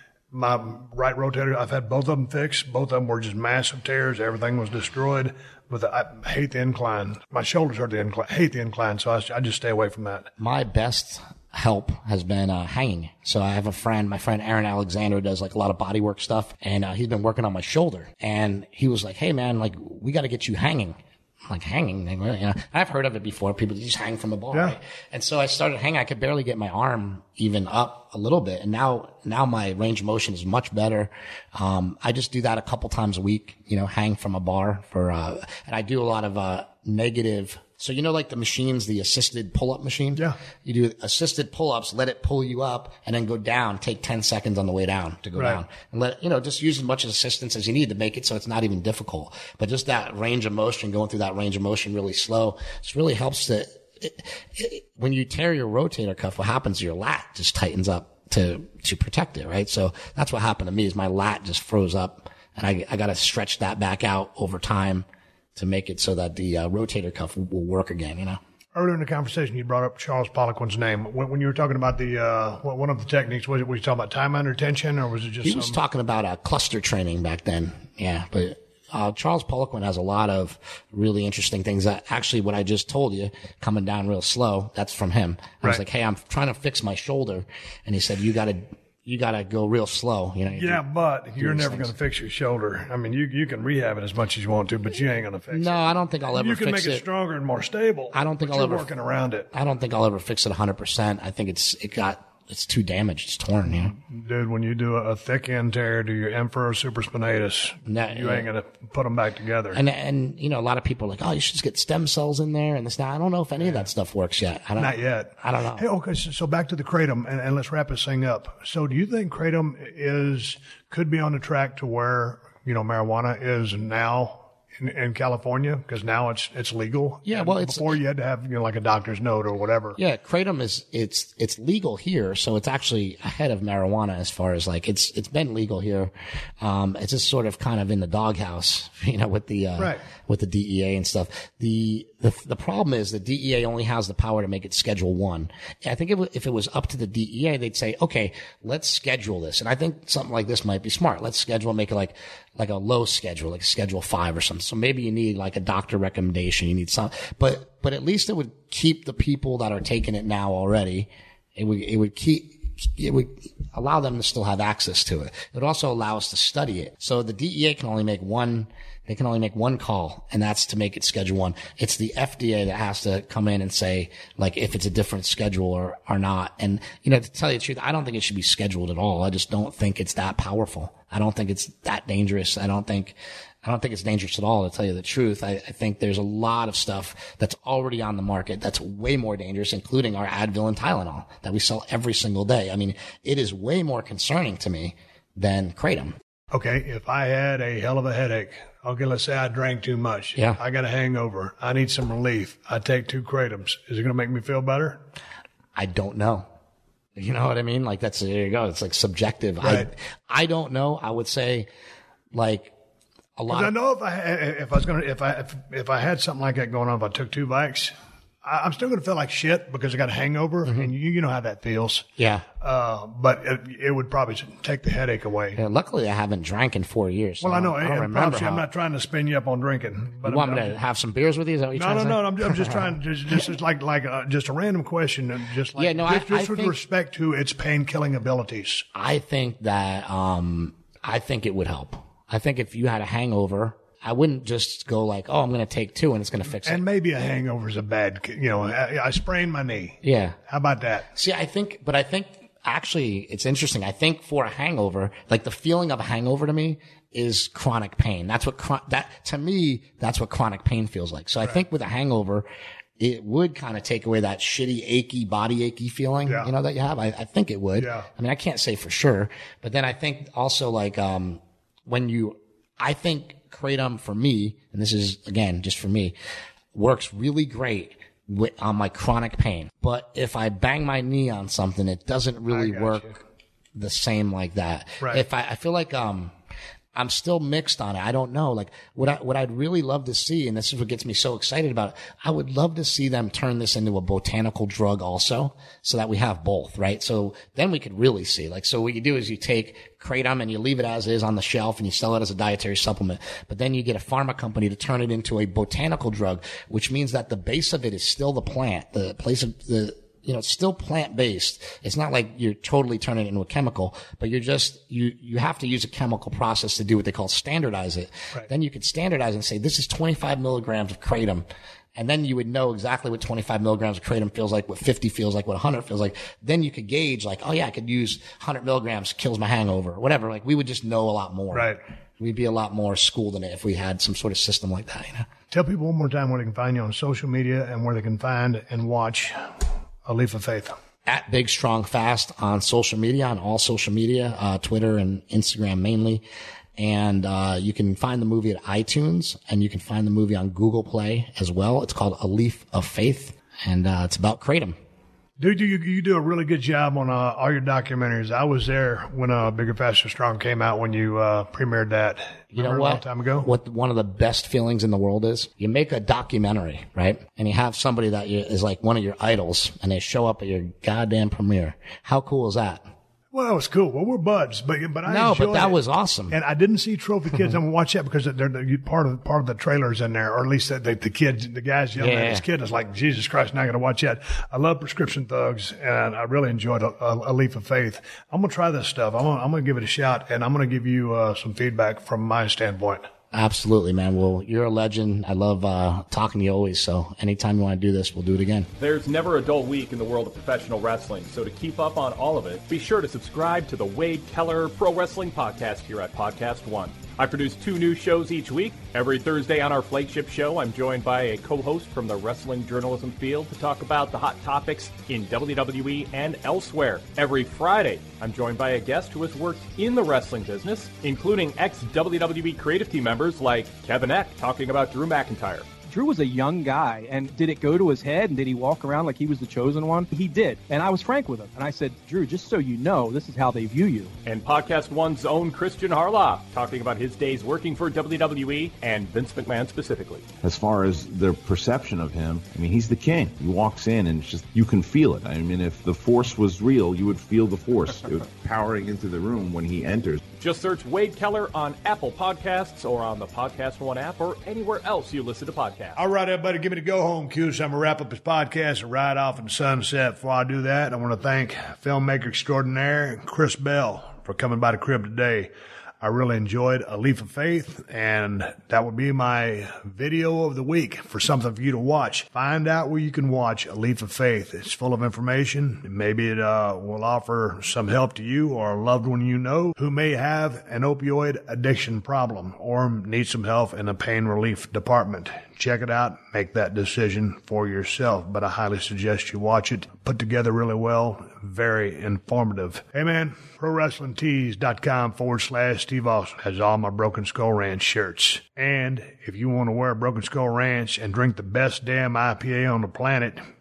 my right rotator, I've had both of them fixed. Both of them were just massive tears. Everything was destroyed. But I hate the incline. My shoulders hurt the incline. I hate the incline. So I, I just stay away from that. My best help has been uh, hanging. So I have a friend, my friend Aaron Alexander does like a lot of bodywork stuff, and uh, he's been working on my shoulder. And he was like, "Hey man, like we got to get you hanging." I'm like, hanging, you know, I've heard of it before. People just hang from a bar, yeah. right? And so I started hanging. I could barely get my arm even up a little bit, and now now my range of motion is much better. Um, I just do that a couple times a week, you know, hang from a bar for, uh, and I do a lot of uh, negative. So, you know, like the machines, the assisted pull-up machine? Yeah. You do assisted pull-ups, let it pull you up, and then go down. Take ten seconds on the way down to go right. down. And let, you know, just use as much assistance as you need to make it so it's not even difficult. But just that range of motion, going through that range of motion really slow, just really helps to, it, it, when you tear your rotator cuff, what happens to your lat just tightens up to, to protect it, right? So that's what happened to me is my lat just froze up, and I, I got to stretch that back out over time to make it so that the uh, rotator cuff will, will work again, you know. Earlier in the conversation, you brought up Charles Poliquin's name. When, when you were talking about the uh, one of the techniques, was it was you talking about time under tension, or was it just? He some... was talking about uh, cluster training back then. Yeah, but uh, Charles Poliquin has a lot of really interesting things. That actually, what I just told you, coming down real slow, that's from him. I right. was like, "Hey, I'm trying to fix my shoulder," and he said, "You got to." You got to go real slow, you know. You yeah, do, but you're never going to fix your shoulder. I mean, you you can rehab it as much as you want to, but you ain't going to fix no, it. No, I don't think I'll ever fix it. You can make it stronger and more stable. I don't think I'll you're ever working around it. I don't think I'll ever fix it one hundred percent. I think it's it got it's too damaged. It's torn, you know. Dude, when you do a, a thick end tear to your infra supraspinatus, no, you yeah. ain't going to put them back together. And and you know, a lot of people are like, oh, you should just get stem cells in there and this. Now, I don't know if any of that stuff works yet. I don't, Not yet. I don't know. Hey, okay, so, so back to the kratom, and, and let's wrap this thing up. So, do you think kratom is could be on the track to where you know marijuana is now? In, in California, because now it's it's legal. Yeah, and well, it's before you had to have you know like a doctor's note or whatever. Yeah, kratom is it's it's legal here, so it's actually ahead of marijuana as far as like it's it's been legal here. Um, it's just sort of kind of in the doghouse, you know, with the uh, right. with the D E A and stuff. The the the problem is the D E A only has the power to make it Schedule One. I think if if it was up to the D E A, they'd say, okay, let's schedule this, and I think something like this might be smart. Let's schedule, make it like like a low schedule, like a Schedule Five or something. So maybe you need like a doctor recommendation. You need some, but, but at least it would keep the people that are taking it now already. It would, it would keep, it would allow them to still have access to it. It would also allow us to study it. So the D E A can only make one, they can only make one call, and that's to make it Schedule One. It's the F D A that has to come in and say, like, if it's a different schedule or, or not. And, you know, to tell you the truth, I don't think it should be scheduled at all. I just don't think it's that powerful. I don't think it's that dangerous. I don't think, I don't think it's dangerous at all, to tell you the truth. I, I think there's a lot of stuff that's already on the market that's way more dangerous, including our Advil and Tylenol that we sell every single day. I mean, it is way more concerning to me than kratom. Okay, if I had a hell of a headache, okay, let's say I drank too much. Yeah. I got a hangover. I need some relief. I take two kratoms. Is it going to make me feel better? I don't know. You know what I mean? Like that's, there you go. It's like subjective. Right. I, I don't know. I would say like a lot. I know if I, if I was going to, if I, if, if I had something like that going on, if I took two Vikes, I, I'm still going to feel like shit because I got a hangover, mm-hmm. and you, you know how that feels. Yeah. Uh, but it, it would probably take the headache away. Yeah, luckily, I haven't drank in four years. So well, I know. I don't and remember how, I'm not trying to spin you up on drinking. But you want I'm, me to have some beers with you? Is that what you're no, trying no, to no, say? no. I'm, I'm just trying to just, just it's like like uh, just a random question, just like yeah, no, just, I, just I with think, respect to its pain killing abilities. I think that um, I think it would help. I think if you had a hangover, I wouldn't just go like, oh, I'm going to take two and it's going to fix it. And maybe a hangover is a bad, you know, I, I sprained my knee. Yeah. How about that? See, I think, but I think actually it's interesting. I think for a hangover, like the feeling of a hangover to me is chronic pain. That's what, chron- that, to me, that's what chronic pain feels like. So I think with a hangover, it would kind of take away that shitty, achy, body achy feeling, Yeah. you know, that you have. I, I think it would. Yeah. I mean, I can't say for sure, but then I think also like, um, when you, I think Kratom for me, and this is again, just for me, works really great with, on my chronic pain. But if I bang my knee on something, it doesn't really work you. the same like that. Right. If I, I feel like, um, I'm still mixed on it. I don't know. Like what I, what I'd really love to see, and this is what gets me so excited about it. I would love to see them turn this into a botanical drug also, so that we have both, right? So then we could really see, like, so what you do is you take Kratom and you leave it as is on the shelf and you sell it as a dietary supplement. But then you get a pharma company to turn it into a botanical drug, which means that the base of it is still the plant, the place of the, you know, it's still plant-based. It's not like you're totally turning it into a chemical, but you're just, you, you have to use a chemical process to do what they call standardize it. Right. Then you could standardize and say, this is twenty-five milligrams of Kratom. And then you would know exactly what twenty-five milligrams of Kratom feels like, what fifty feels like, what one hundred feels like. Then you could gauge like, oh yeah, I could use one hundred milligrams, kills my hangover, or whatever. Like we would just know a lot more. Right. We'd be a lot more schooled in it if we had some sort of system like that, you know? Tell people one more time where they can find you on social media and where they can find and watch A Leaf of Faith. At Big Strong Fast on social media, on all social media, uh, Twitter and Instagram mainly. And, uh, you can find the movie at iTunes and you can find the movie on Google Play as well. It's called A Leaf of Faith and, uh, it's about Kratom. Dude, you you do a really good job on uh, all your documentaries. I was there when uh, Bigger, Faster, Strong came out when you uh, premiered that. You know Remember what? A long time ago. What one of the best feelings in the world is? You make a documentary, right? And you have somebody that you, is like one of your idols, and they show up at your goddamn premiere. How cool is that? Well, it was cool. Well, we're buds, but but I No, but enjoyed that it. was awesome. And I didn't see Trophy Kids. I'm gonna watch that because they're, they're part of part of the trailers in there, or at least the, the, the kids, the guys yelling Yeah. at his kid. Is like, Jesus Christ, not gonna watch that. I love Prescription Thugs, and I really enjoyed a, a, a Leaf of Faith. I'm gonna try this stuff. I'm gonna, I'm gonna give it a shot, and I'm gonna give you uh, some feedback from my standpoint. Absolutely, man. Well, you're a legend. I love uh, talking to you always. So anytime you want to do this, we'll do it again. There's never a dull week in the world of professional wrestling, so to keep up on all of it, be sure to subscribe to the Wade Keller Pro Wrestling Podcast here at Podcast One. I produce two new shows each week. Every Thursday on our flagship show, I'm joined by a co-host from the wrestling journalism field to talk about the hot topics in W W E and elsewhere. Every Friday, I'm joined by a guest who has worked in the wrestling business, including ex-W W E creative team members like Kevin Eck talking about Drew McIntyre. Drew was a young guy, and did it go to his head, and did he walk around like he was the chosen one? He did, and I was frank with him, and I said, Drew, just so you know, this is how they view you. And Podcast One's own Christian Harloff, talking about his days working for W W E and Vince McMahon specifically. As far as their perception of him, I mean, he's the king. He walks in, and it's just, you can feel it. I mean, if the Force was real, you would feel the Force powering into the room when he enters. Just search Wade Keller on Apple Podcasts or on the Podcast One app or anywhere else you listen to podcasts. All right, everybody, give me the go-home cue. So I'm going to wrap up this podcast and ride off in the sunset. Before I do that, I want to thank filmmaker extraordinaire Chris Bell for coming by the crib today. I really enjoyed A Leaf of Faith, and that would be my video of the week for something for you to watch. Find out where you can watch A Leaf of Faith. It's full of information. Maybe it uh, will offer some help to you or a loved one you know who may have an opioid addiction problem or needs some help in the pain relief department. Check it out. Make that decision for yourself. But I highly suggest you watch it. Put together really well. Very informative. Hey, man. ProWrestlingTees.com forward slash Steve Austin has all my Broken Skull Ranch shirts. And if you want to wear Broken Skull Ranch and drink the best damn I P A on the planet,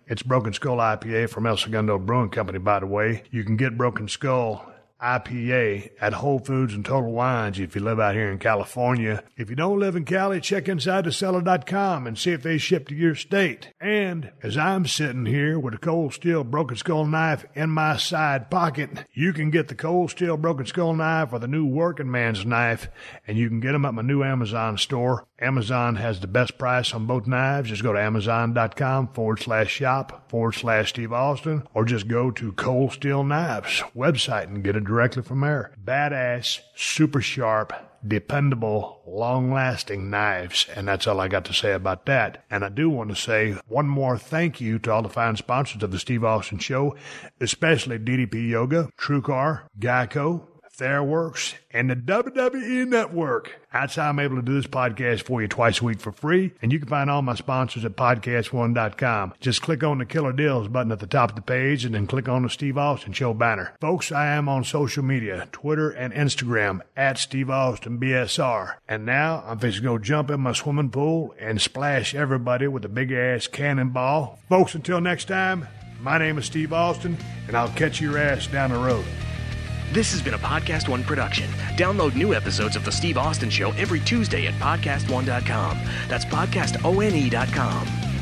It's Broken Skull I P A from El Segundo Brewing Company, by the way. You can get Broken Skull I P A at Whole Foods and Total Wines if you live out here in California. If you don't live in Cali, check inside the cellar dot com and see if they ship to your state. And as I'm sitting here with a Cold Steel Broken Skull knife in my side pocket, you can get the Cold Steel Broken Skull knife or the new Working Man's knife, and you can get them at my new Amazon store. Amazon has the best price on both knives. Just go to amazon.com forward slash shop forward slash Steve Austin, or just go to Cold Steel Knives website and get it directly from there. Badass, super sharp, dependable, long-lasting knives. And that's all I got to say about that. And I do want to say one more thank you to all the fine sponsors of the Steve Austin Show, especially D D P Yoga, TrueCar, Geico, Fairworks, and the W W E Network. That's how I'm able to do this podcast for you twice a week for free. And you can find all my sponsors at podcast one dot com. Just click on the Killer Deals button at the top of the page and then click on the Steve Austin Show banner. Folks, I am on social media, Twitter and Instagram, at Steve Austin B S R. And now I'm fixing to go jump in my swimming pool and splash everybody with a big-ass cannonball. Folks, until next time, my name is Steve Austin, and I'll catch your ass down the road. This has been a Podcast One production. Download new episodes of The Steve Austin Show every Tuesday at podcast one dot com. That's podcast one dot com.